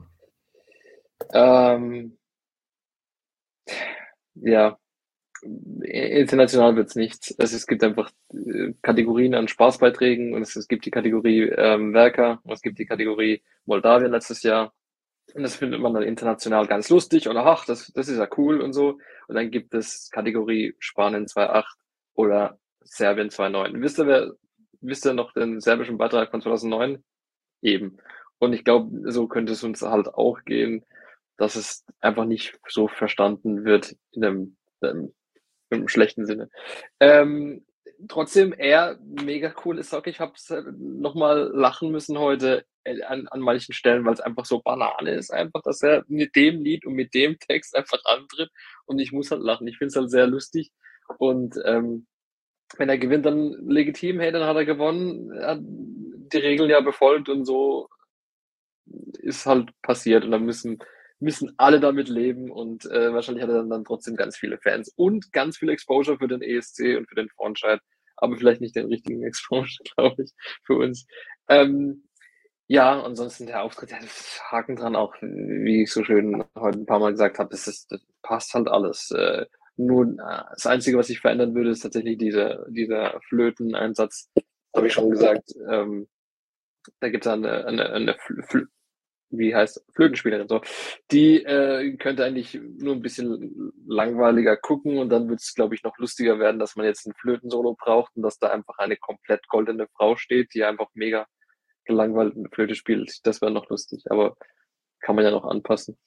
Ja, international wird es nichts. Es gibt einfach Kategorien an Spaßbeiträgen und es gibt die Kategorie Werker und es gibt die Kategorie Moldawien letztes Jahr. Und das findet man dann international ganz lustig und ach, das ist ja cool und so. Und dann gibt es Kategorie Spanien 2.8 oder Serbien 2.9. Wisst ihr noch den serbischen Beitrag von 2009? Eben. Und ich glaube, so könnte es uns halt auch gehen, dass es einfach nicht so verstanden wird in einem schlechten Sinne. Trotzdem eher mega cool ist, okay, ich habe nochmal lachen müssen heute an manchen Stellen, weil es einfach so Banane ist, einfach, dass er mit dem Lied und mit dem Text einfach antritt und ich muss halt lachen. Ich finde es halt sehr lustig und wenn er gewinnt, dann legitim, hey, dann hat er gewonnen, er hat die Regeln ja befolgt und so ist halt passiert und dann müssen alle damit leben und wahrscheinlich hat er dann trotzdem ganz viele Fans und ganz viel Exposure für den ESC und für den Vorentscheid, aber vielleicht nicht den richtigen Exposure, glaube ich, für uns. Ja, ansonsten der Auftritt, ja, Haken dran auch, wie ich so schön heute ein paar Mal gesagt habe, das passt halt alles. Nur das Einzige, was ich verändern würde, ist tatsächlich dieser Flöteneinsatz. Habe ich schon gesagt. Da gibt es eine wie heißt Flötenspielerin so. Die könnte eigentlich nur ein bisschen langweiliger gucken und dann wird es, glaube ich, noch lustiger werden, dass man jetzt ein Flötensolo braucht und dass da einfach eine komplett goldene Frau steht, die einfach mega gelangweilt eine Flöte spielt. Das wäre noch lustig, aber kann man ja noch anpassen.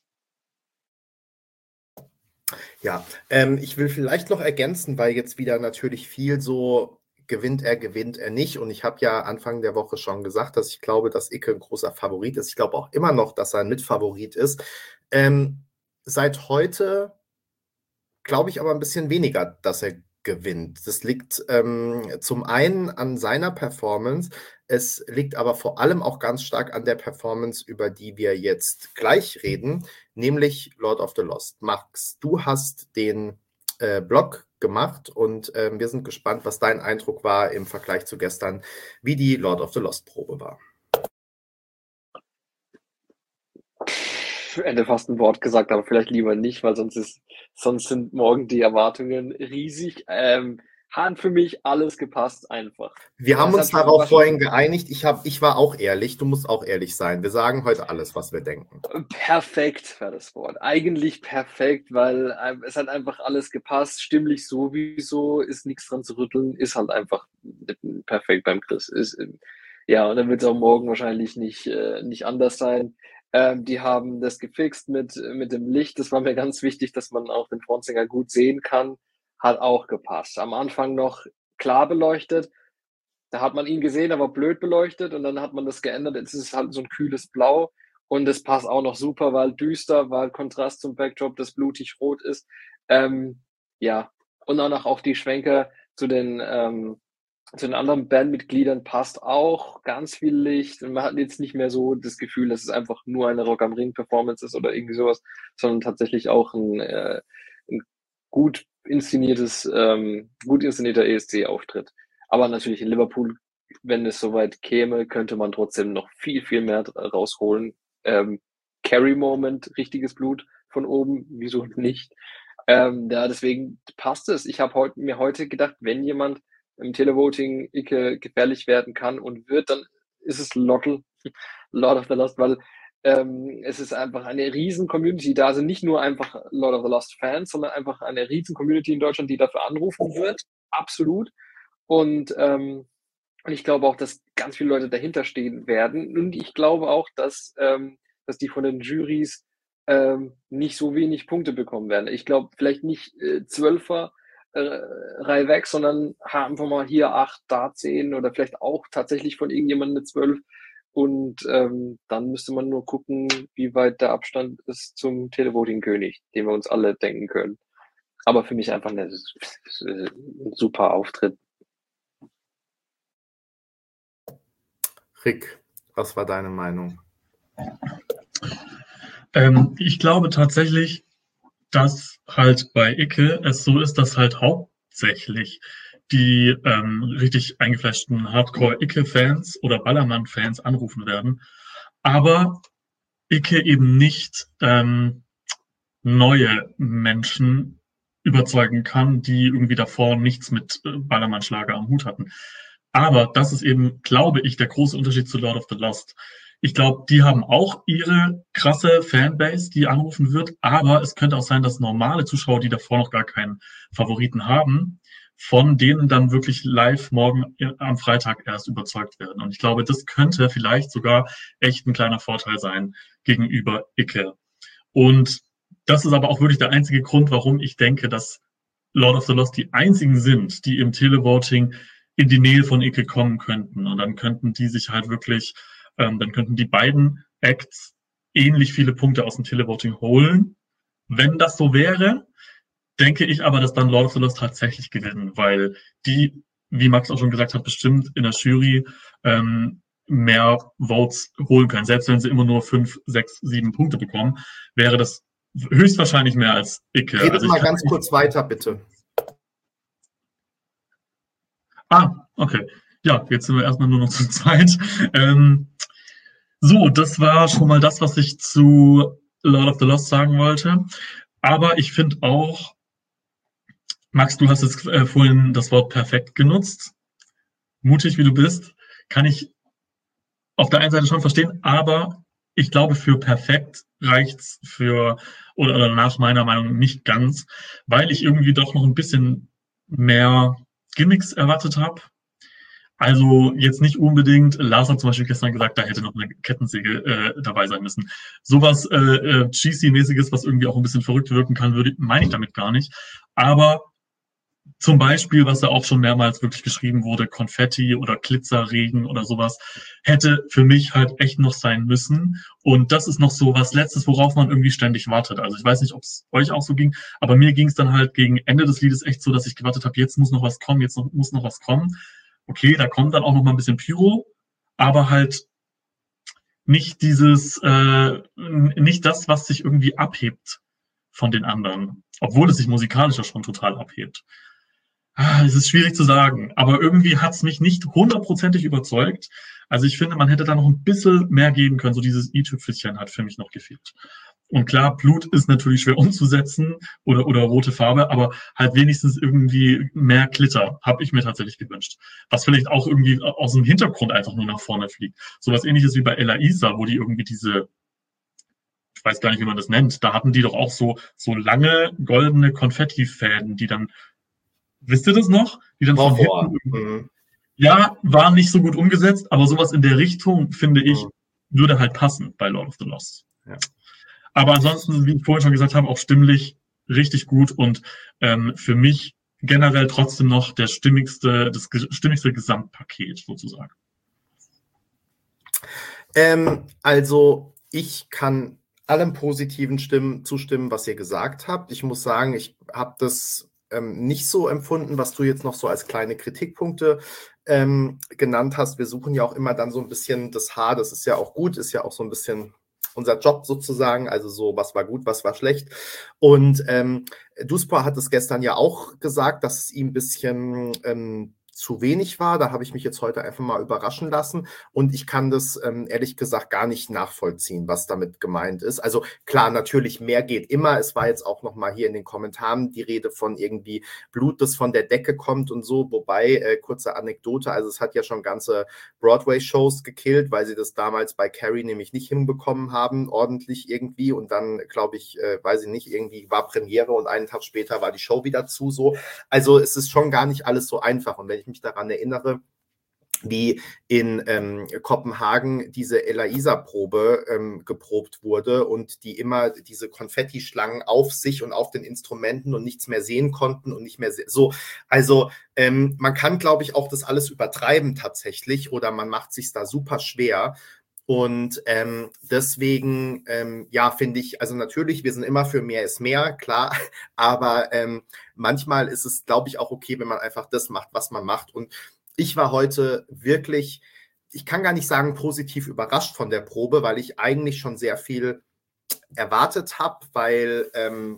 Ja, ich will vielleicht noch ergänzen, weil jetzt wieder natürlich viel so gewinnt er nicht. Und ich habe ja Anfang der Woche schon gesagt, dass ich glaube, dass Icke ein großer Favorit ist. Ich glaube auch immer noch, dass er ein Mitfavorit ist. Seit heute glaube ich aber ein bisschen weniger, dass er gewinnt. Das liegt zum einen an seiner Performance, es liegt aber vor allem auch ganz stark an der Performance, über die wir jetzt gleich reden, nämlich Lord of the Lost. Max, du hast den Blog gemacht und wir sind gespannt, was dein Eindruck war im Vergleich zu gestern, wie die Lord of the Lost Probe war. Hätte fast ein Wort gesagt, aber vielleicht lieber nicht, weil sonst sind morgen die Erwartungen riesig. Hat für mich alles gepasst einfach. Wir haben uns darauf vorhin geeinigt. Ich war auch ehrlich. Du musst auch ehrlich sein. Wir sagen heute alles, was wir denken. Perfekt war das Wort. Eigentlich perfekt, weil es hat einfach alles gepasst. Stimmlich sowieso, ist nichts dran zu rütteln. Ist halt einfach perfekt beim Chris. Ja, und dann wird es auch morgen wahrscheinlich nicht anders sein. Die haben das gefixt mit dem Licht. Das war mir ganz wichtig, dass man auch den Frontsänger gut sehen kann. Hat auch gepasst. Am Anfang noch klar beleuchtet. Da hat man ihn gesehen, aber blöd beleuchtet. Und dann hat man das geändert. Jetzt ist es halt so ein kühles Blau. Und es passt auch noch super, weil düster, weil Kontrast zum Backdrop, das blutig rot ist. ja, und danach auch die Schwenker zu den anderen Bandmitgliedern passt auch ganz viel Licht und man hat jetzt nicht mehr so das Gefühl, dass es einfach nur eine Rock am Ring Performance ist oder irgendwie sowas, sondern tatsächlich auch ein gut gut inszenierter ESC-Auftritt. Aber natürlich in Liverpool, wenn es soweit käme, könnte man trotzdem noch viel, viel mehr rausholen. Carry-Moment, richtiges Blut von oben, wieso nicht? Ja, deswegen passt es. Ich habe mir heute gedacht, wenn jemand im Televoting gefährlich werden kann und wird, dann ist es Lotl, Lord of the Lost, weil es ist einfach eine riesen Community. Da sind nicht nur einfach Lord of the Lost Fans, sondern einfach eine riesen Community in Deutschland, die dafür anrufen wird. Absolut. Und ich glaube auch, dass ganz viele Leute dahinter stehen werden. Und ich glaube auch, dass die von den Jurys nicht so wenig Punkte bekommen werden. Ich glaube, vielleicht nicht 12er Reihe weg, sondern einfach mal hier 8, da 10 oder vielleicht auch tatsächlich von irgendjemandem eine 12. Und dann müsste man nur gucken, wie weit der Abstand ist zum Televoting-König, den wir uns alle denken können. Aber für mich einfach ein super Auftritt. Rick, was war deine Meinung? Ich glaube tatsächlich, dass halt bei Icke es so ist, dass halt hauptsächlich die richtig eingefleischten Hardcore-Icke-Fans oder Ballermann-Fans anrufen werden, aber Icke eben nicht neue Menschen überzeugen kann, die irgendwie davor nichts mit Ballermann-Schlager am Hut hatten. Aber das ist eben, glaube ich, der große Unterschied zu Lord of the Lost. Ich glaube, die haben auch ihre krasse Fanbase, die anrufen wird, aber es könnte auch sein, dass normale Zuschauer, die davor noch gar keinen Favoriten haben, von denen dann wirklich live morgen am Freitag erst überzeugt werden. Und ich glaube, das könnte vielleicht sogar echt ein kleiner Vorteil sein gegenüber Icke. Und das ist aber auch wirklich der einzige Grund, warum ich denke, dass Lord of the Lost die einzigen sind, die im Televoting in die Nähe von Icke kommen könnten. Und dann könnten die sich halt wirklich, dann könnten die beiden Acts ähnlich viele Punkte aus dem Televoting holen. Wenn das so wäre, denke ich aber, dass dann Lord of the Lost tatsächlich gewinnen, weil die, wie Max auch schon gesagt hat, bestimmt in der Jury mehr Votes holen können. Selbst wenn sie immer nur 5, 6, 7 Punkte bekommen, wäre das höchstwahrscheinlich mehr als Icke. Redet mal ganz kurz weiter, bitte. Okay. Ja, jetzt sind wir erstmal nur noch zu zweit. So, das war schon mal das, was ich zu Lord of the Lost sagen wollte. Aber ich finde auch, Max, du hast jetzt vorhin das Wort perfekt genutzt. Mutig wie du bist, kann ich auf der einen Seite schon verstehen, aber ich glaube, für perfekt reicht's oder nach meiner Meinung nicht ganz, weil ich irgendwie doch noch ein bisschen mehr Gimmicks erwartet habe. Also jetzt nicht unbedingt, Lars hat zum Beispiel gestern gesagt, da hätte noch eine Kettensäge dabei sein müssen. Sowas Cheesy-mäßiges, was irgendwie auch ein bisschen verrückt wirken kann, meine ich damit gar nicht. Aber zum Beispiel, was ja auch schon mehrmals wirklich geschrieben wurde, Konfetti oder Glitzerregen oder sowas, hätte für mich halt echt noch sein müssen. Und das ist noch so was Letztes, worauf man irgendwie ständig wartet. Also ich weiß nicht, ob es euch auch so ging, aber mir ging es dann halt gegen Ende des Liedes echt so, dass ich gewartet habe, jetzt muss noch was kommen, muss noch was kommen. Okay, da kommt dann auch noch mal ein bisschen Pyro, aber halt nicht nicht das, was sich irgendwie abhebt von den anderen, obwohl es sich musikalischer schon total abhebt. Es ist schwierig zu sagen, aber irgendwie hat es mich nicht hundertprozentig überzeugt. Also ich finde, man hätte da noch ein bisschen mehr geben können. So dieses i-Tüpfelchen hat für mich noch gefehlt. Und klar, Blut ist natürlich schwer umzusetzen oder rote Farbe, aber halt wenigstens irgendwie mehr Glitter habe ich mir tatsächlich gewünscht. Was vielleicht auch irgendwie aus dem Hintergrund einfach nur nach vorne fliegt. Sowas ähnliches wie bei Ella Isa, wo die irgendwie ich weiß gar nicht, wie man das nennt, da hatten die doch auch so lange goldene Konfettifäden, die dann, wisst ihr das noch? Die dann von hinten. Ja, war nicht so gut umgesetzt, aber sowas in der Richtung, finde ich, würde halt passen bei Lord of the Lost. Ja. Aber ansonsten, wie ich vorhin schon gesagt habe, auch stimmlich richtig gut und für mich generell trotzdem noch das stimmigste Gesamtpaket sozusagen. Also ich kann allem positiven Stimmen zustimmen, was ihr gesagt habt. Ich muss sagen, ich habe das nicht so empfunden, was du jetzt noch so als kleine Kritikpunkte genannt hast. Wir suchen ja auch immer dann so ein bisschen das Haar, das ist ja auch gut, ist ja auch so ein bisschen unser Job sozusagen, also so, was war gut, was war schlecht. Und Duspa hat es gestern ja auch gesagt, dass es ihm ein bisschen zu wenig war. Da habe ich mich jetzt heute einfach mal überraschen lassen. Und ich kann das ehrlich gesagt gar nicht nachvollziehen, was damit gemeint ist. Also klar, natürlich, mehr geht immer. Es war jetzt auch noch mal hier in den Kommentaren die Rede von irgendwie Blut, das von der Decke kommt und so. Wobei, kurze Anekdote, also es hat ja schon ganze Broadway-Shows gekillt, weil sie das damals bei Carrie nämlich nicht hinbekommen haben, ordentlich irgendwie. Und dann, glaube ich, weiß ich nicht, irgendwie war Premiere und einen Tag später war die Show wieder zu so. Also es ist schon gar nicht alles so einfach. Und wenn ich mich daran erinnere, wie in Kopenhagen diese Elaisa-Probe geprobt wurde und die immer diese Konfettischlangen auf sich und auf den Instrumenten und nichts mehr sehen konnten und nicht mehr so. Also man kann, glaube ich, auch das alles übertreiben tatsächlich oder man macht sich da super schwer. Und deswegen, ja, finde ich, also natürlich, wir sind immer für mehr ist mehr, klar, aber manchmal ist es, glaube ich, auch okay, wenn man einfach das macht, was man macht. Und ich war heute wirklich, ich kann gar nicht sagen positiv überrascht von der Probe, weil ich eigentlich schon sehr viel erwartet habe, weil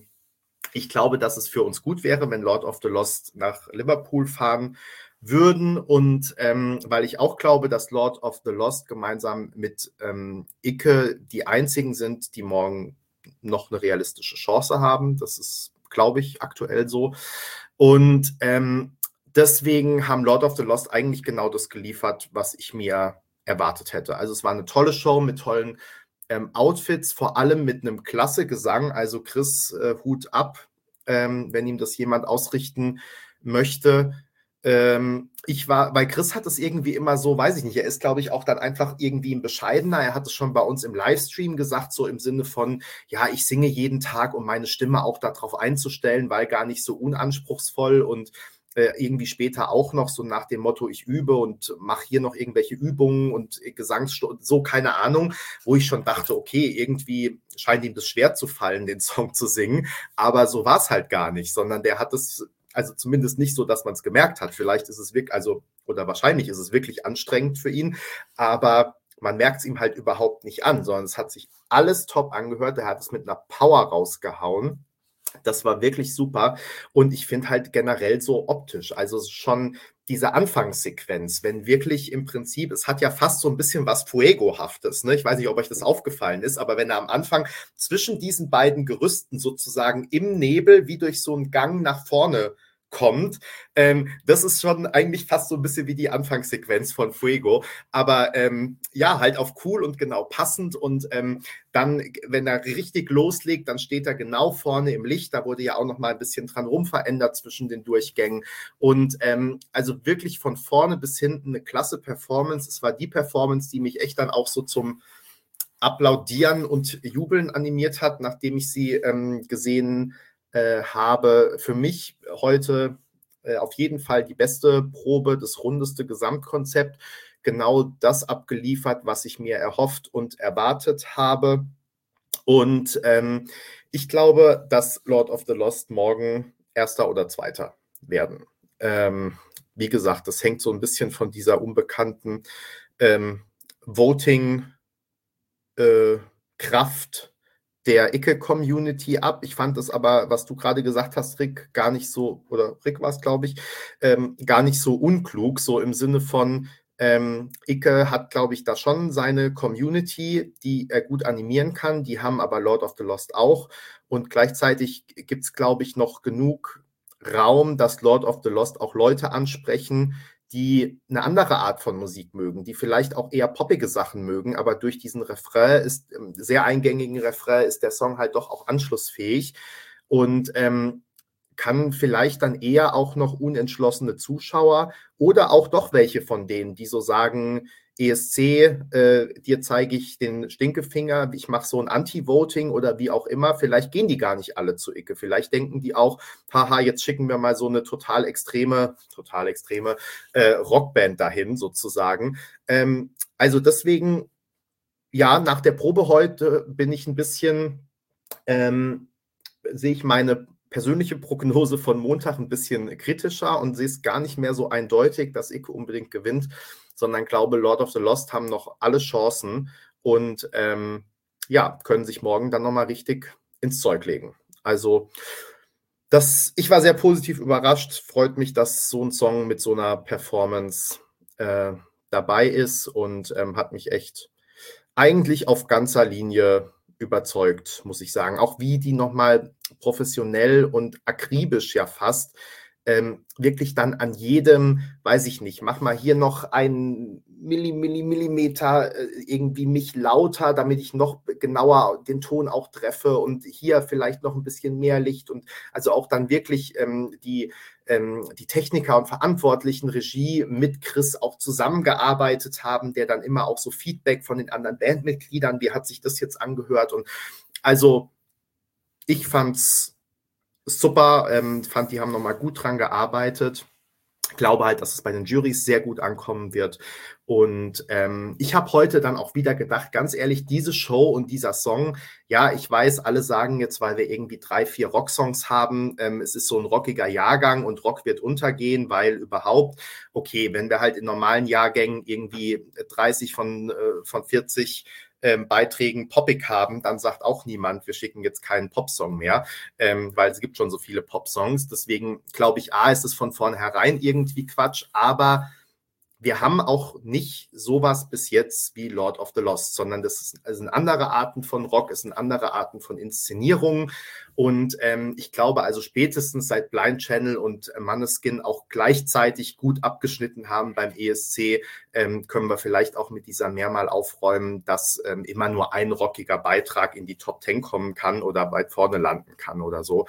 ich glaube, dass es für uns gut wäre, wenn Lord of the Lost nach Liverpool fahren würden und weil ich auch glaube, dass Lord of the Lost gemeinsam mit Icke die einzigen sind, die morgen noch eine realistische Chance haben. Das ist, glaube ich, aktuell so. Und deswegen haben Lord of the Lost eigentlich genau das geliefert, was ich mir erwartet hätte. Also es war eine tolle Show mit tollen Outfits, vor allem mit einem klasse Gesang. Also Chris, Hut ab, wenn ihm das jemand ausrichten möchte. Weil Chris hat es irgendwie immer so, weiß ich nicht, er ist, glaube ich, auch dann einfach irgendwie ein Bescheidener. Er hat es schon bei uns im Livestream gesagt, so im Sinne von, ja, ich singe jeden Tag, um meine Stimme auch darauf einzustellen, weil gar nicht so unanspruchsvoll und irgendwie später auch noch so nach dem Motto, ich übe und mache hier noch irgendwelche Übungen und Gesangsstunden, so, keine Ahnung, wo ich schon dachte, okay, irgendwie scheint ihm das schwer zu fallen, den Song zu singen, aber so war es halt gar nicht, sondern der hat es, also zumindest nicht so, dass man es gemerkt hat, vielleicht ist es wirklich, also, oder wahrscheinlich ist es wirklich anstrengend für ihn, aber man merkt es ihm halt überhaupt nicht an, sondern es hat sich alles top angehört, er hat es mit einer Power rausgehauen. Das war wirklich super und ich finde halt generell so optisch, also schon diese Anfangssequenz, wenn wirklich im Prinzip, es hat ja fast so ein bisschen was Fuego-haftes, ne? Ich weiß nicht, ob euch das aufgefallen ist, aber wenn er am Anfang zwischen diesen beiden Gerüsten sozusagen im Nebel wie durch so einen Gang nach vorne kommt, das ist schon eigentlich fast so ein bisschen wie die Anfangssequenz von Fuego, aber ja, halt auf cool und genau passend und dann, wenn er richtig loslegt, dann steht er genau vorne im Licht, da wurde ja auch noch mal ein bisschen dran rumverändert zwischen den Durchgängen und also wirklich von vorne bis hinten eine klasse Performance, es war die Performance, die mich echt dann auch so zum Applaudieren und Jubeln animiert hat, nachdem ich sie gesehen habe. Für mich heute auf jeden Fall die beste Probe, das rundeste Gesamtkonzept, genau das abgeliefert, was ich mir erhofft und erwartet habe. Und ich glaube, dass Lord of the Lost morgen Erster oder Zweiter werden. Wie gesagt, das hängt so ein bisschen von dieser unbekannten Voting-Kraft der Icke-Community ab. Ich fand es aber, was du gerade gesagt hast, Rick, gar nicht so, oder Rick war es, glaube ich, gar nicht so unklug, so im Sinne von, Icke hat, glaube ich, da schon seine Community, die er gut animieren kann, die haben aber Lord of the Lost auch und gleichzeitig gibt es, glaube ich, noch genug Raum, dass Lord of the Lost auch Leute ansprechen, die eine andere Art von Musik mögen, die vielleicht auch eher poppige Sachen mögen, aber durch diesen Refrain sehr eingängigen Refrain ist der Song halt doch auch anschlussfähig und kann vielleicht dann eher auch noch unentschlossene Zuschauer oder auch doch welche von denen, die so sagen, ESC, dir zeige ich den Stinkefinger, ich mache so ein Anti-Voting oder wie auch immer, vielleicht gehen die gar nicht alle zu Icke, vielleicht denken die auch, haha, jetzt schicken wir mal so eine total extreme Rockband dahin sozusagen. Also deswegen, ja, nach der Probe heute bin ich ein bisschen, sehe ich meine persönliche Prognose von Montag ein bisschen kritischer und sehe es gar nicht mehr so eindeutig, dass Icke unbedingt gewinnt, sondern glaube, Lord of the Lost haben noch alle Chancen und ja, können sich morgen dann nochmal richtig ins Zeug legen. Also ich war sehr positiv überrascht. Freut mich, dass so ein Song mit so einer Performance dabei ist und hat mich echt eigentlich auf ganzer Linie überzeugt, muss ich sagen. Auch wie die nochmal professionell und akribisch ja fast wirklich dann an jedem, weiß ich nicht, mach mal hier noch einen Millimeter irgendwie mich lauter, damit ich noch genauer den Ton auch treffe und hier vielleicht noch ein bisschen mehr Licht und also auch dann wirklich die Techniker und Verantwortlichen Regie mit Chris auch zusammengearbeitet haben, der dann immer auch so Feedback von den anderen Bandmitgliedern, wie hat sich das jetzt angehört und also ich fand's super, fand, die haben nochmal gut dran gearbeitet. Ich glaube halt, dass es bei den Jurys sehr gut ankommen wird. Und ich habe heute dann auch wieder gedacht, ganz ehrlich, diese Show und dieser Song, ja, ich weiß, alle sagen jetzt, weil wir irgendwie 3, 4 Rocksongs haben, es ist so ein rockiger Jahrgang und Rock wird untergehen, weil überhaupt, okay, wenn wir halt in normalen Jahrgängen irgendwie 30 von 40 Beiträgen poppig haben, dann sagt auch niemand, wir schicken jetzt keinen Popsong mehr, weil es gibt schon so viele Popsongs. Deswegen glaube ich, ist es von vornherein irgendwie Quatsch, aber wir haben auch nicht sowas bis jetzt wie Lord of the Lost, sondern das sind andere Arten von Rock, es sind andere Arten von Inszenierungen und ich glaube also spätestens seit Blind Channel und Måneskin auch gleichzeitig gut abgeschnitten haben beim ESC, können wir vielleicht auch mit dieser mehrmal aufräumen, dass immer nur ein rockiger Beitrag in die Top 10 kommen kann oder weit vorne landen kann oder so.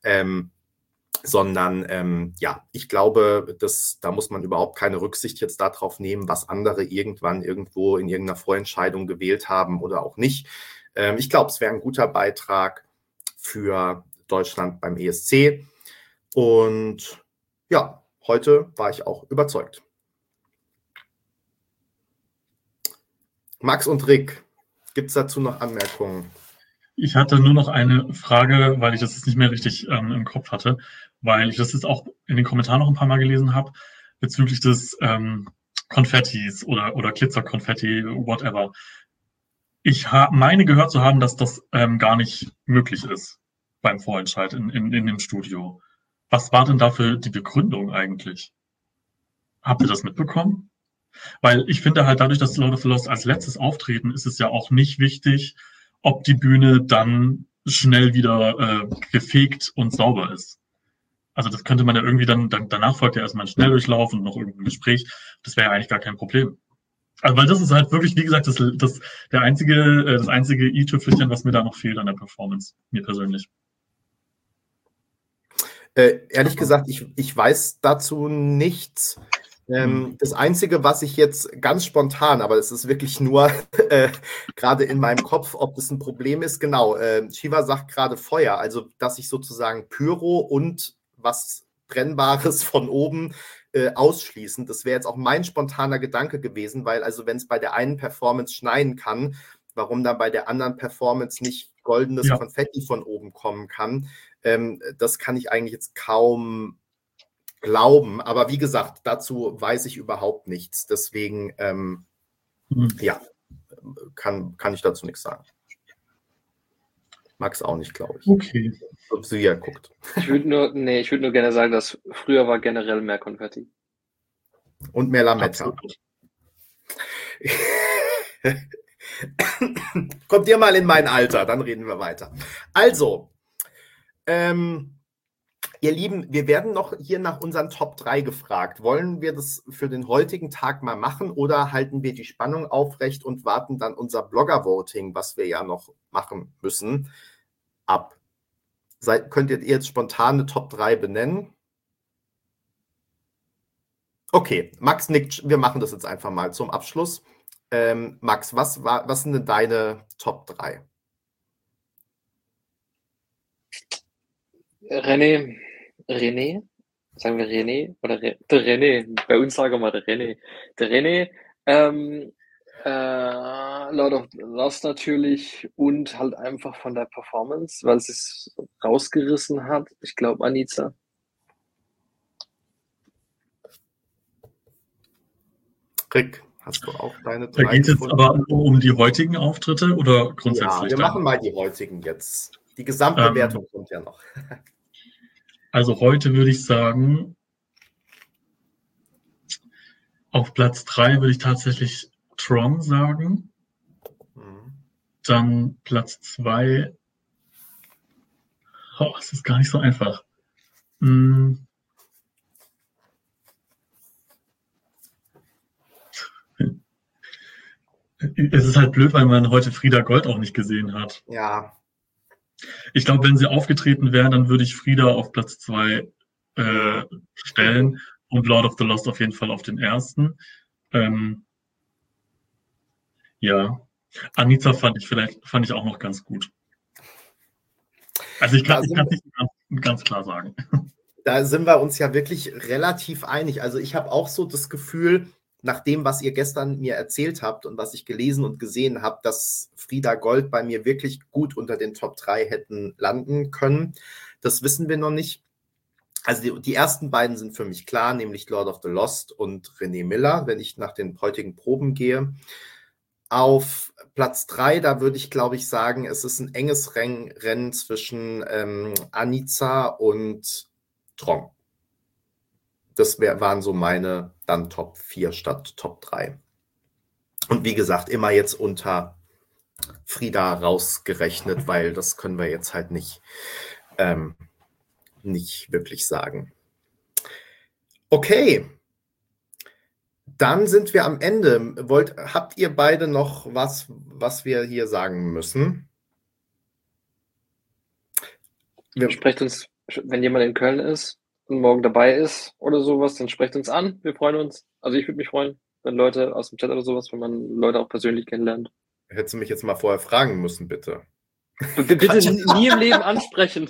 Sondern ja, ich glaube, da muss man überhaupt keine Rücksicht jetzt darauf nehmen, was andere irgendwann irgendwo in irgendeiner Vorentscheidung gewählt haben oder auch nicht. Ich glaube, es wäre ein guter Beitrag für Deutschland beim ESC. Und ja, heute war ich auch überzeugt. Max und Rick, gibt es dazu noch Anmerkungen? Ich hatte nur noch eine Frage, weil ich das jetzt nicht mehr richtig im Kopf hatte, weil ich das jetzt auch in den Kommentaren noch ein paar Mal gelesen habe, bezüglich des Konfettis oder Glitzerkonfetti, whatever. Ich meine gehört zu haben, dass das gar nicht möglich ist beim Vorentscheid in dem Studio. Was war denn dafür die Begründung eigentlich? Habt ihr das mitbekommen? Weil ich finde halt dadurch, dass Lord of the Lost als letztes auftreten, ist es ja auch nicht wichtig, ob die Bühne dann schnell wieder gefegt und sauber ist. Also das könnte man ja irgendwie dann danach folgt ja erstmal ein Schnelldurchlauf und noch irgendein Gespräch. Das wäre ja eigentlich gar kein Problem. Also weil das ist halt wirklich, wie gesagt, das einzige i-Tüpfelchen, was mir da noch fehlt an der Performance, mir persönlich. Ehrlich gesagt, ich weiß dazu nichts. Das Einzige, was ich jetzt ganz spontan, aber es ist wirklich nur gerade in meinem Kopf, ob das ein Problem ist, genau, Shiva sagt gerade Feuer, also dass ich sozusagen Pyro und was Brennbares von oben ausschließen. Das wäre jetzt auch mein spontaner Gedanke gewesen, weil also wenn es bei der einen Performance schneien kann, warum dann bei der anderen Performance nicht goldenes Konfetti von oben kommen kann, das kann ich eigentlich jetzt kaum glauben. Aber wie gesagt, dazu weiß ich überhaupt nichts. Deswegen, ja, kann ich dazu nichts sagen. Max auch nicht, glaube ich. Okay. Ob sie ja guckt. Ich würde nur gerne sagen, dass früher war generell mehr Konfetti. Und mehr Lametta. Kommt ihr mal in mein Alter, dann reden wir weiter. Also, ihr Lieben, wir werden noch hier nach unseren Top 3 gefragt. Wollen wir das für den heutigen Tag mal machen oder halten wir die Spannung aufrecht und warten dann unser Blogger-Voting, was wir ja noch machen müssen, ab? Könnt ihr jetzt spontane Top 3 benennen? Okay, Max nickt, wir machen das jetzt einfach mal zum Abschluss. Max, was sind denn deine Top 3? René, sagen wir René oder der René, bei uns sagen wir mal der René. Der René, Lord of the Lost natürlich und halt einfach von der Performance, weil es ist rausgerissen hat. Ich glaube, Anica. Rick, hast du auch deine Da 3 geht es jetzt gefunden? aber um die heutigen Auftritte oder Ja, grundsätzlich wir dann? machen mal die heutigen jetzt. Die Gesamtbewertung kommt ja noch. Also heute würde ich sagen, auf Platz 3 würde ich tatsächlich Tron sagen. Mhm. Dann Platz 2. Oh, es ist gar nicht so einfach. Es ist halt blöd, weil man heute Frida Gold auch nicht gesehen hat. Ja. Ich glaube, wenn sie aufgetreten wären, dann würde ich Frida auf Platz 2 stellen und Lord of the Lost auf jeden Fall auf den ersten. Ja, Anica fand ich auch noch ganz gut. Also ich kann es nicht ganz klar sagen. Da sind wir uns ja wirklich relativ einig. Also ich habe auch so das Gefühl, nach dem, was ihr gestern mir erzählt habt und was ich gelesen und gesehen habe, dass Frida Gold bei mir wirklich gut unter den Top 3 hätten landen können. Das wissen wir noch nicht. Also die ersten beiden sind für mich klar, nämlich Lord of the Lost und René Miller, wenn ich nach den heutigen Proben gehe. Auf Platz 3, da würde ich, glaube ich, sagen, es ist ein enges Rennen zwischen Anica und Tron. Das waren so meine dann Top 4 statt Top 3. Und wie gesagt, immer jetzt unter Frida rausgerechnet, weil das können wir jetzt halt nicht wirklich sagen. Okay, dann sind wir am Ende. Habt ihr beide noch was wir hier sagen müssen? Sprecht uns, wenn jemand in Köln ist und morgen dabei ist oder sowas, dann sprecht uns an. Wir freuen uns. Also ich würde mich freuen, wenn Leute aus dem Chat oder sowas, wenn man Leute auch persönlich kennenlernt. Hättest du mich jetzt mal vorher fragen müssen, bitte. Bitte nie im Leben ansprechen.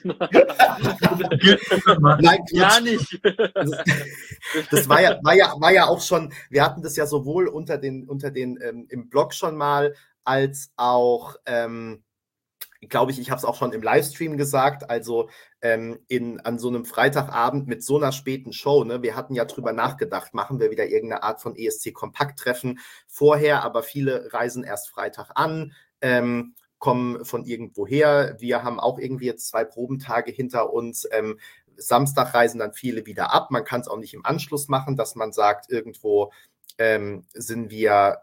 Nein, ja nicht. Das war ja auch schon, wir hatten das ja sowohl unter den im Blog schon mal, als auch, glaube ich habe es auch schon im Livestream gesagt, also an so einem Freitagabend mit so einer späten Show, ne, wir hatten ja drüber nachgedacht, machen wir wieder irgendeine Art von ESC-Kompakt-Treffen vorher, aber viele reisen erst Freitag an, kommen von irgendwoher. Wir haben auch irgendwie jetzt 2 Probentage hinter uns. Samstag reisen dann viele wieder ab. Man kann es auch nicht im Anschluss machen, dass man sagt, irgendwo sind wir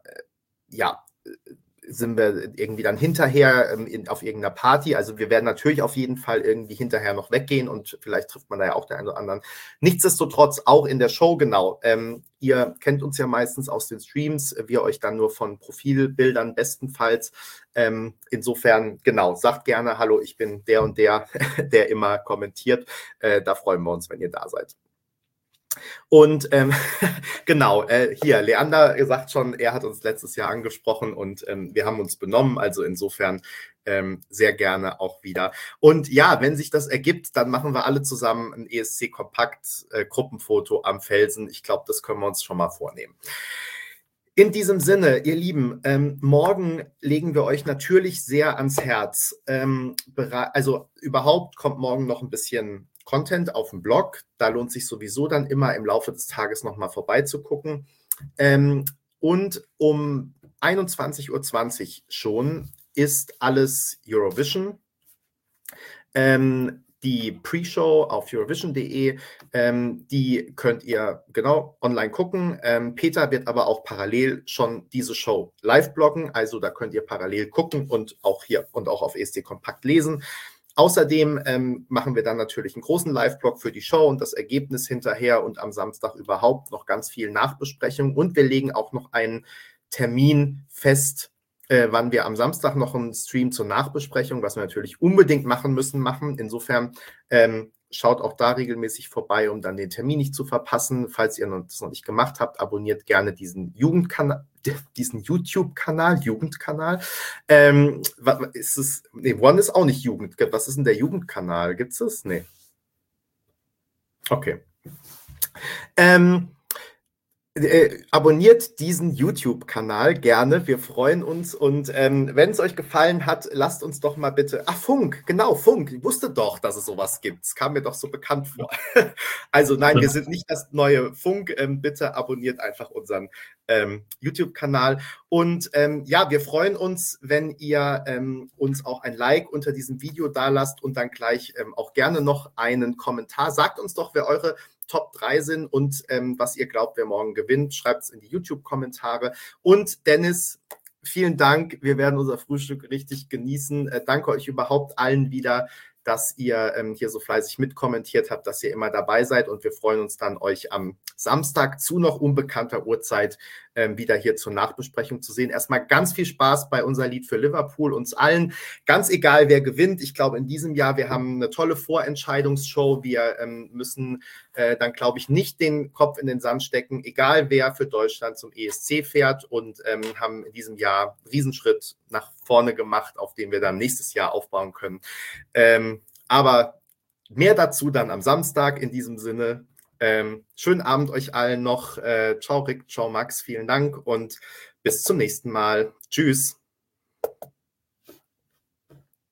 irgendwie dann hinterher auf irgendeiner Party. Also wir werden natürlich auf jeden Fall irgendwie hinterher noch weggehen und vielleicht trifft man da ja auch den einen oder anderen. Nichtsdestotrotz auch in der Show, genau. Ihr kennt uns ja meistens aus den Streams, wir euch dann nur von Profilbildern bestenfalls. Insofern, genau, sagt gerne, hallo, ich bin der und der, der immer kommentiert. Da freuen wir uns, wenn ihr da seid. Und genau, hier, Leander sagt schon, er hat uns letztes Jahr angesprochen und wir haben uns benommen, also insofern sehr gerne auch wieder. Und ja, wenn sich das ergibt, dann machen wir alle zusammen ein ESC-Kompakt-Gruppenfoto am Felsen. Ich glaube, das können wir uns schon mal vornehmen. In diesem Sinne, ihr Lieben, morgen legen wir euch natürlich sehr ans Herz. Also überhaupt kommt morgen noch ein bisschen Content auf dem Blog. Da lohnt sich sowieso dann immer im Laufe des Tages nochmal vorbeizugucken. Und um 21:20 Uhr schon ist alles Eurovision. Die Pre-Show auf Eurovision.de, die könnt ihr genau online gucken. Peter wird aber auch parallel schon diese Show live bloggen, also da könnt ihr parallel gucken und auch hier und auch auf ESC Kompakt lesen. Außerdem machen wir dann natürlich einen großen Live-Blog für die Show und das Ergebnis hinterher und am Samstag überhaupt noch ganz viel Nachbesprechung. Und wir legen auch noch einen Termin fest, wann wir am Samstag noch einen Stream zur Nachbesprechung, was wir natürlich unbedingt machen. Insofern schaut auch da regelmäßig vorbei, um dann den Termin nicht zu verpassen. Falls ihr das noch nicht gemacht habt, abonniert gerne diesen YouTube-Kanal, Jugendkanal. Ist es? Nee, One ist auch nicht Jugend. Was ist denn der Jugendkanal? Gibt es das? Nee. Okay. Abonniert diesen YouTube-Kanal gerne. Wir freuen uns. Und wenn es euch gefallen hat, lasst uns doch mal bitte. Ach, Funk, genau, Funk. Ich wusste doch, dass es sowas gibt. Es kam mir doch so bekannt vor. Also nein, wir sind nicht das neue Funk. Bitte abonniert einfach unseren YouTube-Kanal. Und ja, wir freuen uns, wenn ihr uns auch ein Like unter diesem Video dalasst und dann gleich auch gerne noch einen Kommentar. Sagt uns doch, wer eure Top 3 sind und was ihr glaubt, wer morgen gewinnt. Schreibt es in die YouTube-Kommentare. Und Dennis, vielen Dank. Wir werden unser Frühstück richtig genießen. Danke euch überhaupt allen wieder, dass ihr hier so fleißig mitkommentiert habt, dass ihr immer dabei seid. Und wir freuen uns dann, euch am Samstag zu noch unbekannter Uhrzeit wieder hier zur Nachbesprechung zu sehen. Erstmal ganz viel Spaß bei unser Lied für Liverpool, uns allen. Ganz egal, wer gewinnt. Ich glaube, in diesem Jahr, wir haben eine tolle Vorentscheidungsshow. Wir müssen dann, glaube ich, nicht den Kopf in den Sand stecken, egal wer für Deutschland zum ESC fährt, und haben in diesem Jahr einen Riesenschritt nach vorne gemacht, auf den wir dann nächstes Jahr aufbauen können. Aber mehr dazu dann am Samstag. In diesem Sinne, schönen Abend euch allen noch. Ciao Rick, ciao Max, vielen Dank und bis zum nächsten Mal. Tschüss.